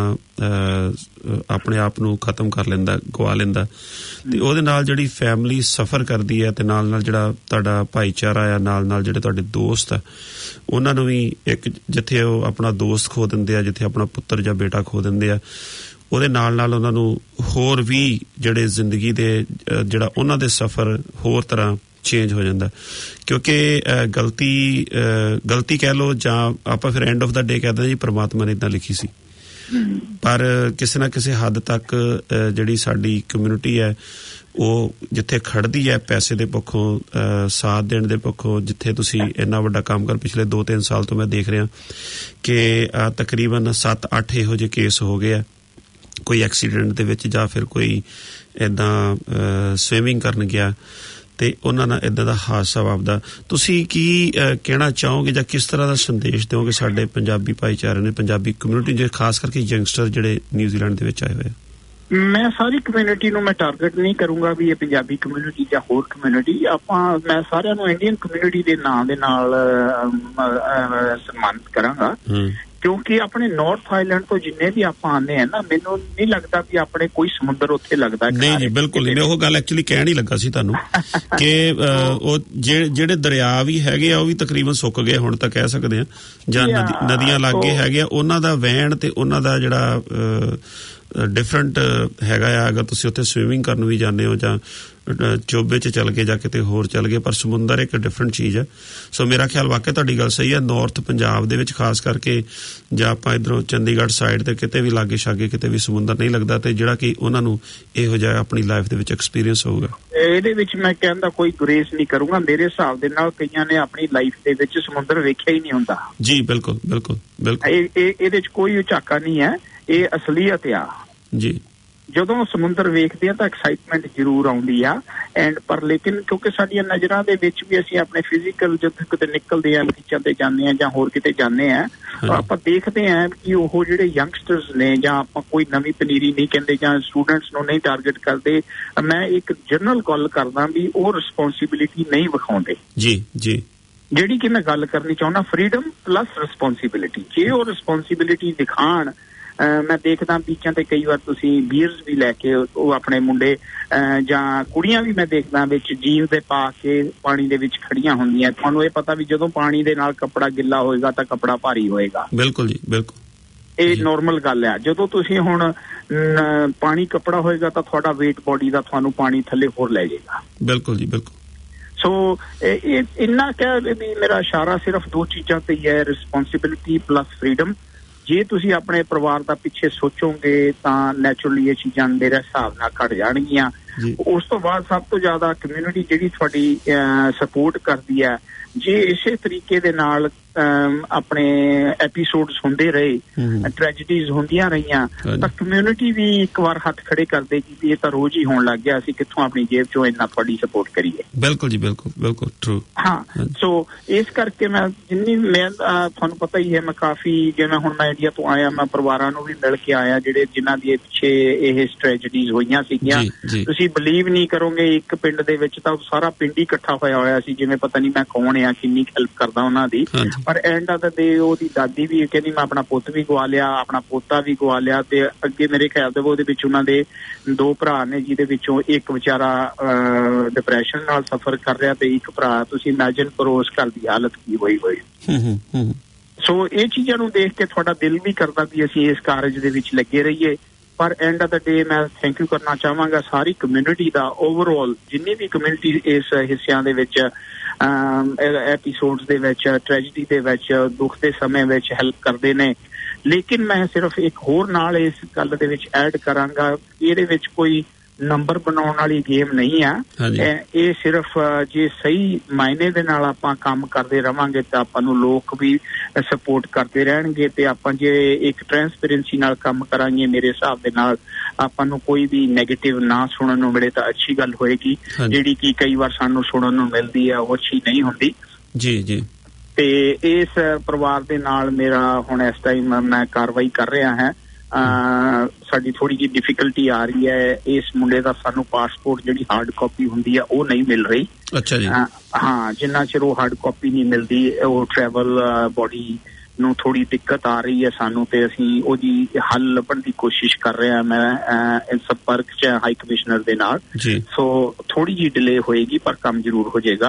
ਆਪਣੇ ਆਪ ਨੂੰ ਖਤਮ ਕਰ ਲੈਂਦਾ ਗਵਾ ਲੈਂਦਾ ਤੇ ਉਹਦੇ ਨਾਲ ਜਿਹੜੀ ਫੈਮਿਲੀ ਸਫਰ ਕਰਦੀ ਹੈ ਤੇ ਨਾਲ ਨਾਲ ਜਿਹੜਾ ਤੁਹਾਡਾ ਭਾਈਚਾਰਾ ਆ ਨਾਲ ਨਾਲ ਜਿਹੜੇ ਤੁਹਾਡੇ ਦੋਸਤ ਆ ਉਹਨਾਂ ਨੂੰ ਵੀ ਇੱਕ ਜਿੱਥੇ ਉਹ ਆਪਣਾ ਦੋਸਤ ਖੋ ਦਿੰਦੇ ਆ ਜਿੱਥੇ ਆਪਣਾ ਪੁੱਤਰ ਜਾਂ ਬੇਟਾ ਖੋ ਦਿੰਦੇ ਆ ਉਹਦੇ ਨਾਲ ਨਾਲ ਉਹਨਾਂ ਨੂੰ ਹੋਰ ਵੀ ਜਿਹੜੇ ਜ਼ਿੰਦਗੀ ਦੇ ਜਿਹੜਾ ਉਹਨਾਂ ਦੇ ਸਫ਼ਰ ਹੋਰ ਤਰ੍ਹਾਂ ਚੇਂਜ ਹੋ ਜਾਂਦਾ ਕਿਉਂਕਿ ਗਲਤੀ ਗਲਤੀ ਕਹਿ ਲਓ ਜਾਂ ਆਪਾਂ ਫਿਰ ਐਂਡ ਆਫ ਦਾ ਡੇ ਕਹਿੰਦੇ ਜੀ ਪ੍ਰਮਾਤਮਾ ਨੇ ਇੱਦਾਂ ਲਿਖੀ ਸੀ ਪਰ ਕਿਸੇ ਨਾ ਕਿਸੇ ਹੱਦ ਤੱਕ ਜਿਹੜੀ ਸਾਡੀ ਕਮਿਊਨਿਟੀ ਹੈ ਉਹ ਜਿੱਥੇ ਖੜਦੀ ਹੈ ਪੈਸੇ ਦੇ ਪੱਖੋਂ ਸਾਥ ਦੇਣ ਦੇ ਪੱਖੋਂ ਜਿੱਥੇ ਤੁਸੀਂ ਇੰਨਾ ਵੱਡਾ ਕੰਮ ਕਰ ਪਿਛਲੇ ਦੋ ਤਿੰਨ ਸਾਲ ਤੋਂ ਮੈਂ ਦੇਖ ਰਿਹਾ ਕਿ ਤਕਰੀਬਨ ਸੱਤ ਅੱਠ ਇਹੋ ਜਿਹੇ ਕੇਸ ਹੋ ਗਏ ਆ ਕੋਈ ਐਕਸੀਡੈਂਟ ਦੇ ਵਿੱਚ ਜਾਂ ਫਿਰ ਕੋਈ ਇੱਦਾਂ ਸਵਿਮਿੰਗ ਕਰਨ ਗਿਆ ਤੇ ਉਹਨਾਂ ਨਾਲ ਇੱਦਾਂ ਦਾ ਹਾਦਸਾ ਵਾਪਰਦਾ ਤੁਸੀਂ ਕੀ ਕਹਿਣਾ ਚਾਹੋਗੇ ਜਾਂ ਕਿਸ ਤਰ੍ਹਾਂ ਦਾ ਸੰਦੇਸ਼ ਦਿਓਗੇ ਸਾਡੇ ਪੰਜਾਬੀ ਭਾਈਚਾਰੇ ਨੇ ਪੰਜਾਬੀ ਕਮਿਊਨਿਟੀ ਜੇ ਖਾਸ ਕਰਕੇ ਯੰਗਸਟਰ ਜਿਹੜੇ ਨਿਊਜ਼ੀਲੈਂਡ ਦੇ ਵਿੱਚ ਆਏ ਹੋਏ ਆ ਮੈਂ ਸਾਰੀ ਕਮਿਊਨਿਟੀ ਨੂੰ ਮੈਂ ਟਾਰਗੇਟ ਨਹੀਂ ਕਰੂੰਗਾ ਵੀ ਇਹ ਪੰਜਾਬੀ ਕਮਿਊਨਿਟੀ ਜਾਂ ਹੋਰ ਕਮਿਊਨਿਟੀ ਆਪਾਂ ਮੈਂ ਸਾਰਿਆਂ ਨੂੰ ਇੰਡੀਅਨ ਕਮਿਊਨਿਟੀ ਦੇ ਨਾਂ ਦੇ ਨਾਲ ਸਨਮਾਨਿਤ ਕਰਾਂਗਾ ਕਿਉਂਕਿ ਆਪਣੇ ਨਾਰਥ ਆਈਲੈਂਡ ਤੋਂ ਜਿੰਨੇ ਵੀ ਆਪਾਂ ਆਉਂਦੇ ਆ ਨਾ ਮੈਨੂੰ ਨਹੀਂ ਲੱਗਦਾ ਵੀ ਆਪਣੇ ਕੋਈ ਸਮੁੰਦਰ ਉੱਥੇ ਲੱਗਦਾ ਨਹੀਂ ਜੀ ਬਿਲਕੁਲ ਨਹੀਂ ਮੈਂ ਉਹ ਗੱਲ ਐਕਚੁਅਲੀ ਕਹਿਣ ਹੀ ਲੱਗਾ ਸੀ ਤੁਹਾਨੂੰ ਕਿ ਉਹ ਜਿਹੜੇ ਦਰਿਆ ਵੀ ਹੈਗੇ ਆ ਉਹ ਵੀ ਤਕਰੀਬਨ ਸੁੱਕ ਗਏ ਹੁਣ ਤਾਂ ਕਹਿ ਸਕਦੇ ਆ ਜਾਂ ਨਦੀਆਂ ਲਾਗੇ ਹੈਗੇ ਆ ਉਹਨਾਂ ਦਾ ਵਹਿਣ ਤੇ ਉਹਨਾਂ ਦਾ ਜਿਹੜਾ ਡਿਫਰੈਂਟ ਹੈਗਾ ਆ ਅਗਰ ਤੁਸੀਂ ਉੱਥੇ ਸਵਿਮਿੰਗ ਕਰਨ ਵੀ ਜਾਂਦੇ ਹੋ ਜਾਂ ਚੋਬੇ 'ਚ ਚੱਲ ਗਏ ਜਾਂ ਕਿਤੇ ਹੋਰ ਚੱਲ ਗਏ ਪਰ ਸਮੁੰਦਰ ਇੱਕ ਡਿਫਰੈਂਟ ਚੀਜ਼ ਹੈ ਸੋ ਮੇਰਾ ਖਿਆਲ ਵਾਕਿਆ ਤੁਹਾਡੀ ਗੱਲ ਸਹੀ ਹੈ ਨਾਰਥ ਪੰਜਾਬ ਦੇ ਵਿੱਚ ਖਾਸ ਕਰਕੇ ਜਾਂ ਆਪਾਂ ਇੱਧਰੋਂ ਚੰਡੀਗੜ੍ਹ ਸਾਈਡ ਤੇ ਕਿਤੇ ਵੀ ਲਾਗੇ ਛਾਗੇ ਕਿਤੇ ਵੀ ਸਮੁੰਦਰ ਨਹੀਂ ਲੱਗਦਾ ਤੇ ਜਿਹੜਾ ਕਿ ਉਹਨਾਂ ਨੂੰ ਇਹੋ ਜਿਹਾ ਆਪਣੀ ਲਾਈਫ ਦੇ ਵਿੱਚ ਐਕਸਪੀਰੀਅੰਸ ਹੋਊਗਾ ਇਹਦੇ ਵਿੱਚ ਮੈਂ ਕਹਿਣ ਦਾ ਕੋਈ ਗੁਰੇਜ਼ ਨਹੀਂ ਕਰੂੰਗਾ ਮੇਰੇ ਹਿਸਾਬ ਦੇ ਨਾਲ ਕਈਆਂ ਨੇ ਆਪਣੀ ਲਾਈਫ ਦੇ ਵਿੱਚ ਸਮੁੰਦਰ ਵੇਖਿਆ ਹੀ ਨਹੀਂ ਹੁੰਦਾ ਜੀ ਬਿਲਕੁਲ ਬਿਲਕੁਲ ਬਿਲਕੁਲ ਇਹ ਇਹਦੇ 'ਚ ਕੋਈ ਝਾਕਾ ਨਹੀਂ ਹੈ ਇਹ ਅਸਲੀਅਤ ਆ ਜੀ ਜਦੋਂ ਸਮੁੰਦਰ ਵੇਖਦੇ ਆ ਤਾਂ ਐਕਸਾਈਟਮੈਂਟ ਜ਼ਰੂਰ ਆਉਂਦੀ ਆ ਐਂਡ ਪਰ ਲੇਕਿਨ ਕਿਉਂਕਿ ਸਾਡੀਆਂ ਨਜ਼ਰਾਂ ਦੇ ਵਿੱਚ ਵੀ ਅਸੀਂ ਆਪਣੇ ਫਿਜ਼ੀਕਲ ਜਦੋਂ ਕਿਤੇ ਨਿਕਲਦੇ ਆ ਬੀਚਾਂ ਤੇ ਜਾਂਦੇ ਆ ਜਾਂ ਹੋਰ ਕਿਤੇ ਜਾਂਦੇ ਆ ਆਪਾਂ ਦੇਖਦੇ ਆ ਕਿ ਉਹ ਜਿਹੜੇ ਯੰਗਸਟਰਸ ਨੇ ਜਾਂ ਆਪਾਂ ਕੋਈ ਨਵੀਂ ਪਨੀਰੀ ਨਹੀਂ ਕਹਿੰਦੇ ਜਾਂ ਸਟੂਡੈਂਟਸ ਨੂੰ ਨਹੀਂ ਟਾਰਗੇਟ ਕਰਦੇ ਮੈਂ ਇੱਕ ਜਨਰਲ ਗੱਲ ਕਰਦਾ ਵੀ ਉਹ ਰਿਸਪੌਂਸਿਬਿਲਿਟੀ ਨਹੀਂ ਵਿਖਾਉਂਦੇ ਜੀ ਜੀ ਜਿਹੜੀ ਕਿ ਮੈਂ ਗੱਲ ਕਰਨੀ ਚਾਹੁੰਦਾ ਫਰੀडम ਪਲੱਸ ਰਿਸਪੌਂਸਿਬਿਲਿਟੀ ਜੇ ਉਹ ਰਿਸਪੌਂਸਿਬਿਲਿਟੀ ਦਿਖਾਣ ਮੈਂ ਦੇਖਦਾ ਬੀਚਾਂ ਤੇ ਕਈ ਵਾਰ ਤੁਸੀਂ ਬੀਅਰਸ ਵੀ ਲੈ ਕੇ ਉਹ ਆਪਣੇ ਮੁੰਡੇ ਜਾਂ ਕੁੜੀਆਂ ਵੀ ਮੈਂ ਦੇਖਦਾ ਵਿੱਚ ਜੀਨ ਦੇ ਪਾ ਕੇ ਪਾਣੀ ਦੇ ਵਿੱਚ ਖੜੀਆਂ ਹੁੰਦੀਆਂ ਤੁਹਾਨੂੰ ਇਹ ਪਤਾ ਵੀ ਜਦੋਂ ਪਾਣੀ ਦੇ ਨਾਲ ਕੱਪੜਾ ਗਿੱਲਾ ਹੋਏਗਾ ਤਾਂ ਕੱਪੜਾ ਭਾਰੀ ਹੋਏਗਾ ਬਿਲਕੁਲ ਜੀ ਬਿਲਕੁਲ ਇਹ ਨੋਰਮਲ ਗੱਲ ਹੈ ਜਦੋਂ ਤੁਸੀਂ ਹੁਣ ਪਾਣੀ ਕੱਪੜਾ ਹੋਏਗਾ ਤਾਂ ਤੁਹਾਡਾ weight body ਦਾ ਤੁਹਾਨੂੰ ਪਾਣੀ ਥੱਲੇ ਹੋਰ ਲੈ ਜਾਏਗਾ ਬਿਲਕੁਲ ਜੀ ਬਿਲਕੁਲ ਸੋ ਇਹ ਇੰਨਾ ਕਹਿ ਵੀ ਮੇਰਾ ਇਸ਼ਾਰਾ ਸਿਰਫ ਦੋ ਚੀਜ਼ਾਂ ਤੇ ਹੀ ਹੈ ਰਿਸਪੌਂਸਿਬਿਲਿਟੀ ਪਲੱਸ ਫਰੀडम ਜੇ ਤੁਸੀਂ ਆਪਣੇ ਪਰਿਵਾਰ ਦਾ ਪਿੱਛੇ ਸੋਚੋਗੇ ਤਾਂ ਨੈਚੁਰਲੀ ਇਹ ਚੀਜ਼ਾਂ ਮੇਰੇ ਹਿਸਾਬ ਨਾਲ ਘਟ ਜਾਣਗੀਆਂ ਉਸ ਤੋਂ ਬਾਅਦ ਸਭ ਤੋਂ ਜ਼ਿਆਦਾ ਕਮਿਊਨਿਟੀ ਜਿਹੜੀ ਤੁਹਾਡੀ ਸਪੋਰਟ ਕਰਦੀ ਹੈ ਜੇ ਇਸੇ ਤਰੀਕੇ ਦੇ ਨਾਲ ਆਪਣੇ ਐਪੀਸੋਡਸ ਹੁੰਦੇ ਰਹੇ ਟ੍ਰੈਜਡੀਜ਼ ਹੁੰਦੀਆਂ ਰਹੀਆਂ ਤਾਂ ਕਮਿਊਨਿਟੀ ਵੀ ਇੱਕ ਵਾਰ ਹੱਥ ਖੜੇ ਕਰ ਦੇਗੀ ਵੀ ਇਹ ਤਾਂ ਰੋਜ਼ ਹੀ ਹੋਣ ਲੱਗ ਗਿਆ ਅਸੀਂ ਕਿੱਥੋਂ ਆਪਣੀ ਜੇਬ ਚੋਂ ਇੰਨਾ ਤੁਹਾਡੀ ਸਪੋਰਟ ਕਰੀਏ ਬਿਲਕੁਲ ਜੀ ਬਿਲਕੁਲ ਬਿਲਕੁਲ ਟਰੂ ਹਾਂ ਸੋ ਇਸ ਕਰਕੇ ਮੈਂ ਜਿੰਨੀ ਮੈਂ ਤੁਹਾਨੂੰ ਪਤਾ ਹੀ ਹੈ ਮੈਂ ਕਾਫੀ ਜਿਵੇਂ ਹੁਣ ਮੈਂ ਇੰਡੀਆ ਤੋਂ ਆਇਆ ਮੈਂ ਪਰਿਵਾਰਾਂ ਨੂੰ ਵੀ ਮਿਲ ਕੇ ਆਇਆ ਜਿਹੜੇ ਜਿਨ੍ਹਾਂ ਦੀ ਪਿੱਛੇ ਇਹ ਟ੍ਰੈਜਡੀਜ਼ ਹੋਈਆਂ ਸੀਗੀਆਂ ਤੁਸੀਂ ਬਿਲੀਵ ਨਹੀਂ ਕਰੋਗੇ ਇੱਕ ਪਿੰਡ ਦੇ ਵਿੱਚ ਤਾਂ ਸਾਰਾ ਪਿੰਡ ਹੀ ਇਕੱਠਾ ਹੋਇਆ ਹੋਇਆ ਸੀ ਜਿਵੇਂ ਪਤਾ ਨਹੀਂ ਮੈਂ ਕੌਣ ਆ ਕਿੰਨੀ ਹੈਲਪ ਕਰਦਾ ਉਹਨਾਂ ਦੀ ਪਰ ਐਂਡ ਆਫ ਦਾ ਡੇ ਉਹਦੀ ਦਾਦੀ ਵੀ ਕਹਿੰਦੀ ਮੈਂ ਆਪਣਾ ਪੁੱਤ ਵੀ ਗਵਾ ਲਿਆ ਆਪਣਾ ਪੋਤਾ ਵੀ ਗਵਾ ਲਿਆ ਤੇ ਅੱਗੇ ਮੇਰੇ ਖਿਆਲ ਦੇ ਉਹਦੇ ਵਿੱਚ ਉਹਨਾਂ ਦੇ ਦੋ ਭਰਾ ਨੇ ਜਿਹਦੇ ਵਿੱਚੋਂ ਇੱਕ ਵਿਚਾਰਾ ਡਿਪਰੈਸ਼ਨ ਨਾਲ ਸਫਰ ਕਰ ਰਿਹਾ ਤੇ ਇੱਕ ਭਰਾ ਤੁਸੀਂ ਇਮੇਜਿਨ ਕਰੋ ਉਸ ਘਰ ਦੀ ਹਾਲਤ ਕੀ ਹੋਈ ਹੋਈ ਸੋ ਇਹ ਚੀਜ਼ਾਂ ਨੂੰ ਦੇਖ ਕੇ ਤੁਹਾਡਾ ਦਿਲ ਵੀ ਕਰਦਾ ਵੀ ਅਸੀਂ ਇਸ ਕਾਰਜ ਦੇ ਵਿੱਚ ਲੱਗੇ ਰਹੀਏ ਪਰ ਐਂਡ ਆਫ ਦਾ ਡੇ ਮੈਂ ਥੈਂਕ ਯੂ ਕਰਨਾ ਚਾਹਾਂਗਾ ਸਾਰੀ ਕਮਿਊਨਿਟੀ ਦਾ ਓਵਰਆਲ ਜਿੰਨੀ ਵੀ ਕਮਿਊਨਿਟੀ ਇਸ ਹਿੱਸਿਆਂ ਦੇ ਵਿੱਚ ਐਪੀਸੋਡਸ ਦੇ ਵਿੱਚ ਟ੍ਰੈਜਡੀ ਦੇ ਵਿੱਚ ਦੁੱਖ ਦੇ ਸਮੇਂ ਵਿੱਚ ਹੈਲਪ ਕਰਦੇ ਨੇ ਲੇਕਿਨ ਮੈਂ ਸਿਰਫ ਇੱਕ ਹੋਰ ਨਾਲ ਇਸ ਗੱਲ ਦੇ ਵਿੱਚ ਐਡ ਕਰਾਂਗਾ ਇਹਦੇ ਵਿੱਚ ਕੋਈ ਨੰਬਰ ਬਣਾਉਣ ਵਾਲੀ ਗੇਮ ਨਹੀਂ ਆ ਇਹ ਸਿਰਫ ਜੇ ਸਹੀ ਮਾਇਨੇ ਦੇ ਨਾਲ ਆਪਾਂ ਕੰਮ ਕਰਦੇ ਰਵਾਂਗੇ ਤਾਂ ਆਪਾਂ ਨੂੰ ਲੋਕ ਵੀ ਸਪੋਰਟ ਕਰਦੇ ਰਹਿਣਗੇ ਤੇ ਆਪਾਂ ਜੇ ਇੱਕ ਟ੍ਰਾਂਸਪੇਰੈਂਸੀ ਨਾਲ ਕੰਮ ਕਰਾਂਗੇ ਮੇਰੇ ਹਿਸਾਬ ਦੇ ਨਾਲ ਆਪਾਂ ਨੂੰ ਕੋਈ ਵੀ ਨੈਗੇਟਿਵ ਨਾ ਸੁਣਨ ਨੂੰ ਮਿਲੇ ਤਾਂ ਅੱਛੀ ਗੱਲ ਹੋਏਗੀ ਜਿਹੜੀ ਕਿ ਕਈ ਵਾਰ ਸਾਨੂੰ ਸੁਣਨ ਨੂੰ ਮਿਲਦੀ ਆ ਉਹ ਅੱਛੀ ਨਹੀਂ ਹੁੰਦੀ ਜੀ ਜੀ ਤੇ ਇਸ ਪਰਿਵਾਰ ਦੇ ਨਾਲ ਮੇਰਾ ਹੁਣ ਇਸ ਟਾਈਮ ਮੈਂ ਕਾਰਵਾਈ ਕਰ ਰਿਹਾ ਹਾਂ ਸਾਡੀ ਥੋੜੀ ਜਿਹੀ ਡਿਫਿਕਲਟੀ ਆ ਰਹੀ ਹੈ ਇਸ ਮੁੰਡੇ ਦਾ ਸਾਨੂੰ ਪਾਸਪੋਰਟ ਜਿਹੜੀ ਹਾਰਡ ਕਾਪੀ ਹੁੰਦੀ ਆ ਉਹ ਨਹੀਂ ਮਿਲ ਰਹੀ ਅੱਛਾ ਜੀ ਹਾਂ ਜਿੰਨਾ ਚਿਰ ਉਹ ਹਾਰਡ ਕਾਪੀ ਨਹੀਂ ਮਿਲਦੀ ਉਹ ਟਰੈਵਲ ਬੋਡੀ ਨੂੰ ਥੋੜੀ ਦਿੱਕਤ ਆ ਰਹੀ ਹੈ ਸਾਨੂੰ ਤੇ ਅਸੀਂ ਉਹਦੀ ਹੱਲ ਲੱਭਣ ਦੀ ਕੋਸ਼ਿਸ਼ ਕਰ ਰਹੇ ਹਾਂ ਮੈਂ ਸੰਪਰਕ ਚ ਹਾਈ ਕਮਿਸ਼ਨਰ ਦੇ ਨਾਲ ਸੋ ਥੋੜੀ ਜਿਹੀ ਡਿਲੇ ਹੋਏਗੀ ਪਰ ਕੰਮ ਜ਼ਰੂਰ ਹੋ ਜਾਏਗਾ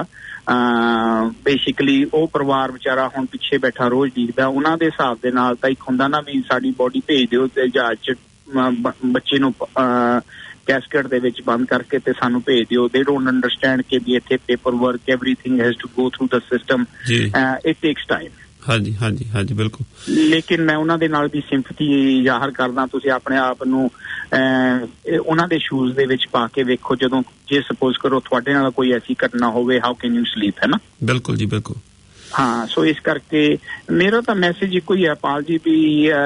ਬੇਸਿਕਲੀ ਉਹ ਪਰਿਵਾਰ ਵਿਚਾਰਾ ਹੁਣ ਪਿੱਛੇ ਬੈਠਾ ਰੋਜ਼ ਦੇਖਦਾ ਉਹਨਾਂ ਦੇ ਹਿਸਾਬ ਦੇ ਨਾਲ ਤਾਂ ਇੱਕ ਹੁੰਦਾ ਨਾ ਵੀ ਸਾਡੀ ਬੋਡੀ ਭੇਜ ਦਿਓ ਤੇ ਜਹਾਜ਼ ਚ ਬੱਚੇ ਨੂੰ ਕੈਸਕੇਡ ਦੇ ਵਿੱਚ ਬੰਦ ਕਰਕੇ ਤੇ ਸਾਨੂੰ ਭੇਜ ਦਿਓ। ਦੇ ਡੋਨਟ ਅੰਡਰਸਟੈਂਡ ਕਿ ਵੀ ਇੱਥੇ paper work everything has to go through the system, it takes time. ਹਾਂਜੀ ਹਾਂਜੀ ਹਾਂਜੀ ਬਿਲਕੁਲ। ਲੇਕਿਨ ਮੈਂ ਉਹਨਾਂ ਦੇ ਨਾਲ ਵੀ ਸਿੰਪਥੀ ਜ਼ਾਹਰ ਕਰਦਾ। ਤੁਸੀਂ ਆਪਣੇ ਆਪ ਨੂੰ ਉਹਨਾਂ ਦੇ ਸ਼ੂਜ਼ ਦੇ ਵਿੱਚ ਪਾ ਕੇ ਵੇਖੋ, ਜਦੋਂ ਜੇ ਸਪੋਜ਼ ਕਰੋ ਤੁਹਾਡੇ ਨਾਲ ਕੋਈ ਐਸੀ ਘਟਨਾ ਹੋਵੇ, ਹਾਊ ਕੈਨ ਯੂ ਸਲੀਪ, ਹੈ ਨਾ। ਬਿਲਕੁਲ ਜੀ ਬਿਲਕੁਲ। ਹਾਂ, ਸੋ ਇਸ ਕਰਕੇ ਮੇਰਾ ਤਾਂ ਮੈਸੇਜ ਇੱਕੋ ਹੀ ਹੈ ਪਾਲ ਜੀ ਵੀ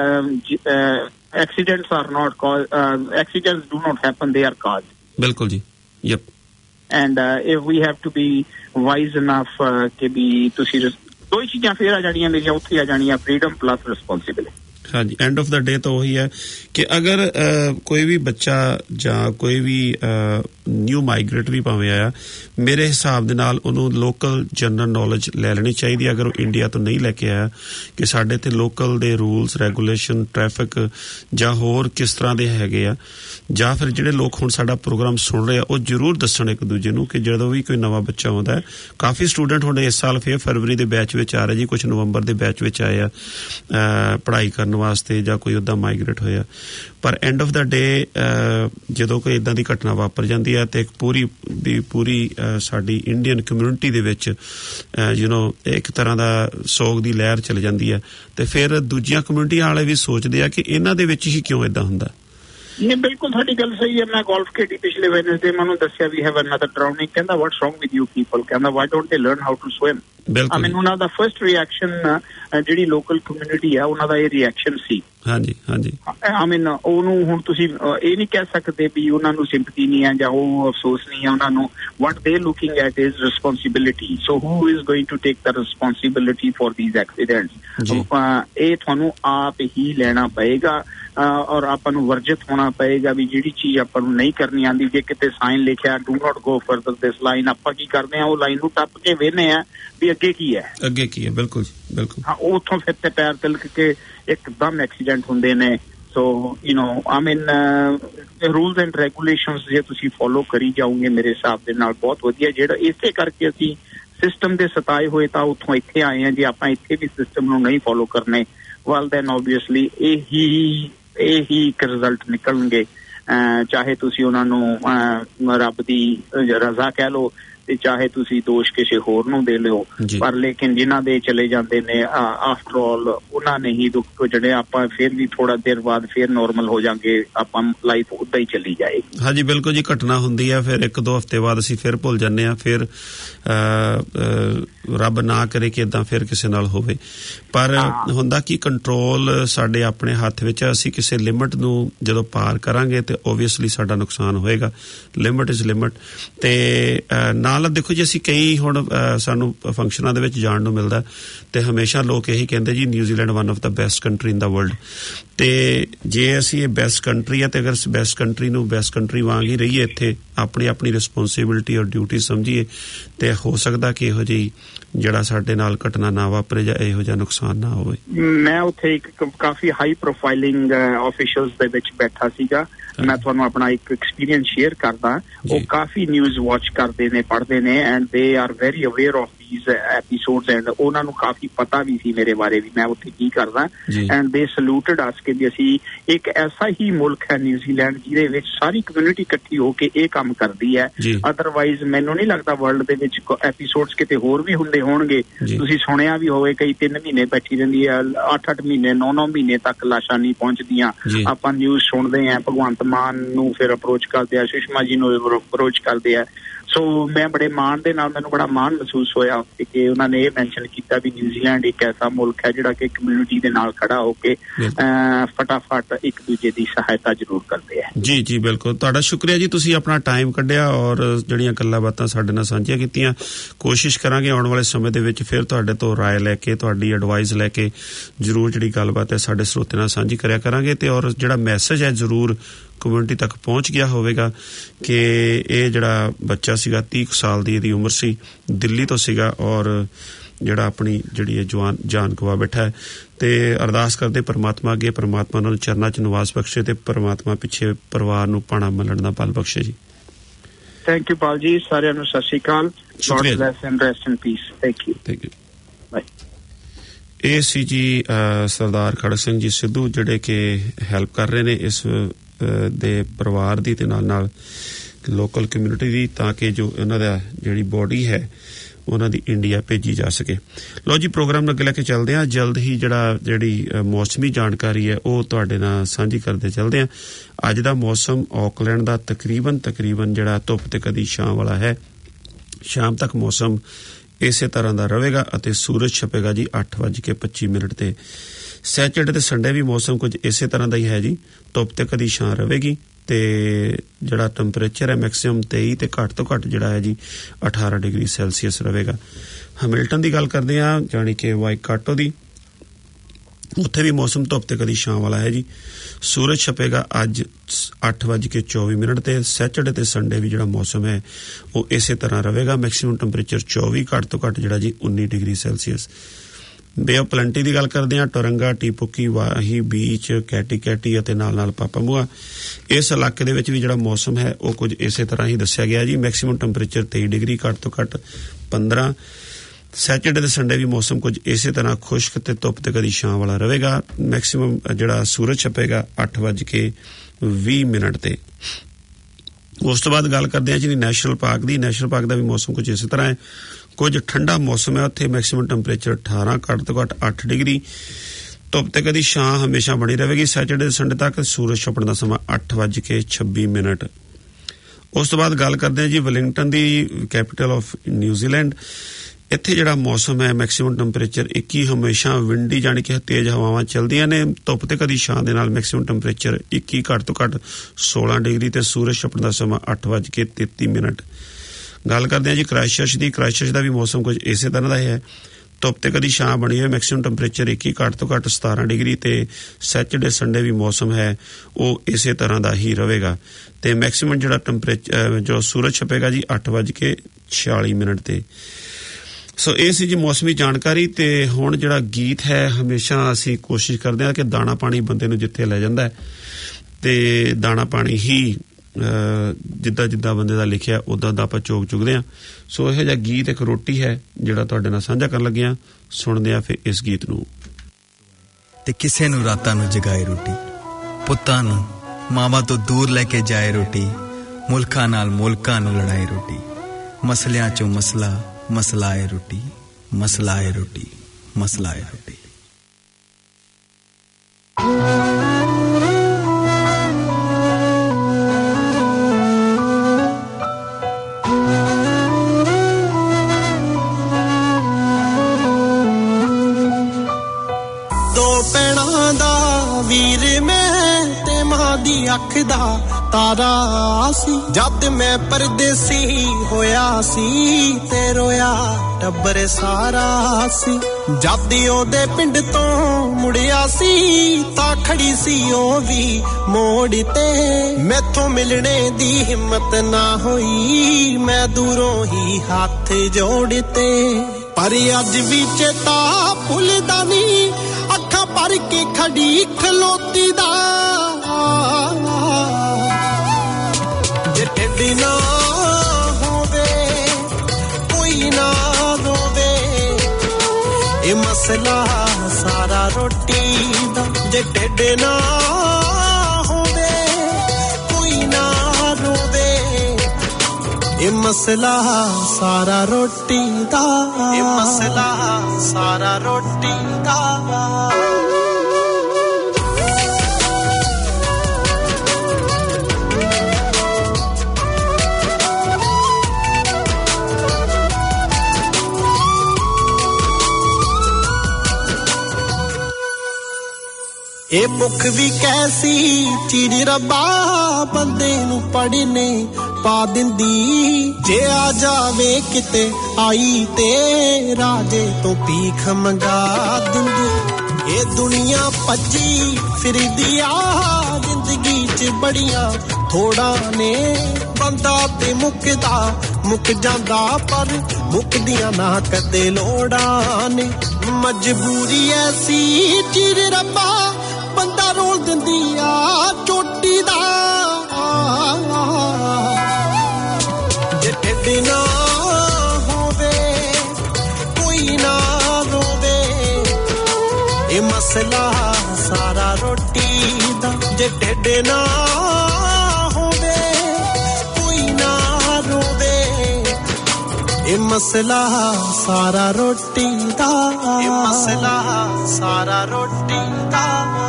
accidents are not cause, accidents do not happen, they are cause. ਬਿਲਕੁਲ ਜੀ, yep. And if we have to be wise enough ਕਿ ਵੀ ਤੁਸੀਂ ਦੋ ਹੀ ਚੀਜ਼ਾਂ ਫੇਰ ਆ ਜਾਣੀਆਂ ਮੇਰੀਆਂ ਉੱਥੇ ਆ ਜਾਣੀਆਂ, ਫਰੀडम ਪਲੱਸ ਰਿਸਪੌਂਸਿਬਿਲਿਟੀ। ਹਾਂਜੀ, ਐਂਡ ਆਫ ਦਾ ਡੇ ਤਾਂ ਉਹੀ ਹੈ ਕਿ ਅਗਰ ਕੋਈ ਵੀ ਬੱਚਾ ਜਾਂ ਕੋਈ ਵੀ ਨਿਊ ਮਾਈਗ੍ਰੇਟ ਵੀ ਭਾਵੇਂ ਆਇਆ, ਮੇਰੇ ਹਿਸਾਬ ਦੇ ਨਾਲ ਉਹਨੂੰ ਲੋਕਲ ਜਨਰਲ ਨੌਲੇਜ ਲੈ ਲੈਣੀ ਚਾਹੀਦੀ ਹੈ। ਅਗਰ ਉਹ ਇੰਡੀਆ ਤੋਂ ਨਹੀਂ ਲੈ ਕੇ ਆਇਆ ਕਿ ਸਾਡੇ ਇੱਥੇ ਲੋਕਲ ਦੇ ਰੂਲਸ ਰੈਗੂਲੇਸ਼ਨ, ਟ੍ਰੈਫਿਕ ਜਾਂ ਹੋਰ ਕਿਸ ਤਰ੍ਹਾਂ ਦੇ ਹੈਗੇ ਆ, ਜਾਂ ਫਿਰ ਜਿਹੜੇ ਲੋਕ ਹੁਣ ਸਾਡਾ ਪ੍ਰੋਗਰਾਮ ਸੁਣ ਰਹੇ ਆ ਉਹ ਜ਼ਰੂਰ ਦੱਸਣ ਇੱਕ ਦੂਜੇ ਨੂੰ ਕਿ ਜਦੋਂ ਵੀ ਕੋਈ ਨਵਾਂ ਬੱਚਾ ਆਉਂਦਾ ਹੈ। ਕਾਫੀ ਸਟੂਡੈਂਟ ਹੁਣ ਇਸ ਸਾਲ ਫਿਰ ਫਰਵਰੀ ਦੇ ਬੈਚ ਵਿੱਚ ਆ ਰਹੇ ਜੀ, ਕੁਛ ਨਵੰਬਰ ਦੇ ਬੈਚ ਵਿੱਚ ਆਏ ਆ ਪੜ੍ਹਾਈ ਕਰਨ ਵਾਸਤੇ ਜਾਂ ਕੋਈ ਉੱਦਾਂ ਮਾਈਗ੍ਰੇਟ ਹੋਇਆ। ਪਰ ਐਂਡ ਆਫ ਦਾ ਡੇ ਜਦੋਂ ਕੋਈ ਇੱਦਾਂ ਦੀ ਘਟਨਾ ਵਾਪਰ ਜਾਂਦੀ ਹੈ ਤੇ ਪੂਰੀ ਦੀ ਪੂਰੀ ਸਾਡੀ ਇੰਡੀਅਨ ਕਮਿਊਨਿਟੀ ਦੇ ਵਿੱਚ ਯੂ ਨੋ ਇੱਕ ਤਰ੍ਹਾਂ ਦਾ ਸੋਗ ਦੀ ਲਹਿਰ ਚੱਲ ਜਾਂਦੀ ਹੈ ਤੇ ਫਿਰ ਦੂਜੀਆਂ ਕਮਿਊਨਿਟੀਆਂ ਵਾਲੇ ਵੀ ਸੋਚਦੇ ਆ ਕਿ ਇਹਨਾਂ ਦੇ ਵਿੱਚ ਹੀ ਕਿਉਂ ਇੱਦਾਂ ਹੁੰਦਾ। ਨਹੀਂ, ਬਿਲਕੁਲ ਤੁਹਾਡੀ ਗੱਲ ਸਹੀ ਹੈ। ਮੈਂ ਗੋਲਫ ਖੇਡੀ ਪਿਛਲੇ ਵੈਨਸਡੇ, ਮੈਨੂੰ ਦੱਸਿਆ ਵੀ ਹੈਵ ਅਨਦਰ ਡਰਾਊਨਿੰਗ। ਕਹਿੰਦਾ what's wrong with you people, ਕਹਿੰਦਾ why don't they learn how to swim. ਆ ਮੈਨੂੰ ਉਹਨਾਂ ਦਾ ਫਰਸਟ ਰਿਐਕਸ਼ਨ, ਜਿਹੜੀ ਲੋਕਲ ਕਮਿਊਨਿਟੀ ਆ ਉਹਨਾਂ ਦਾ ਇਹ ਰਿਐਕਸ਼ਨ ਸੀ। ਹਾਂਜੀ ਹਾਂਜੀ ਆਈ ਮੀਨ ਉਹਨੂੰ ਹੁਣ ਤੁਸੀਂ ਇਹ ਨਹੀਂ ਕਹਿ ਸਕਦੇ ਵੀ ਉਹਨਾਂ ਨੂੰ ਸਿੰਪਥੀ ਨਹੀਂ ਹੈ ਜਾਂ ਉਹ ਅਫਸੋਸ ਨਹੀਂ ਹੈ ਉਹਨਾਂ ਨੂੰ। What they looking at is responsibility. So who is going to take the responsibility for these accidents. ਇਹ ਤੁਹਾਨੂੰ ਆਪ ਹੀ ਲੈਣਾ ਪਏਗਾ ਔਰ ਆਪਾਂ ਨੂੰ ਵਰਜਿਤ ਹੋਣਾ ਪਏਗਾ ਵੀ ਜਿਹੜੀ ਚੀਜ਼ ਆਪਾਂ ਨੂੰ ਨਹੀਂ ਕਰਨੀ ਆਉਂਦੀ। ਜੇ ਕਿਤੇ ਸਾਈਨ ਲਿਖਿਆ do not go further this line, ਆਪਾਂ ਕੀ ਕਰਦੇ ਹਾਂ ਉਹ ਲਾਈਨ ਨੂੰ ਟੱਪ ਕੇ ਵੇਖਦੇ ਆ ਵੀ ਅੱਗੇ ਕੀ ਹੈ, ਅੱਗੇ ਕੀ ਹੈ। ਬਿਲਕੁਲ ਬਿਲਕੁਲ। ਹਾਂ, ਉੱਥੋਂ ਫਿਰ ਤੇ ਪੈਰ ਤਿਲਕ ਕੇ ਇੱਕਦਮ ਐਕਸੀਡੈਂਟ ਹੁੰਦੇ ਨੇ। So you know I mean rules and regulations ਜੇ ਤੁਸੀਂ ਫੋਲੋ ਕਰੀ ਜਾਓਗੇ ਮੇਰੇ ਹਿਸਾਬ ਦੇ ਨਾਲ ਬਹੁਤ ਵਧੀਆ। ਜਿਹੜਾ ਇਸੇ ਕਰਕੇ ਅਸੀਂ ਸਿਸਟਮ ਦੇ ਸਤਾਏ ਹੋਏ ਤਾਂ ਉੱਥੋਂ ਇੱਥੇ ਆਏ ਹਾਂ। ਜੇ ਆਪਾਂ ਇੱਥੇ ਵੀ ਸਿਸਟਮ ਨੂੰ ਨਹੀਂ ਫੋਲੋ ਕਰਨੇ, ਵੈਲ ਦੈਨ ਓਬਵੀਅਸਲੀ ਇਹੀ ਇਹੀ ਇੱਕ ਰਿਜ਼ਲਟ ਨਿਕਲਣਗੇ। ਚਾਹੇ ਤੁਸੀਂ ਉਹਨਾਂ ਨੂੰ ਰੱਬ ਦੀ ਰਜ਼ਾ ਕਹਿ ਲਓ ਤੇ ਚਾਹੇ ਤੁਸੀਂ ਦੋਸ਼ ਕਿਸੇ ਹੋਰ ਨੂੰ ਦੇ ਲਿਓ, ਪਰ ਲੇਕਿਨ ਜਿਨ੍ਹਾਂ ਦੇ ਚਲੇ ਜਾਂਦੇ ਨੇ ਆਫਟਰ ਆਲ ਉਹਨਾਂ ਨੇ ਹੀ ਦੁੱਖ ਜਿਹੜੇ। ਆਪਾਂ ਫਿਰ ਵੀ ਥੋੜਾ ਦੇਰ ਬਾਅਦ ਫਿਰ ਨੋਰਮਲ ਹੋ ਜਾਾਂਗੇ, ਆਪਾਂ ਲਾਈਫ ਉੱਦਾਂ ਹੀ ਚੱਲੀ ਜਾਏਗੀ। ਹਾਂਜੀ ਬਿਲਕੁਲ ਜੀ, ਘਟਨਾ ਹੁੰਦੀ ਹੈ, ਫਿਰ ਇੱਕ ਦੋ ਹਫ਼ਤੇ ਬਾਅਦ ਅਸੀਂ ਫਿਰ ਭੁੱਲ ਜਾਂਦੇ ਹਾਂ। ਫਿਰ ਰੱਬ ਨਾ ਕਰੇ ਕਿ ਏਦਾਂ ਫਿਰ ਕਿਸੇ ਨਾਲ ਹੋਵੇ। ਪਰ ਹੁੰਦਾ ਕਿ ਕੰਟਰੋਲ ਸਾਡੇ ਆਪਣੇ ਹੱਥ ਵਿੱਚ। ਅਸੀਂ ਕਿਸੇ ਲਿਮਿਟ ਨੂੰ ਜਦੋਂ ਪਾਰ ਕਰਾਂਗੇ ਤੇ ਓਬਵੀਅਸਲੀ ਸਾਡਾ ਨੁਕਸਾਨ ਹੋਏਗਾ। Limit is limit. ਤੇ ਨਾਲ ਦੇਖੋ ਜੀ, ਅਸੀਂ ਕਈ ਹੁਣ ਸਾਨੂੰ ਫੰਕਸ਼ਨਾਂ ਦੇ ਵਿੱਚ ਜਾਣ ਨੂੰ ਮਿਲਦਾ ਤੇ ਹਮੇਸ਼ਾ ਲੋਕ ਇਹੀ ਕਹਿੰਦੇ ਜੀ New Zealand one of the best country in the world. ਤੇ ਜੇ ਅਸੀਂ ਇਹ ਬੈਸਟ ਕੰਟਰੀ ਹੈ ਤੇ ਅਗਰ ਬੈਸਟ ਕੰਟਰੀ ਨੂੰ ਬੈਸਟ ਕੰਟਰੀ ਵਾਂਗ ਹੀ ਰਹੀਏ, ਇੱਥੇ ਆਪਣੀ ਆਪਣੀ ਰਿਸਪੌਂਸਿਬਿਲਿਟੀ ਔਰ ਡਿਊਟੀ ਸਮਝੀਏ, ਤੇ ਹੋ ਸਕਦਾ ਕਿ ਇਹੋ ਜਿਹੀ ਜਿਹੜਾ ਸਾਡੇ ਨਾਲ ਘਟਨਾ ਨਾ ਵਾਪਰੇ ਜਾਂ ਇਹੋ ਜਿਹਾ ਨੁਕਸਾਨ ਨਾ ਹੋਵੇ। ਮੈਂ ਉੱਥੇ ਇੱਕ ਕਾਫੀ ਹਾਈ ਪ੍ਰੋਫਾਈਲਿੰਗ ਆਫੀਸ਼ੀਅਲਸ ਦੇ ਵਿੱਚ ਬੈਠਾ ਸੀਗਾ। ਮੈਂ ਤੁਹਾਨੂੰ ਆਪਣਾ ਇੱਕ ਐਕਸਪੀਰੀਅੰਸ ਸ਼ੇਅਰ ਕਰਦਾ। ਉਹ ਕਾਫੀ ਨਿਊਜ਼ ਵਾਚ ਕਰਦੇ ਨੇ, ਪੜ੍ਹਦੇ ਨੇ, and they are very aware of these episodes and ਉਹਨਾਂ ਨੂੰ ਕਾਫੀ ਪਤਾ ਵੀ ਸੀ ਮੇਰੇ ਬਾਰੇ ਵੀ ਮੈਂ ਉੱਥੇ ਕੀ ਕਰਦਾ। ਐਂਡ ਦੇ ਸਲੂਟਡ ਅਸ ਕਿ ਵੀ ਅਸੀਂ ਇੱਕ ਐਸਾ ਹੀ ਮੁਲਕ ਹੈ ਨਿਊਜ਼ੀਲੈਂਡ ਜਿਹਦੇ ਵਿੱਚ ਸਾਰੀ ਕਮਿਊਨਿਟੀ ਇਕੱਠੀ ਹੋ ਕੇ ਇਹ ਕੰਮ ਕਰਦੀ ਹੈ। ਅਦਰਵਾਈਜ਼ ਮੈਨੂੰ ਨਹੀਂ ਲੱਗਦਾ ਵਰਲਡ ਦੇ ਵਿੱਚ ਐਪੀਸੋਡਸ ਕਿਤੇ ਹੋਰ ਵੀ ਹੁੰਦੇ ਹੋਣਗੇ। ਤੁਸੀਂ ਸੁਣਿਆ ਵੀ ਹੋਵੇ ਕਈ ਤਿੰਨ ਮਹੀਨੇ ਬੈਠੀ ਰਹਿੰਦੀ ਹੈ, ਅੱਠ ਅੱਠ ਮਹੀਨੇ ਨੌ ਨੌ ਮਹੀਨੇ ਤੱਕ ਲਾਸ਼ਾਂ ਨਹੀਂ ਪਹੁੰਚਦੀਆਂ। ਆਪਾਂ ਨਿਊਜ਼ ਸੁਣਦੇ ਹਾਂ, ਭਗਵੰਤ ਮਾਨ ਨੂੰ ਫਿਰ ਅਪਰੋਚ ਕਰਦੇ ਆ, ਸੁਸ਼ਮਾ ਜੀ ਨੂੰ ਅਪਰੋਚ ਕਰਦੇ ਆ। ਸੋ ਮੈਂ ਬੜੇ ਮਾਣ ਦੇ ਨਾਲ, ਮੈਨੂੰ ਬੜਾ ਮਾਣ ਮਹਿਸੂਸ ਹੋਇਆ ਕਿ ਉਹਨਾਂ ਨੇ ਇਹ ਮੈਂਸ਼ਨ ਕੀਤਾ ਵੀ ਨਿਊਜ਼ੀਲੈਂਡ ਇੱਕ ਐਸਾ ਮੁਲਕ ਹੈ ਜਿਹੜਾ ਕਿ ਕਮਿਊਨਿਟੀ ਦੇ ਨਾਲ ਖੜਾ ਹੋ ਕੇ ਫਟਾਫਟ ਇੱਕ ਦੂਜੇ ਦੀ ਸਹਾਇਤਾ ਜ਼ਰੂਰ ਕਰਦੇ ਹੈ। ਜੀ ਜੀ ਬਿਲਕੁਲ, ਤੁਹਾਡਾ ਸ਼ੁਕਰੀਆ ਜੀ, ਤੁਸੀਂ ਆਪਣਾ ਟਾਈਮ ਕੱਢਿਆ ਔਰ ਜਿਹੜੀਆਂ ਗੱਲਾਂ ਬਾਤਾਂ ਸਾਡੇ ਨਾਲ ਸਾਂਝੀਆਂ ਕੀਤੀਆਂ। ਕੋਸ਼ਿਸ਼ ਕਰਾਂਗੇ ਆਉਣ ਵਾਲੇ ਸਮੇਂ ਦੇ ਵਿੱਚ ਫਿਰ ਤੁਹਾਡੇ ਤੋਂ ਰਾਏ ਲੈ ਕੇ, ਤੁਹਾਡੀ ਐਡਵਾਈਸ ਲੈ ਕੇ ਜ਼ਰੂਰ ਜਿਹੜੀ ਗੱਲਬਾਤ ਹੈ ਸਾਡੇ ਸਰੋਤਿਆਂ ਨਾਲ ਸਾਂਝੀ ਕਰਿਆ ਕਰਾਂਗੇ। ਤੇ ਔਰ ਜਿਹੜਾ ਮੈਸੇਜ ਹੈ ਜ਼ਰੂਰ ਕਮਿਊਨਿਟੀ ਤੱਕ ਪਹੁੰਚ ਗਿਆ ਹੋਵੇਗਾ ਕਿ ਇਹ ਜਿਹੜਾ ਬੱਚਾ ਸੀਗਾ ਤੀਹ ਸਾਲ ਦੀ ਇਹਦੀ ਉਮਰ ਸੀ, ਦਿੱਲੀ ਤੋਂ ਸੀਗਾ ਔਰ ਜਿਹੜਾ ਆਪਣੀ ਜਿਹੜੀ ਇਹ ਜਵਾਨ ਜਾਨ ਗਵਾ ਬੈਠਾ ਹੈ। ਤੇ ਅਰਦਾਸ ਕਰਦੇ ਪਰਮਾਤਮਾ ਅੱਗੇ, ਪਰਮਾਤਮਾ ਉਹਨਾਂ ਨੂੰ ਚਰਨਾਂ 'ਚ ਨਿਵਾਸ ਬਖਸ਼ੇ ਤੇ ਪਰਮਾਤਮਾ ਪਿੱਛੇ ਪਰਿਵਾਰ ਨੂੰ ਭਾਣਾ ਮੱਲਣ ਦਾ ਬਲ ਬਖਸ਼ੇ ਜੀ। ਥੈਂਕ ਯੂ ਪਾਲ ਜੀ, ਸਾਰਿਆਂ ਨੂੰ ਸਤਿ ਸ਼੍ਰੀ ਅਕਾਲ। God bless and rest in peace. Thank you thank you bye. ਇਹ ਸੀ ਜੀ ਸਰਦਾਰ ਖੜਕ ਸਿੰਘ ਜੀ ਸਿੱਧੂ ਜਿਹੜੇ ਕਿ ਹੈਲਪ ਕਰ ਰਹੇ ਨੇ ਇਸ ਦੇ ਪਰਿਵਾਰ ਦੀ ਤੇ ਨਾਲ ਨਾਲ ਲੋਕਲ ਕਮਿਊਨਿਟੀ ਦੀ, ਤਾਂ ਕਿ ਜੋ ਉਹਨਾਂ ਦਾ ਜਿਹੜੀ ਬੋਡੀ ਹੈ ਉਹਨਾਂ ਦੀ ਇੰਡੀਆ ਭੇਜੀ ਜਾ ਸਕੇ। ਲਓ ਜੀ, ਪ੍ਰੋਗਰਾਮ ਨੂੰ ਅੱਗੇ ਲੈ ਕੇ ਚੱਲਦੇ ਹਾਂ। ਜਲਦ ਹੀ ਜਿਹੜਾ ਜਿਹੜੀ ਮੌਸਮੀ ਜਾਣਕਾਰੀ ਹੈ ਉਹ ਤੁਹਾਡੇ ਨਾਲ ਸਾਂਝੀ ਕਰਦੇ ਚੱਲਦੇ ਹਾਂ। ਅੱਜ ਦਾ ਮੌਸਮ ਆਕਲੈਂਡ ਦਾ ਤਕਰੀਬਨ ਤਕਰੀਬਨ ਜਿਹੜਾ ਧੁੱਪ ਤੇ ਕਦੀ ਛਾਂ ਵਾਲਾ ਹੈ। ਸ਼ਾਮ ਤੱਕ ਮੌਸਮ ਇਸੇ ਤਰ੍ਹਾਂ ਦਾ ਰਹੇਗਾ ਅਤੇ ਸੂਰਜ ਛਪੇਗਾ ਜੀ ਅੱਠ ਵੱਜ ਕੇ ਪੱਚੀ ਮਿੰਟ ਤੇ। ਸੈਚਰਡੇ ਤੇ ਸੰਡੇ ਵੀ ਮੌਸਮ ਕੁਝ ਇਸੇ ਤਰ੍ਹਾਂ ਦਾ ਹੀ ਹੈ ਜੀ, ਧੁੱਪ ਤੇ ਕਦੀ ਛਾਂ ਰਹੇਗੀ ਤੇ ਜਿਹੜਾ ਟੈਂਪਰੇਚਰ ਹੈ ਮੈਕਸਿਮਮ ਤੇਈ ਤੇ ਘੱਟ ਤੋਂ ਘੱਟ ਜਿਹੜਾ ਹੈ ਜੀ ਅਠਾਰਾਂ ਡਿਗਰੀ ਸੈਲਸੀਅਸ ਰਹੇਗਾ। ਹੈਮਿਲਟਨ ਦੀ ਗੱਲ ਕਰਦੇ ਹਾਂ, ਜਾਣੀ ਕਿ ਵਾਈਕਾਟੋ ਦੀ, ਉੱਥੇ ਵੀ ਮੌਸਮ ਧੁੱਪ ਤੇ ਕਦੀ ਛਾਂ ਵਾਲਾ ਹੈ ਜੀ। ਸੂਰਜ ਛਪੇਗਾ ਅੱਜ ਅੱਠ ਵੱਜ ਕੇ ਚੌਵੀ ਮਿੰਟ ਤੇ। ਸੈਚਰਡੇ ਤੇ ਸੰਡੇ ਵੀ ਜਿਹੜਾ ਮੌਸਮ ਹੈ ਉਹ ਇਸੇ ਤਰ੍ਹਾਂ ਰਹੇਗਾ। ਮੈਕਸਿਮਮ ਟੈਂਪਰੇਚਰ ਚੌਵੀ, ਘੱਟ ਤੋਂ ਘੱਟ ਜਿਹੜਾ ਜੀ ਉੱਨੀ degree Celsius. Bay of Plenty ਦੀ ਗੱਲ ਕਰਦੇ ਹਾਂ, ਟੋਰੰਗਾ, ਟੀਪੁਕੀ, ਵਾਹੀ ਬੀਚ, ਕੈਟੀ ਕੈਟੀ ਅਤੇ ਨਾਲ ਨਾਲ ਪਾਪਾਮੂਆ, ਇਸ ਇਲਾਕੇ ਦੇ ਵਿੱਚ ਵੀ ਜਿਹੜਾ ਮੌਸਮ ਹੈ ਉਹ ਕੁਝ ਇਸੇ ਤਰ੍ਹਾਂ ਹੀ ਦੱਸਿਆ ਗਿਆ ਜੀ। ਮੈਕਸਿਮਮ ਟੈਂਪਰੇਚਰ ਤੇਈ ਡਿਗਰੀ, ਘੱਟ ਤੋਂ ਘੱਟ ਪੰਦਰਾਂ। ਸੈਚਰਡੇ ਤੇ ਸੰਡੇ ਵੀ ਮੌਸਮ ਕੁਝ ਇਸੇ ਤਰ੍ਹਾਂ ਖੁਸ਼ਕ ਤੇ ਧੁੱਪ ਤੇ ਕਦੀ ਛਾਂ ਵਾਲਾ ਰਹੇਗਾ। ਮੈਕਸਿਮਮ ਜਿਹੜਾ ਸੂਰਜ ਛਪੇਗਾ ਅੱਠ ਵੱਜ ਕੇ ਵੀਹ ਮਿੰਟ ਤੇ। ਉਸ ਤੋਂ ਬਾਅਦ ਗੱਲ ਕਰਦੇ ਹਾਂ ਜੀ ਨੈਸ਼ਨਲ ਪਾਰਕ ਦੀ। ਨੈਸ਼ਨਲ ਪਾਰਕ ਦਾ ਵੀ ਮੌਸਮ ਕੁਝ ਇਸੇ ਤਰ੍ਹਾਂ ਹੈ, ਕੁਝ ਠੰਡਾ ਮੌਸਮ ਹੈ ਉੱਥੇ। ਮੈਕਸਿਮਮ ਟੈਂਪਰੇਚਰ ਅਠਾਰਾਂ, ਘੱਟ ਤੋਂ ਘੱਟ ਅੱਠ ਡਿਗਰੀ। ਧੁੱਪ ਤੇ ਕਦੀ ਛਾਂ ਹਮੇਸ਼ਾ ਬਣੀ ਰਹੇਗੀ। ਸੈਚਰਡੇ ਸੰਡੇ ਤੱਕ ਸੂਰਜ ਛਪਣ ਦਾ ਸਮਾਂ ਅੱਠ ਵੱਜ ਕੇ ਛੱਬੀ ਮਿੰਟ। ਉਸ ਤੋਂ ਬਾਅਦ ਗੱਲ ਕਰਦੇ ਹਾਂ ਜੀ ਵੈਲਿੰਗਟਨ ਦੀ, ਕੈਪੀਟਲ ਆਫ ਨਿਊਜ਼ੀਲੈਂਡ। ਇੱਥੇ ਜਿਹੜਾ ਮੌਸਮ ਹੈ ਮੈਕਸਿਮਮ ਟੈਂਪਰੇਚਰ ਇੱਕੀ, ਹਮੇਸ਼ਾ ਵਿੰਡੀ ਜਾਣੀ ਕਿ ਤੇਜ਼ ਹਵਾਵਾਂ ਚੱਲਦੀਆਂ ਨੇ। ਧੁੱਪ ਤੇ ਕਦੀ ਛਾਂ ਦੇ ਨਾਲ ਮੈਕਸਿਮਮ ਟੈਂਪਰੇਚਰ ਇੱਕੀ, ਘੱਟ ਤੋਂ ਘੱਟ ਸੋਲਾਂ ਡਿਗਰੀ ਤੇ ਸੂਰਜ ਛਪਣ ਦਾ ਸਮਾਂ ਅੱਠ ਵੱਜ ਕੇ ਤੇਤੀ ਮਿੰਟ। ਗੱਲ ਕਰਦੇ ਹਾਂ ਜੀ ਕ੍ਰਾਈਸਟਚਰਚ ਦੀ। ਕ੍ਰਾਈਸਟਚਰਚ ਦਾ ਵੀ ਮੌਸਮ ਕੁਝ ਇਸੇ ਤਰ੍ਹਾਂ ਦਾ ਹੈ, ਧੁੱਪ ਤੇ ਕਦੀ ਛਾਂ ਬਣੀ ਹੋਈ। ਮੈਕਸਿਮਮ ਟੈਂਪਰੇਚਰ ਇੱਕੀ, ਘੱਟ ਤੋਂ ਘੱਟ ਸਤਾਰਾਂ ਡਿਗਰੀ ਤੇ ਸੈਚਰਡੇ ਸੰਡੇ ਵੀ ਮੌਸਮ ਹੈ ਉਹ ਇਸੇ ਤਰ੍ਹਾਂ ਦਾ ਹੀ ਰਹੇਗਾ ਤੇ ਮੈਕਸਿਮਮ ਜਿਹੜਾ ਟੈਂਪਰੇਚਰ ਜੋ ਸੂਰਜ ਛਪੇਗਾ ਜੀ ਅੱਠ ਵੱਜ ਕੇ ਛਿਆਲੀ ਮਿੰਟ ਤੇ। ਸੋ ਇਹ ਸੀ ਜੀ ਮੌਸਮੀ ਜਾਣਕਾਰੀ। ਤੇ ਹੁਣ ਜਿਹੜਾ ਗੀਤ ਹੈ, ਹਮੇਸ਼ਾ ਅਸੀਂ ਕੋਸ਼ਿਸ਼ ਕਰਦੇ ਹਾਂ ਕਿ ਦਾਣਾ ਪਾਣੀ ਬੰਦੇ ਨੂੰ ਜਿੱਥੇ ਲੈ ਜਾਂਦਾ ਹੈ ਤੇ ਦਾਣਾ ਪਾਣੀ ਹੀ ਜਿੱਦਾਂ ਜਿੱਦਾਂ ਬੰਦੇ ਦਾ ਲਿਖਿਆ ਉਦਾਂ ਦਾ ਆਪਾਂ ਚੋਕ ਚੁਗਦੇ ਹਾਂ। ਸੋ ਇਹੋ ਜਿਹਾ ਗੀਤ ਇੱਕ ਰੋਟੀ ਹੈ ਜਿਹੜਾ ਤੁਹਾਡੇ ਨਾਲ ਸਾਂਝਾ ਕਰਨ ਲੱਗੇ ਹਾਂ। ਸੁਣਦੇ ਹਾਂ ਫਿਰ ਇਸ ਗੀਤ ਨੂੰ। ਤੇ ਕਿਸੇ ਨੂੰ ਰਾਤਾਂ ਨੂੰ ਜਗਾਏ ਰੋਟੀ, ਪੁੱਤਾਂ ਨੂੰ ਮਾਵਾਂ ਤੋਂ ਦੂਰ ਲੈ ਕੇ ਜਾਏ ਰੋਟੀ, ਮੁਲਕਾਂ ਨਾਲ ਮੁਲਕਾਂ ਨੂੰ ਲੜਾਏ ਰੋਟੀ, ਮਸਲਿਆਂ ਚੋਂ ਮਸਲਾ ਮਸਲਾਏ ਰੋਟੀ, ਮਸਲਾਏ ਰੋਟੀ, ਮਸਲਾਏ ਰੋਟੀ। ਦੋ ਭੈਣਾਂ ਦਾ ਵੀਰ ਮੈਂ ਤੇ ਮਾਂ ਦੀ ਅੱਖ ਦਾ ਤਾਰਾ ਸੀ। ਜਦ ਮੈਂ ਪਰਦੇਸੀ ਹੋਇਆ ਸੀ ਤੇ ਰੋਇਆ ਟੱਬਰ ਸਾਰਾ ਸੀ। ਜਦ ਉਹਦੇ ਪਿੰਡ ਤੋਂ ਮੁੜਿਆ ਸੀ ਤਾਂ ਖੜੀ ਸੀ ਉਹ ਵੀ ਮੋੜ ਤੇ। ਮੈਥੋਂ ਮਿਲਣੇ ਦੀ ਹਿੰਮਤ ਨਾ ਹੋਈ, ਮੈਂ ਦੂਰੋਂ ਹੀ ਹੱਥ ਜੋੜਤੇ। ਪਰ ਅੱਜ ਵੀ ਚੇਤਾ ਭੁੱਲਦਾ ਨਹੀਂ, ਅੱਖਾਂ ਭਰ ਕੇ ਖੜੀ ਖਲੋਤੀ ਦਾ। ਜੇ ਢਿੱਡ ਨਾ ਹੋਵੇ ਕੋਈ ਨਾ ਰੋਵੇ, ਇਹ ਮਸਲਾ ਸਾਰਾ ਰੋਟੀ ਦਾ। ਜੇ ਢਿੱਡ ਨਾ ਹੋਵੇ ਕੋਈ ਨਾ ਰੋਵੇ, ਇਹ ਮਸਲਾ ਸਾਰਾ ਰੋਟੀ ਦਾ। ਇਹ ਮਸਲਾ ਸਾਰਾ ਰੋਟੀ ਦਾ। ਇਹ ਭੁੱਖ ਵੀ ਕੈਸੀ ਚੀਜ਼ ਰੱਬਾ ਬੰਦੇ ਨੂੰ ਪੜਨੇ ਪਾ ਦਿੰਦੀ। ਜੇ ਆ ਜਾਵੇ ਕਿਤੇ ਆਈ ਤੇ ਰਾਜੇ ਤੋਂ ਭੀਖ ਮੰਗਾ ਦਿੰਦੀ। ਇਹ ਦੁਨੀਆ ਭੱਜੀ ਫਿਰਦੀ ਆ, ਜ਼ਿੰਦਗੀ 'ਚ ਬੜੀਆਂ ਥੋੜਾਂ ਨੇ। ਬੰਦਾ ਤੇ ਮੁੱਕਦਾ ਮੁੱਕ ਜਾਂਦਾ ਪਰ ਮੁੱਕਦੀਆਂ ਨਾ ਕਦੇ ਲੋੜਾਂ ਨੇ। ਮਜਬੂਰੀ ਐਸੀ ਚੀਜ਼ ਰੱਬਾ ਬੰਦਾ ਰੋਲ ਦਿੰਦੀ ਆ ਚੋਟੀ ਦਾ। ਜੇ ਢਿੱਡ ਨਾ ਹੋਵੇ ਕੋਈ ਨਾ ਰੋਵੇ, ਇਹ ਮਸਲਾ ਸਾਰਾ ਰੋਟੀ ਦਾ। ਜੇ ਟੇਡੇ ਨਾ ਹੋਵੇ ਕੋਈ ਨਾ ਰੋਵੇ ਇਹ ਮਸਲਾ ਸਾਰਾ ਰੋਟੀ ਦਾ ਇਹ ਮਸਲਾ ਸਾਰਾ ਰੋਟੀ ਦਾ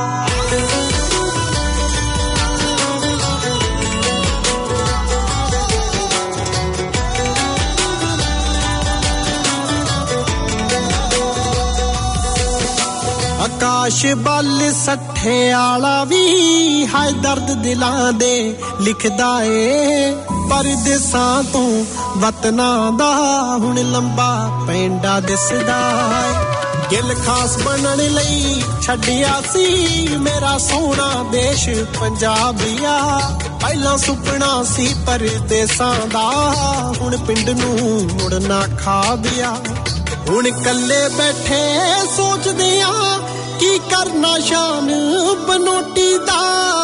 ਆਕਾਸ਼ ਬੱਲ ਸੱਠੇ ਆਲਾ ਵੀ ਹਾਏ ਦਰਦ ਦਿਲਾਂ ਦੇ ਲਿਖਦਾ ਏ ਪਰਦੇਸਾਂ ਤੋਂ ਵਤਨਾਂ ਦਾ ਹੁਣ ਲੰਬਾ ਪੈਂਡਾ ਦਿਸਦਾ ਏ ਗਿਲ ਖਾਸ ਬਣਨ ਲਈ ਛੱਡਿਆ ਸੀ ਮੇਰਾ ਸੋਹਣਾ ਦੇਸ਼ ਪੰਜਾਬੀਆ ਪਹਿਲਾਂ ਸੁਪਨਾ ਸੀ ਪਰਦੇਸਾਂ ਦਾ ਹੁਣ ਪਿੰਡ ਨੂੰ ਮੁੜਨਾ ਖਾਬਿਆ ਹੁਣ ਇਕੱਲੇ ਬੈਠੇ ਸੋਚਦੇ ਆ ਕੀ ਕਰਨਾ ਸ਼ਾਨ ਬਨੋਟੀ ਦਾ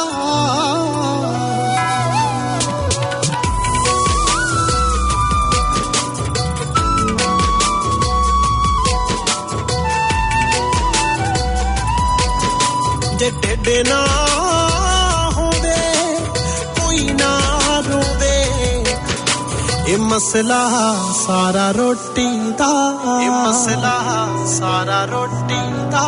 ਜੇ ਟੇਡੇ ਨਾ ਹੋਵੇ ਕੋਈ ਨਾ ਰੋਵੇ ਇਹ ਮਸਲਾ ਸਾਰਾ ਰੋਟੀ ਦਾ ਇਹ ਮਸਲਾ ਸਾਰਾ ਰੋਟੀ ਦਾ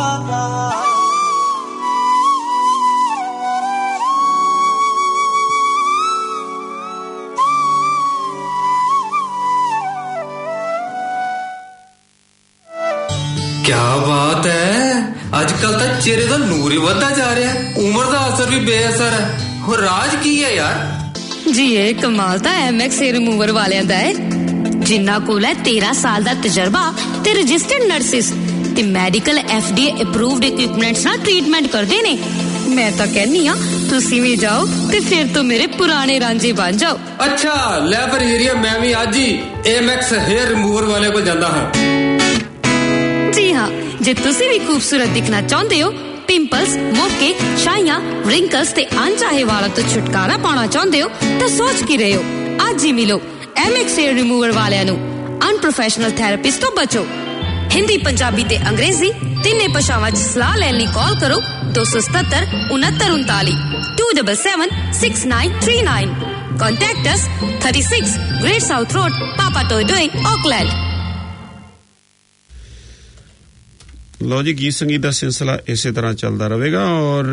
क्या बात है आजकल तो चेहरे का नूर ही बढ़ता जा रहा है उम्र का असर भी बेअसर है और राज की है यार जी ये कमाल ता एमएक्स हेयर रिमूवर वालियां दा है जिन्ना कोल है तेरह साल दा तजर्बा ते रजिस्टर्ड नर्सेस ते मेडिकल एफडीए अप्रूव्ड इक्विपमेंट्स नाल ट्रीटमेंट करदे ने मैं तो कहनी हां तुसी भी जाओ ते फिर तो मेरे पुराने रांझे बन जाओ अच्छा ले फिर हीरिया मैं भी आज ही एमएक्स हेयर रिमूवर वाले को जांदा हां जी हाँ जे तुसी भी खूबसूरत दिखना चाहते हो पिंपल्स मोके शाइयां रिंकल्स ते अनचाहे वालों तो छुटकारा पाना चाहते हो तो सोच की रहे हो आज ही मिलो एमएक्स हेयर रिमूवर वालियां नु अनप्रोफेशनल थेरेपिस्ट तो बचो हिंदी पंजाबी ते अंग्रेजी तिन्ने भाषावां च सलाह लैण लई कॉल करो दो सौ सतहत्तर उनहत्तर उनतालीस two double seven six nine three nine contact us thirty six Great South Road Papatoetoe Auckland लो जी गीत संगीत का सिलसिला इसे तरह चलता रहेगा और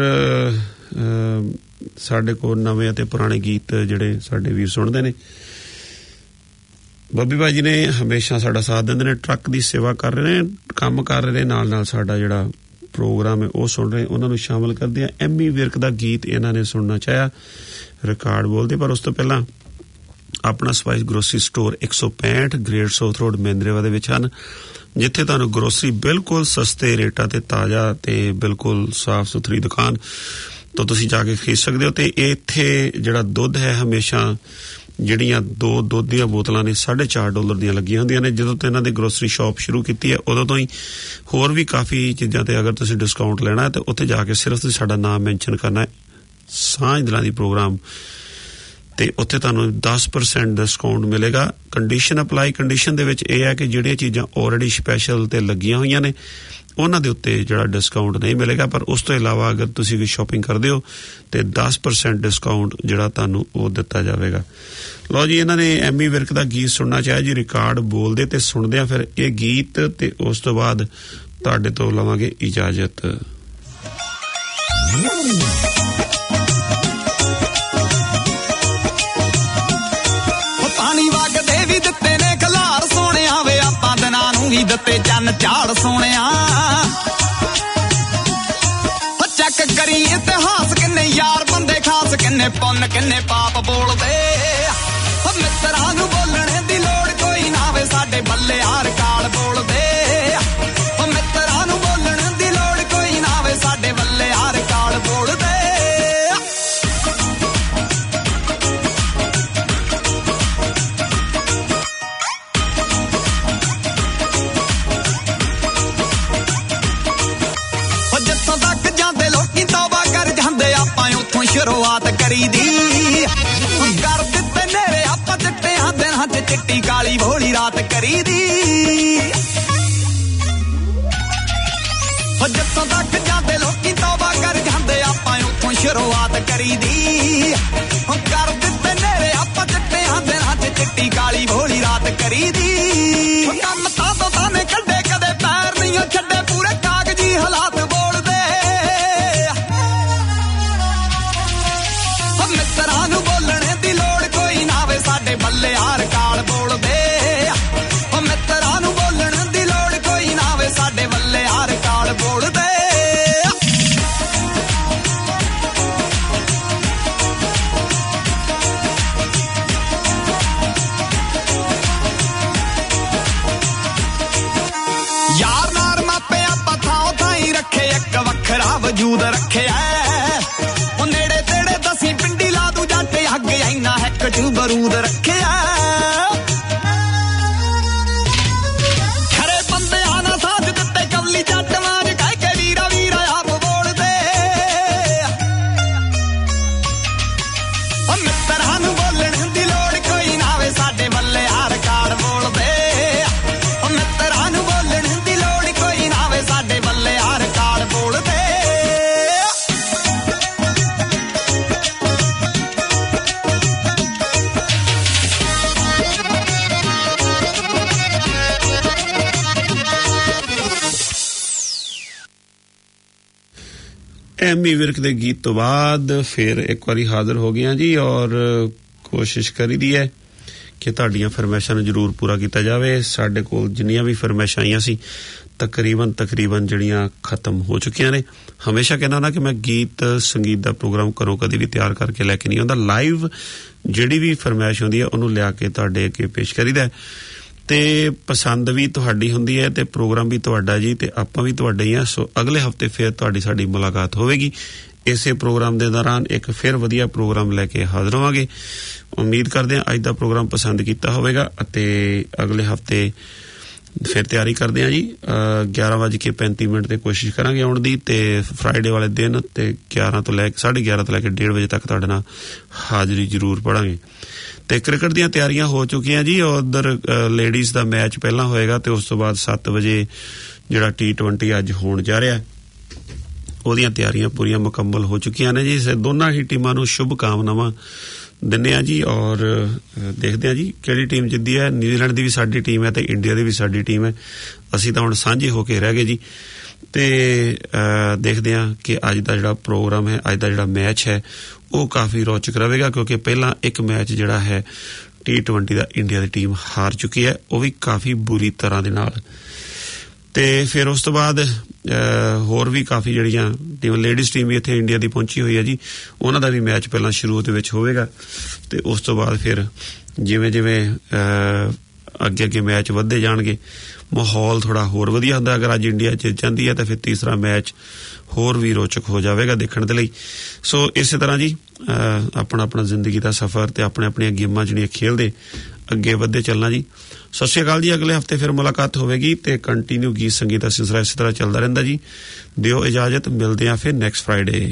साडे को नवे ते पुराने गीत जिहड़े साडे वीर सुनदे ने बब्बी भाजी ने हमेशा साडा साथ दिंदे ने ट्रक दी सेवा कर रहे ने काम कर रहे ने नाल नाल साडा जिहड़ा प्रोग्राम है वो सुन रहे उन्हां नूं शामिल करदे आ एमी विरक दा गीत इन्हां ने सुनना चाहया रिकॉर्ड बोलदे पर उस तो पहला अपना स्पाइस ग्रोसरी स्टोर एक सौ पैंठ ग्रेट साउथ रोड महिंद्रेवा दे विच हन जिथे तुहानू ग्रोसरी बिल्कुल सस्ते रेटा ते ताजा ते बिल्कुल साफ सुथरी दुकान तो तुसी जाके खरीद सकदे हो ते इत्थे जिहड़ा दुध है हमेशा ਜਿਹੜੀਆਂ ਦੋ ਦੁੱਧ ਦੀਆਂ ਬੋਤਲਾਂ ਨੇ साढ़े चार ਡਾਲਰ ਦੀਆਂ ਲੱਗੀਆਂ ਹੁੰਦੀਆਂ ਨੇ ਜਦੋਂ ਤੋਂ ਇਹਨਾਂ ਦੇ ਗਰੋਸਰੀ ਸ਼ਾਪ ਸ਼ੁਰੂ ਕੀਤੀ ਹੈ ਉਦੋਂ ਤੋਂ ਹੀ ਹੋਰ ਵੀ ਕਾਫੀ ਚੀਜ਼ਾਂ ਤੇ ਅਗਰ ਤੁਸੀਂ ਡਿਸਕਾਊਂਟ ਲੈਣਾ ਹੈ ਤੇ ਉੱਥੇ ਜਾ ਕੇ ਸਿਰਫ ਤੁਸੀਂ ਸਾਡਾ ਨਾਮ ਮੈਂਸ਼ਨ ਕਰਨਾ ਹੈ ਸਾਂਝ ਦਿਲਾਂ ਦੀ ਪ੍ਰੋਗਰਾਮ ਤੇ ਉੱਥੇ ਤੁਹਾਨੂੰ ten percent ਡਿਸਕਾਊਂਟ ਮਿਲੇਗਾ ਕੰਡੀਸ਼ਨ ਅਪਲਾਈ ਕੰਡੀਸ਼ਨ ਦੇ ਵਿੱਚ ਇਹ ਹੈ ਕਿ ਜਿਹੜੀਆਂ ਚੀਜ਼ਾਂ ਆਲਰੇਡੀ ਸਪੈਸ਼ਲ ਤੇ ਲੱਗੀਆਂ ਹੋਈਆਂ ਨੇ ਉਹਨਾਂ ਦੇ ਉੱਤੇ ਜਿਹੜਾ ਡਿਸਕਾਊਂਟ ਨਹੀਂ ਮਿਲੇਗਾ ਪਰ ਉਸ ਤੋਂ ਇਲਾਵਾ ਅਗਰ ਤੁਸੀਂ ਵੀ ਸ਼ਾਪਿੰਗ ਕਰਦੇ ਹੋ ਤੇ ten percent ਡਿਸਕਾਊਂਟ ਜਿਹੜਾ ਤੁਹਾਨੂੰ ਉਹ ਦਿੱਤਾ ਜਾਵੇਗਾ ਲਓ ਜੀ ਇਹਨਾਂ ਨੇ ਐਮੀ ਵਿਰਕ ਦਾ ਗੀਤ ਸੁਣਨਾ ਚਾਹਿਆ ਜੀ ਰਿਕਾਰਡ ਬੋਲਦੇ ਤੇ ਸੁਣਦੇ ਆ ਫਿਰ ਇਹ ਗੀਤ ਤੇ ਉਸ ਤੋਂ ਬਾਅਦ ਤੁਹਾਡੇ ਤੋਂ ਲਵਾਂਗੇ ਇਜਾਜ਼ਤ ਪਾਣੀ ਵਗਦੇ ਵੀ ਦਿੱਤੇ ਨੇ ਖਲਾਰ ਸੋਹਣਿਆ ਵੇ ਆਪਾਂ ਦਿਨਾਂ ਨੂੰ ਵੀ ਦਿੱਤੇ ਚੰਨ ਝਾੜ ਸੋਹਣਿਆ ਚੈੱਕ ਕਰੀ ਇਤਿਹਾਸ ਕਿੰਨੇ ਯਾਰ ਬੰਦੇ ਖਾਸ ਕਿੰਨੇ ਪੁੰਨ ਕਿੰਨੇ ਪਾਪ ਬੋਲਦੇ ਮਿੱਤਰਾਂ ਨੂੰ ਬੋਲਣ ਦੀ ਲੋੜ ਕੋਈ ਨਾ ਵੇ ਸਾਡੇ ਬੱਲੇ ਹਾਰ ਕਾਲ ਬੋਲਦੇ ਮਿੱਤਰਾਂ ਨੂੰ ਬੋਲਣ ਦੀ ਲੋੜ ਕੋਈ ਨਾ ਵੇ ਸਾਡੇ ਬੱਲੇ ਹਾਰ ਕਾਲ ਬੋਲਦੇ ਸ਼ੁਰੂਆਤ ਕਰੀਦੀ ਕਰ ਦਿੱਤੇ ਨੇਰੇ ਆਪਾਂ ਚਿੱਟਿਆਂ ਦਿਨਾਂ ਚ ਚਿੱਟੀ ਕਾਲੀ ਭੋਲੀ ਰਾਤ ਕਰੀਦੀ ਜਿੱਥੋਂ ਤੱਕ ਜਾਂਦੇ ਲੋਕੀ ਤੌਬਾ ਕਰ ਜਾਂਦੇ ਆਪਾਂ ਉੱਥੋਂ ਸ਼ੁਰੂਆਤ ਕਰੀਦੀ ਹੋ ਕਰ ਦਿੱਤੇ ਨੇਰੇ ਆਪਾਂ ਚਿੱਟਿਆਂ ਦੇ ਨਾਲ ਚਿੱਟੀ ਕਾਲੀ ਭੋਲੀ ਰਾਤ ਕਰੀਦੀ ਹੋ ਕੰਮ ਤਾਂ ਤੋਂ ਤਾਂ ਨੇ ਕੱਢੇ ਕਦੇ ਪੈਰ ਨਹੀਂ ਛੱਡੇ ਪੂਰੇ ਕਾਗਜ਼ੀ ਹਾਲਾਤ ਬੋਲਦੇ ਹੋ ਮਿੱਤਰਾਂ ਨੂੰ ਬੋਲਣੇ ਦੀ ਲੋੜ ਕੋਈ ਨਾ ਵੇ ਸਾਡੇ ਬੱਲੇ ਹਾਰ ਕਾਲ ਬੋਲਦੇ ਹੋ ਮਿੱਤਰਾਂ ਨੂੰ ਬੋਲਣ ਦੀ ਲੋੜ ਕੋਈ ਨਾ ਵੇ ਸਾਡੇ ਬੱਲੇ ਹਾਰ ਕਾਲ ਬੋਲਦੇ ਵੱਖਰਾ ਵਜੂਦ ਰੱਖਿਆ ਉਹ ਨੇੜੇ ਤੇੜੇ ਦਸੀਂ ਪਿੰਡੀ ਲਾ ਦੂ ਜੱਟ ਅੱਗ ਐਨਾ ਹੈਕ ਚ ਬਰੂਦ ਰੱਖਿਆ ਖਰੇ ਬੰਦਿਆਂ ਨਾਲ ਸਾਥ ਦਿੱਤੇ ਕਵਲੀ ਜੱਟ ਮਾਰ ਕਹਿ ਕੇ ਵੀਰਾ ਵੀਰਾ ਆਪ ਬੋਲਦੇ ਉਹ ਮਿੱਤਰਾਂ ਨੂੰ ਬੋਲਣ ਦੀ ਲੋੜ ਕੋਈ ਨਾ ਵੇ ਸਾਡੇ ਬੱਲੇ ਹਾਰ ਕਾਲ ਬੋਲਦੇ ਉਹ ਮਿੱਤਰਾਂ ਨੂੰ ਬੋਲਣ ਦੀ ਲੋੜ ਕੋਈ ਨਾ ਵੇ ਸਾਡੇ ਬੱਲੇ ਹਾਰ ਕਾਲ ਬੋਲਦੇ ਐਮੀ ਵਿਰਕ ਦੇ ਗੀਤ ਤੋਂ ਬਾਅਦ ਫਿਰ ਇੱਕ ਵਾਰੀ ਹਾਜ਼ਰ ਹੋ ਗਏ ਹਾਂ ਜੀ ਔਰ ਕੋਸ਼ਿਸ਼ ਕਰੀਦੀ ਹੈ ਕਿ ਤੁਹਾਡੀਆਂ ਫਰਮਾਇਸ਼ਾਂ ਨੂੰ ਜ਼ਰੂਰ ਪੂਰਾ ਕੀਤਾ ਜਾਵੇ ਸਾਡੇ ਕੋਲ ਜਿੰਨੀਆਂ ਵੀ ਫਰਮਾਇਸ਼ਾਂ ਆਈਆਂ ਸੀ ਤਕਰੀਬਨ ਤਕਰੀਬਨ ਜਿਹੜੀਆਂ ਖਤਮ ਹੋ ਚੁੱਕੀਆਂ ਨੇ ਹਮੇਸ਼ਾ ਕਹਿੰਦਾ ਨਾ ਕਿ ਮੈਂ ਗੀਤ ਸੰਗੀਤ ਦਾ ਪ੍ਰੋਗਰਾਮ ਕਰੋ ਕਦੇ ਵੀ ਤਿਆਰ ਕਰਕੇ ਲੈ ਕੇ ਨਹੀਂ ਆਉਂਦਾ ਲਾਈਵ ਜਿਹੜੀ ਵੀ ਫਰਮਾਇਸ਼ ਹੁੰਦੀ ਹੈ ਉਹਨੂੰ ਲਿਆ ਕੇ ਤੁਹਾਡੇ ਅੱਗੇ ਪੇਸ਼ ਕਰੀਦਾ ਤੇ ਪਸੰਦ ਵੀ ਤੁਹਾਡੀ ਹੁੰਦੀ ਹੈ ਤੇ ਪ੍ਰੋਗਰਾਮ ਵੀ ਤੁਹਾਡਾ ਜੀ ਤੇ ਆਪਾਂ ਵੀ ਤੁਹਾਡੇ ਹੀ ਆ ਸੋ ਅਗਲੇ ਹਫਤੇ ਫਿਰ ਤੁਹਾਡੀ ਸਾਡੀ ਮੁਲਾਕਾਤ ਹੋਵੇਗੀ ਇਸੇ ਪ੍ਰੋਗਰਾਮ ਦੇ ਦੌਰਾਨ ਇੱਕ ਫਿਰ ਵਧੀਆ ਪ੍ਰੋਗਰਾਮ ਲੈ ਕੇ ਹਾਜ਼ਰ ਹੋਵਾਂਗੇ ਉਮੀਦ ਕਰਦੇ ਹਾਂ ਅੱਜ ਦਾ ਪ੍ਰੋਗਰਾਮ ਪਸੰਦ ਕੀਤਾ ਹੋਵੇਗਾ ਅਤੇ ਅਗਲੇ ਹਫਤੇ ਫਿਰ ਤਿਆਰੀ ਕਰਦੇ ਹਾਂ ਜੀ ਗਿਆਰਾਂ ਵੱਜ ਕੇ ਪੈਂਤੀ ਮਿੰਟ ਤੇ ਕੋਸ਼ਿਸ਼ ਕਰਾਂਗੇ ਆਉਣ ਦੀ ਤੇ ਫਰਾਈਡੇ ਵਾਲੇ ਦਿਨ ਤੇ ਗਿਆਰਾਂ ਤੋਂ ਲੈ ਕੇ ਸਾਢੇ ਗਿਆਰਾਂ ਤੋਂ ਲੈ ਕੇ ਡੇਢ ਵਜੇ ਤੱਕ ਤੁਹਾਡੇ ਨਾਲ ਹਾਜ਼ਰੀ ਜ਼ਰੂਰ ਪੜਾਂਗੇ ਤੇ ਕ੍ਰਿਕਟ ਦੀਆਂ ਤਿਆਰੀਆਂ ਹੋ ਚੁੱਕੀਆਂ ਜੀ ਉਧਰ ਲੇਡੀਜ਼ ਦਾ ਮੈਚ ਪਹਿਲਾਂ ਹੋਏਗਾ ਤੇ ਉਸ ਤੋਂ ਬਾਅਦ ਸੱਤ ਵਜੇ ਜਿਹੜਾ ਟੀ ਟਵੰਟੀ ਅੱਜ ਹੋਣ ਜਾ ਰਿਹਾ ਉਹਦੀਆਂ ਤਿਆਰੀਆਂ ਪੂਰੀਆਂ ਮੁਕੰਮਲ ਹੋ ਚੁੱਕੀਆਂ ਨੇ ਜੀ ਦੋਨਾਂ ਹੀ ਟੀਮਾਂ ਨੂੰ ਸ਼ੁਭ ਕਾਮਨਾਵਾਂ ਦਿੰਦੇ ਆ ਜੀ ਔਰ ਦੇਖਦੇ ਆ ਜੀ ਕਿਹੜੀ ਟੀਮ ਜਿੱਤਦੀ ਹੈ ਨਿਊਜ਼ੀਲੈਂਡ ਦੀ ਵੀ ਸਾਡੀ ਟੀਮ ਹੈ ਤੇ ਇੰਡੀਆ ਦੀ ਵੀ ਸਾਡੀ ਟੀਮ ਹੈ ਅਸੀਂ ਤਾਂ ਹੁਣ ਸਾਂਝੇ ਹੋ ਕੇ ਰਹਿ ਗਏ ਜੀ ਤੇ ਦੇਖਦੇ ਆ ਕਿ ਅੱਜ ਦਾ ਜਿਹੜਾ ਪ੍ਰੋਗਰਾਮ ਹੈ ਅੱਜ ਦਾ ਜਿਹੜਾ ਮੈਚ ਹੈ ਉਹ ਕਾਫੀ ਰੌਚਕ ਰਹੇਗਾ ਕਿਉਂਕਿ ਪਹਿਲਾਂ ਇੱਕ ਮੈਚ ਜਿਹੜਾ ਹੈ ਟੀ ਟਵੰਟੀ ਦਾ ਇੰਡੀਆ ਦੀ ਟੀਮ ਹਾਰ ਚੁੱਕੀ ਹੈ ਉਹ ਵੀ ਕਾਫੀ ਬੁਰੀ ਤਰ੍ਹਾਂ ਦੇ ਨਾਲ ਤੇ ਫਿਰ ਉਸ ਤੋਂ ਬਾਅਦ ਹੋਰ ਵੀ ਕਾਫੀ ਜਿਹੜੀਆਂ ਟੀਮ ਲੇਡੀਜ਼ ਟੀਮ ਵੀ ਇੱਥੇ ਇੰਡੀਆ ਦੀ ਪਹੁੰਚੀ ਹੋਈ ਹੈ ਜੀ ਉਹਨਾਂ ਦਾ ਵੀ ਮੈਚ ਪਹਿਲਾਂ ਸ਼ੁਰੂ ਦੇ ਵਿੱਚ ਹੋਵੇਗਾ ਤੇ ਉਸ ਤੋਂ ਬਾਅਦ ਫਿਰ ਜਿਵੇਂ ਜਿਵੇਂ ਅੱਗੇ ਅੱਗੇ ਮੈਚ ਵੱਧਦੇ ਜਾਣਗੇ ਮਾਹੌਲ ਥੋੜਾ ਹੋਰ ਵਧੀਆ ਹੁੰਦਾ ਅਗਰ ਅੱਜ ਇੰਡੀਆ ਜਿੱਤ ਜਾਂਦੀ ਹੈ ਤਾਂ ਫਿਰ ਤੀਸਰਾ ਮੈਚ ਹੋਰ ਵੀ ਰੋਚਕ ਹੋ ਜਾਵੇਗਾ ਦੇਖਣ ਦੇ ਲਈ ਸੋ ਇਸੇ ਤਰ੍ਹਾਂ ਜੀ ਆਪਣਾ ਆਪਣਾ ਜ਼ਿੰਦਗੀ ਦਾ ਸਫ਼ਰ ਤੇ ਆਪਣੇ ਆਪਣੀਆਂ ਗੇਮਾਂ ਜਿਹੜੀਆਂ ਖੇਲਦੇ ਅੱਗੇ ਵੱਧਦੇ ਚੱਲਣਾ ਜੀ ਸਤਿ ਸ਼੍ਰੀ ਅਕਾਲ ਜੀ ਅਗਲੇ ਹਫਤੇ ਫਿਰ ਮੁਲਾਕਾਤ ਹੋਵੇਗੀ ਤੇ ਕੰਟੀਨਿਊ ਗੀਤ ਸੰਗੀਤ ਦਾ ਸਿਲਸਿਲਾ ਇਸੇ ਤਰ੍ਹਾਂ ਚੱਲਦਾ ਰਹਿੰਦਾ ਜੀ ਦਿਓ ਇਜਾਜ਼ਤ ਮਿਲਦੇ ਆ ਫਿਰ ਨੈਕਸਟ ਫਰਾਈਡੇ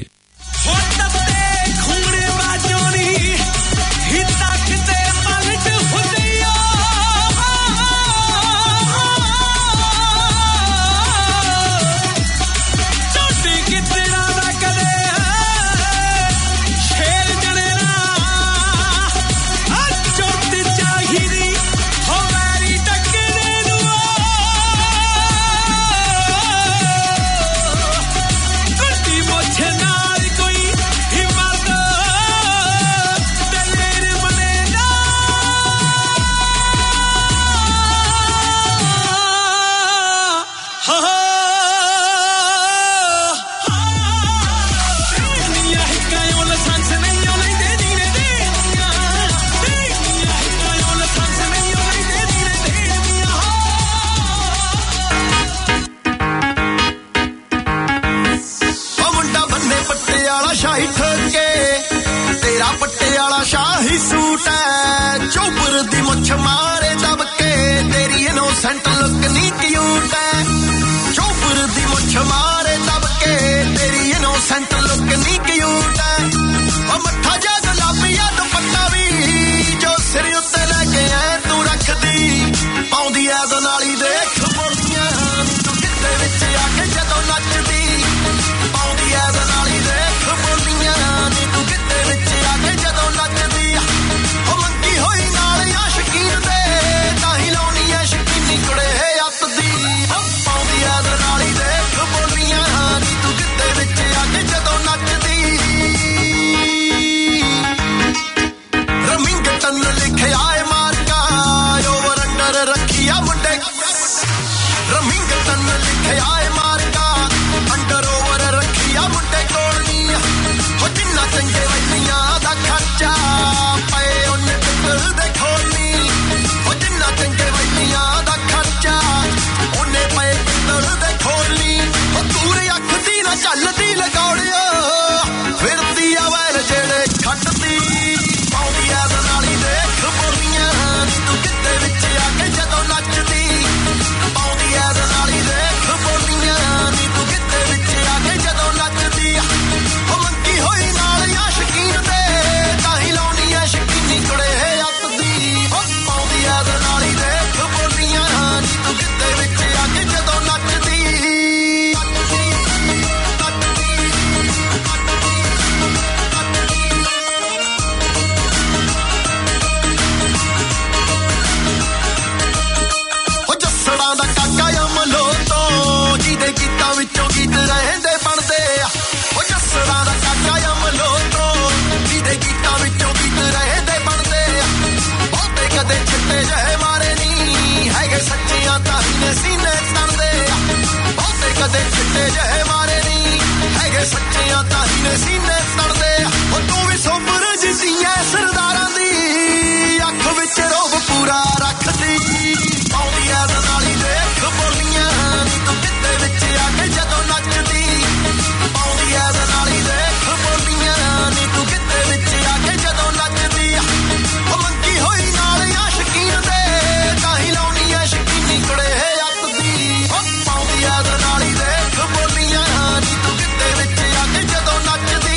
ਵਿੱਚ ਆ ਕੇ ਜਦੋਂ ਨੱਚਦੀ ਪਾਉਂਦੀ ਐ ਦਨਾਲੀ ਦੇਖ ਬੋਲੀਆਂ ਹੈਗੇ ਸੱਚੀਆਂ ਤਾਂ ਹੀ ਨੇ ਸੀਨੇ ਤਣਦੇ ਬਹੁਤੇ ਕਦੇ ਚਿੱਟੇ ਜਿਹੇ ਮਾਰੇ ਨਹੀਂ ਹੈਗੇ ਸੱਚੀਆਂ ਤਾਂ ਹੀ ਨੇ ਸੀਨੇ ਤਣਦੇ ਉਹ ਤੂੰ ਵੀ ਸੋਬਰ ਜਿਸੀਆਂ ਸਰਦਾਰਾਂ ਦੀ ਅੱਖ ਵਿੱਚ ਰੋਬ ਪੂਰਾ ਰੱਖਦੀ ਪਾਉਂਦੀ ਐ ਨਾਲੀ ਦੇਖ ਬੋਲੀਆਂ ਨੀ ਤੂੰ ਕਿੱਤੇ ਵਿੱਚ ਆ ਕੇ ਜਦੋਂ ਨੱਚਦੀ ਪਾਉਂਦੀ ਐ ਨਾਲੀ ਦੇਖ ਬੋਲੀਆਂ ਨੀ ਤੂੰ ਕਿੱਤੇ ਵਿੱਚ ਆ ਕੇ ਜਦੋਂ ਨੱਚਦੀ ਉਹ ਮੰਗੀ ਹੋਈ ਨਾਲ ਆਸ਼ਕੀਆਂ ਦੇ ਤਾਂ ਹੀ ਲਾਉਣੀ ਐ ਸ਼ਕੀਨੀ ਕੁੜੇ ਅੱਤ ਦੀ ਉਹ ਪਾਉਂਦੀ ਐ ਨਾਲੀ ਦੇਖ ਬੋਲੀਆਂ ਨੀ ਤੂੰ ਕਿੱਤੇ ਵਿੱਚ ਆ ਕੇ ਜਦੋਂ ਨੱਚਦੀ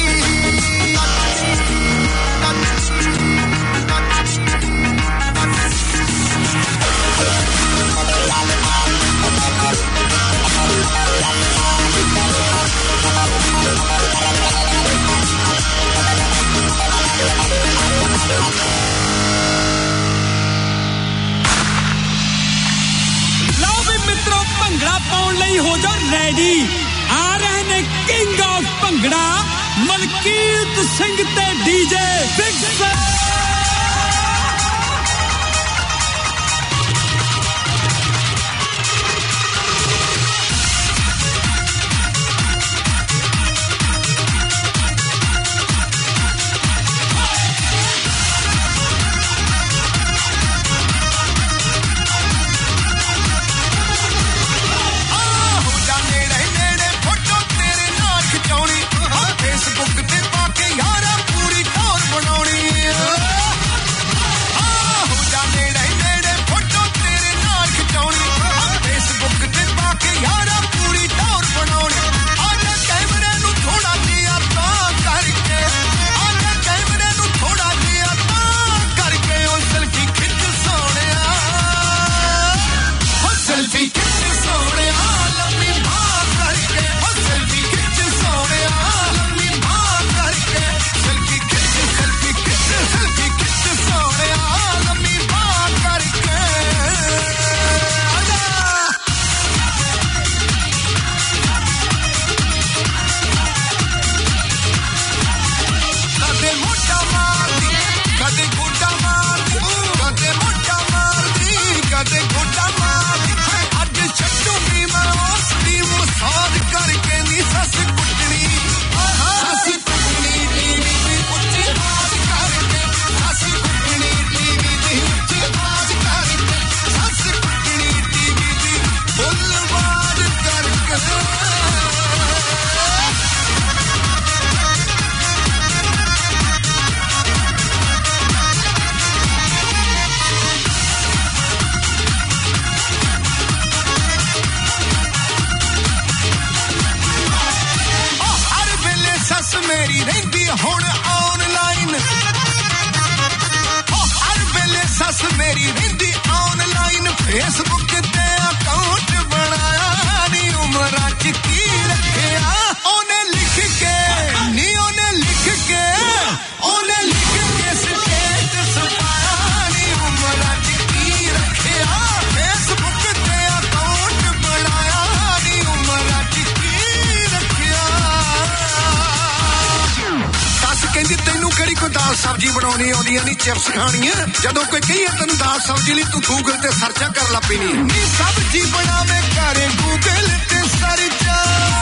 ਲਓ ਵੀ ਮਿੱਤਰੋ ਭੰਗੜਾ ਪਾਉਣ ਲਈ ਹੋ ਜਾ ਰੈਡੀ ਆ ਰਹੇ ਨੇ ਕਿੰਗ ਆਫ ਭੰਗੜਾ ਮਲਕੀਤ ਸਿੰਘ ਤੇ ਡੀਜੇ ਬਿਗ ਸਰ Facebook ਤੇ ਪਾ ਕੇ ਯਾਰਾ ਪੂਰੀ ਟੌਰ ਬਣਾਉਣੀ ਫੇਸਬੁੱਕ ਤੇ ਅਕਾਊਂਟ ਬਣਾਇਆ ਨੀ ਉਮਰਾਂ ਚ ਕੀ ਰੱਖਿਆ ਉਹਨੇ ਲਿਖ ਕੇ ਨੀ ਉਹਨੇ ਲਿਖ ਕੇ ਉਹਨੇ ਲਿਖ ਕੇ ਸਟੇਟਸ ਪਾਇਆ ਨੀ ਉਮਰਾਂ ਚ ਕੀ ਰੱਖਿਆ ਫੇਸਬੁੱਕ ਤੇ ਅਕਾਊਂਟ ਬਣਾਇਆ ਨੀ ਉਮਰਾਂ ਚ ਕੀ ਰੱਖਿਆ ਦੱਸ ਕਹਿੰਦੀ ਤੈਨੂੰ ਕਿਹੜੀ ਕੋਈ ਦਾਲ ਸਬਜ਼ੀ ਬਣਾਉਣੀ ਆਉਂਦੀ ਆ ਨੀ ਚਿਪਸ ਖਾਣੀਆਂ ਜਦੋਂ ਕੋਈ ਕਹੀਏ ਤੈਨੂੰ ਦਾਲ ਸਬਜ਼ੀ ਲਈ ਤੂੰ ਗੂਗਲ ਤੇ ਸਰਚਾ ਕਰ ਲੱਪੀ ਨੀ ਨੀ ਸਬਜ਼ੀ ਬਣਾਵੇਂ ਘਰੇ ਗੂਗਲ ਤੇ ਸਰਚਾ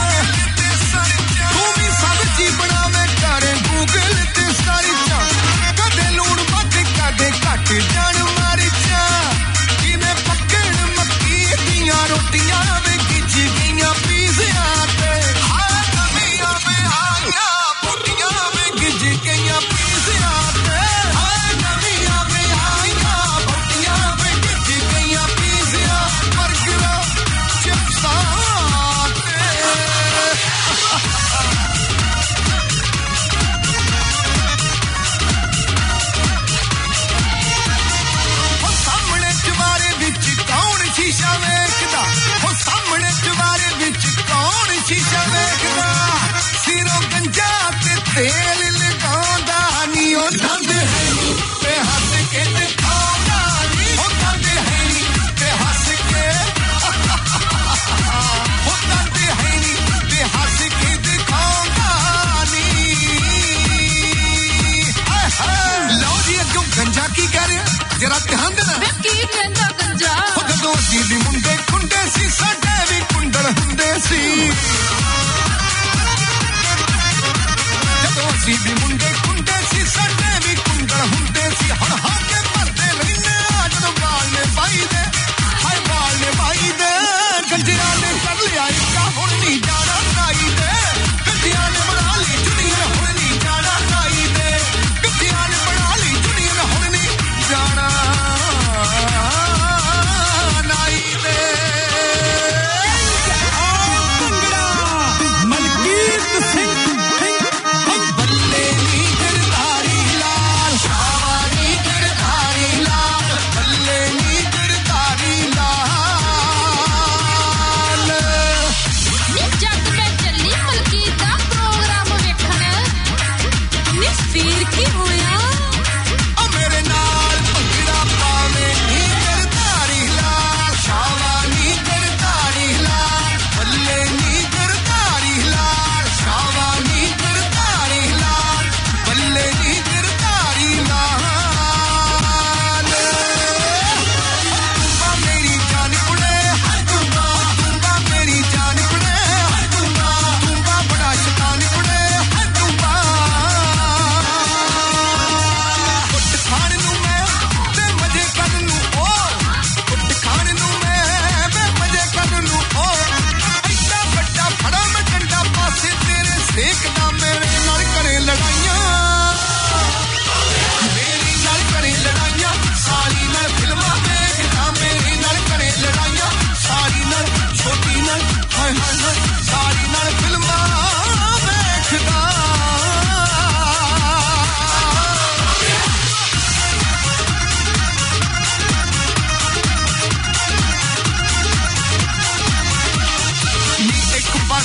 ਤੂੰ ਵੀ ਸਬਜ਼ੀ ਬਣਾਵੇਂ ਘਰੇ ਗੂਗਲ ਤੇ ਸਰਚਾ ਕਦੇ ਲੂਣ ਵੱਧ ਕਦੇ ਘੱਟ ਜਾਣ ਮਰਚਾ ਕਿਵੇਂ ਪੱਕਣ ਮੱਕੀ ਦੀਆਂ ਰੋਟੀਆਂ ਵੇ ਗਿੱਜ ਗਈਆਂ ਪੀਜ਼ਿਆਂ ਤੇ ਹਾਏ ਨਵੀਆਂ ਵੇ ਆਈਆਂ ਬੁੱਢੀਆਂ ਵੇ ਗਿੱਜ ਗਈਆਂ ਪੀਜ਼ਿਆਂ ਤੇ ਹਾਏ ਨਵੀਆਂ ਵੇ ਆਈਆਂ ਬੁੱਢੀਆਂ ਵੇ ਗਿੱਜ ਗਈਆਂ ਪੀਜ਼ਿਆਂ ਬਰਗਰਾਂ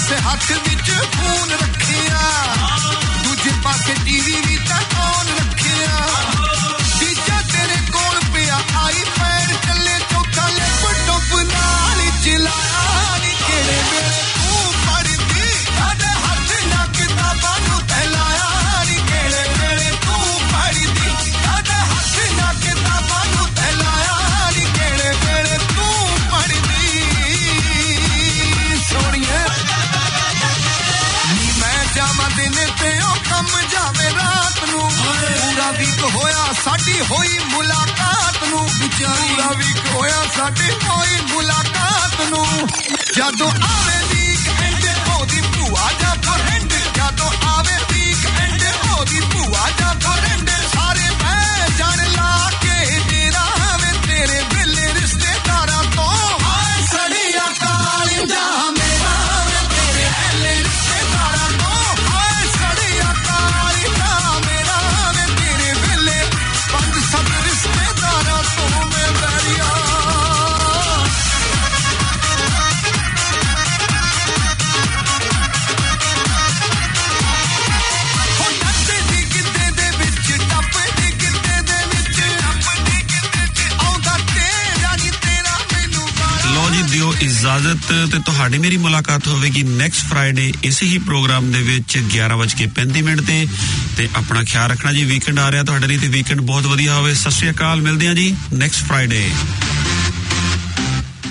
ਪਾਸੇ ਹੱਥ ਵਿੱਚ ਫੋਨ ਰੱਖਿਆ ਦੂਜੇ ਪਾਸੇ ਟੀਵੀ ਵੀ ਤਾਂ ਔਨ ਰੱਖਿਆ ਤੀਜਾ ਤੇਰੇ ਕੋਲ ਪਿਆ ਆਈਪੈਡ ਚੱਲੇ ਚੌਥਾ ਲੈਪਟਾਪ ਨਾਲ ਹੀ ਚਲਾਇਆ ਨੀ ਕਿਹੜੇ ਵੇਲੇ ਤੂੰ ਪੜ੍ਹਦੀ ਸਾਡੇ ਹੱਥ ਨਾ ਕਿਤਾਬਾਂ ਨੂੰ ਤਹਿਲਾਇਆ ਨੀ ਕਿਹੜੇ ਵੇਲੇ ਤੂੰ ਪੜ੍ਹਦੀ ਸਾਡੇ ਹੱਥ ਨਾ ਕਿਤਾਬਾਂ ਨੂੰ ਤਹਿਲਾਇਆ ਨੀ ਕਿਹੜੇ ਵੇਲੇ ਤੂੰ ਪੜ੍ਹਦੀ ਸੋਹਣੀਏ ਨੀ ਮੈਂ ਜਾਵਾਂ ਦਿਨ ਤੇ ਉਹ ਕੰਮ ਜਾਵੇ ਰਾਤ ਨੂੰ ਪੂਰਾ ਵੀਕ ਹੋਇਆ ਸਾਡੀ ਹੋਈ ਮੁਲਾਕਾਤ ਨੂੰ ਪੂਰਾ ਵੀਕ ਹੋਇਆ ਸਾਡੀ ਹੋਈ ਮੁਲਾਕਾਤ ਨੂੰ ਜਦੋਂ ਆਵੇ ਵੀਕ ਐਂਡ ਉਹਦੀ ਭੂਆ ਜਾਂ ਫਰੈਂਡ ਜਦੋਂ ਆਵੇ ਵੀਕ ਐਂਡ ਉਹਦੀ ਭੂਆ ਜਾਂ ਫਰੈਂਡ ਸਾਰੇ ਮੈਂ ਜਾਣ ਲਾ ਕੇ ਤੇਰਾ ਵੇ ਤੇਰੇ ਵੇਲੇ ਰਿਸ਼ਤੇਦਾਰਾਂ ਤੋਂ ਹਾਏ ਸੜੀਆਂ ਕਾਲੀਆਂ ਮੇਰਾ ਵੇ ਤੇਰੇ ਵੇਲੇ ਰਿਸ਼ਤੇਦਾਰਾਂ ਤੋਂ ਹਾਏ ਸੜੀਆਂ ਕਾਲੀਆਂ ਮੇਰਾ ਵੇ ਤੇਰੇ ਵੇਲੇ ਪੰਜ ਸੱਤ ਰਿਸ਼ਤੇਦਾਰਾਂ ਤੋਂ ਮੈਂ ਬੈਰੀਆ ਲਓ ਜੀ ਦਿਓ ਇਜਾਜ਼ਤ ਤੇ ਤੁਹਾਡੀ ਮੇਰੀ ਮੁਲਾਕਾਤ ਹੋਵੇਗੀ ਨੈਕਸਟ ਫਰਾਈਡੇ ਇਸੇ ਹੀ ਪ੍ਰੋਗਰਾਮ ਦੇ ਵਿੱਚ ਗਿਆਰਾਂ ਵੱਜ ਕੇ ਪੈਂਤੀ ਮਿੰਟ ਤੇ ਤੇ ਆਪਣਾ ਖਿਆਲ ਰੱਖਣਾ ਜੀ ਵੀਕਐਂਡ ਆ ਰਿਹਾ ਤੁਹਾਡੇ ਲਈ ਤੇ ਵੀਕਐਂਡ ਬਹੁਤ ਵਧੀਆ ਹੋਵੇ ਸਤਿ ਸ਼੍ਰੀ ਅਕਾਲ ਮਿਲਦੇ ਹਾਂ ਜੀ ਨੈਕਸਟ ਫਰਾਈਡੇ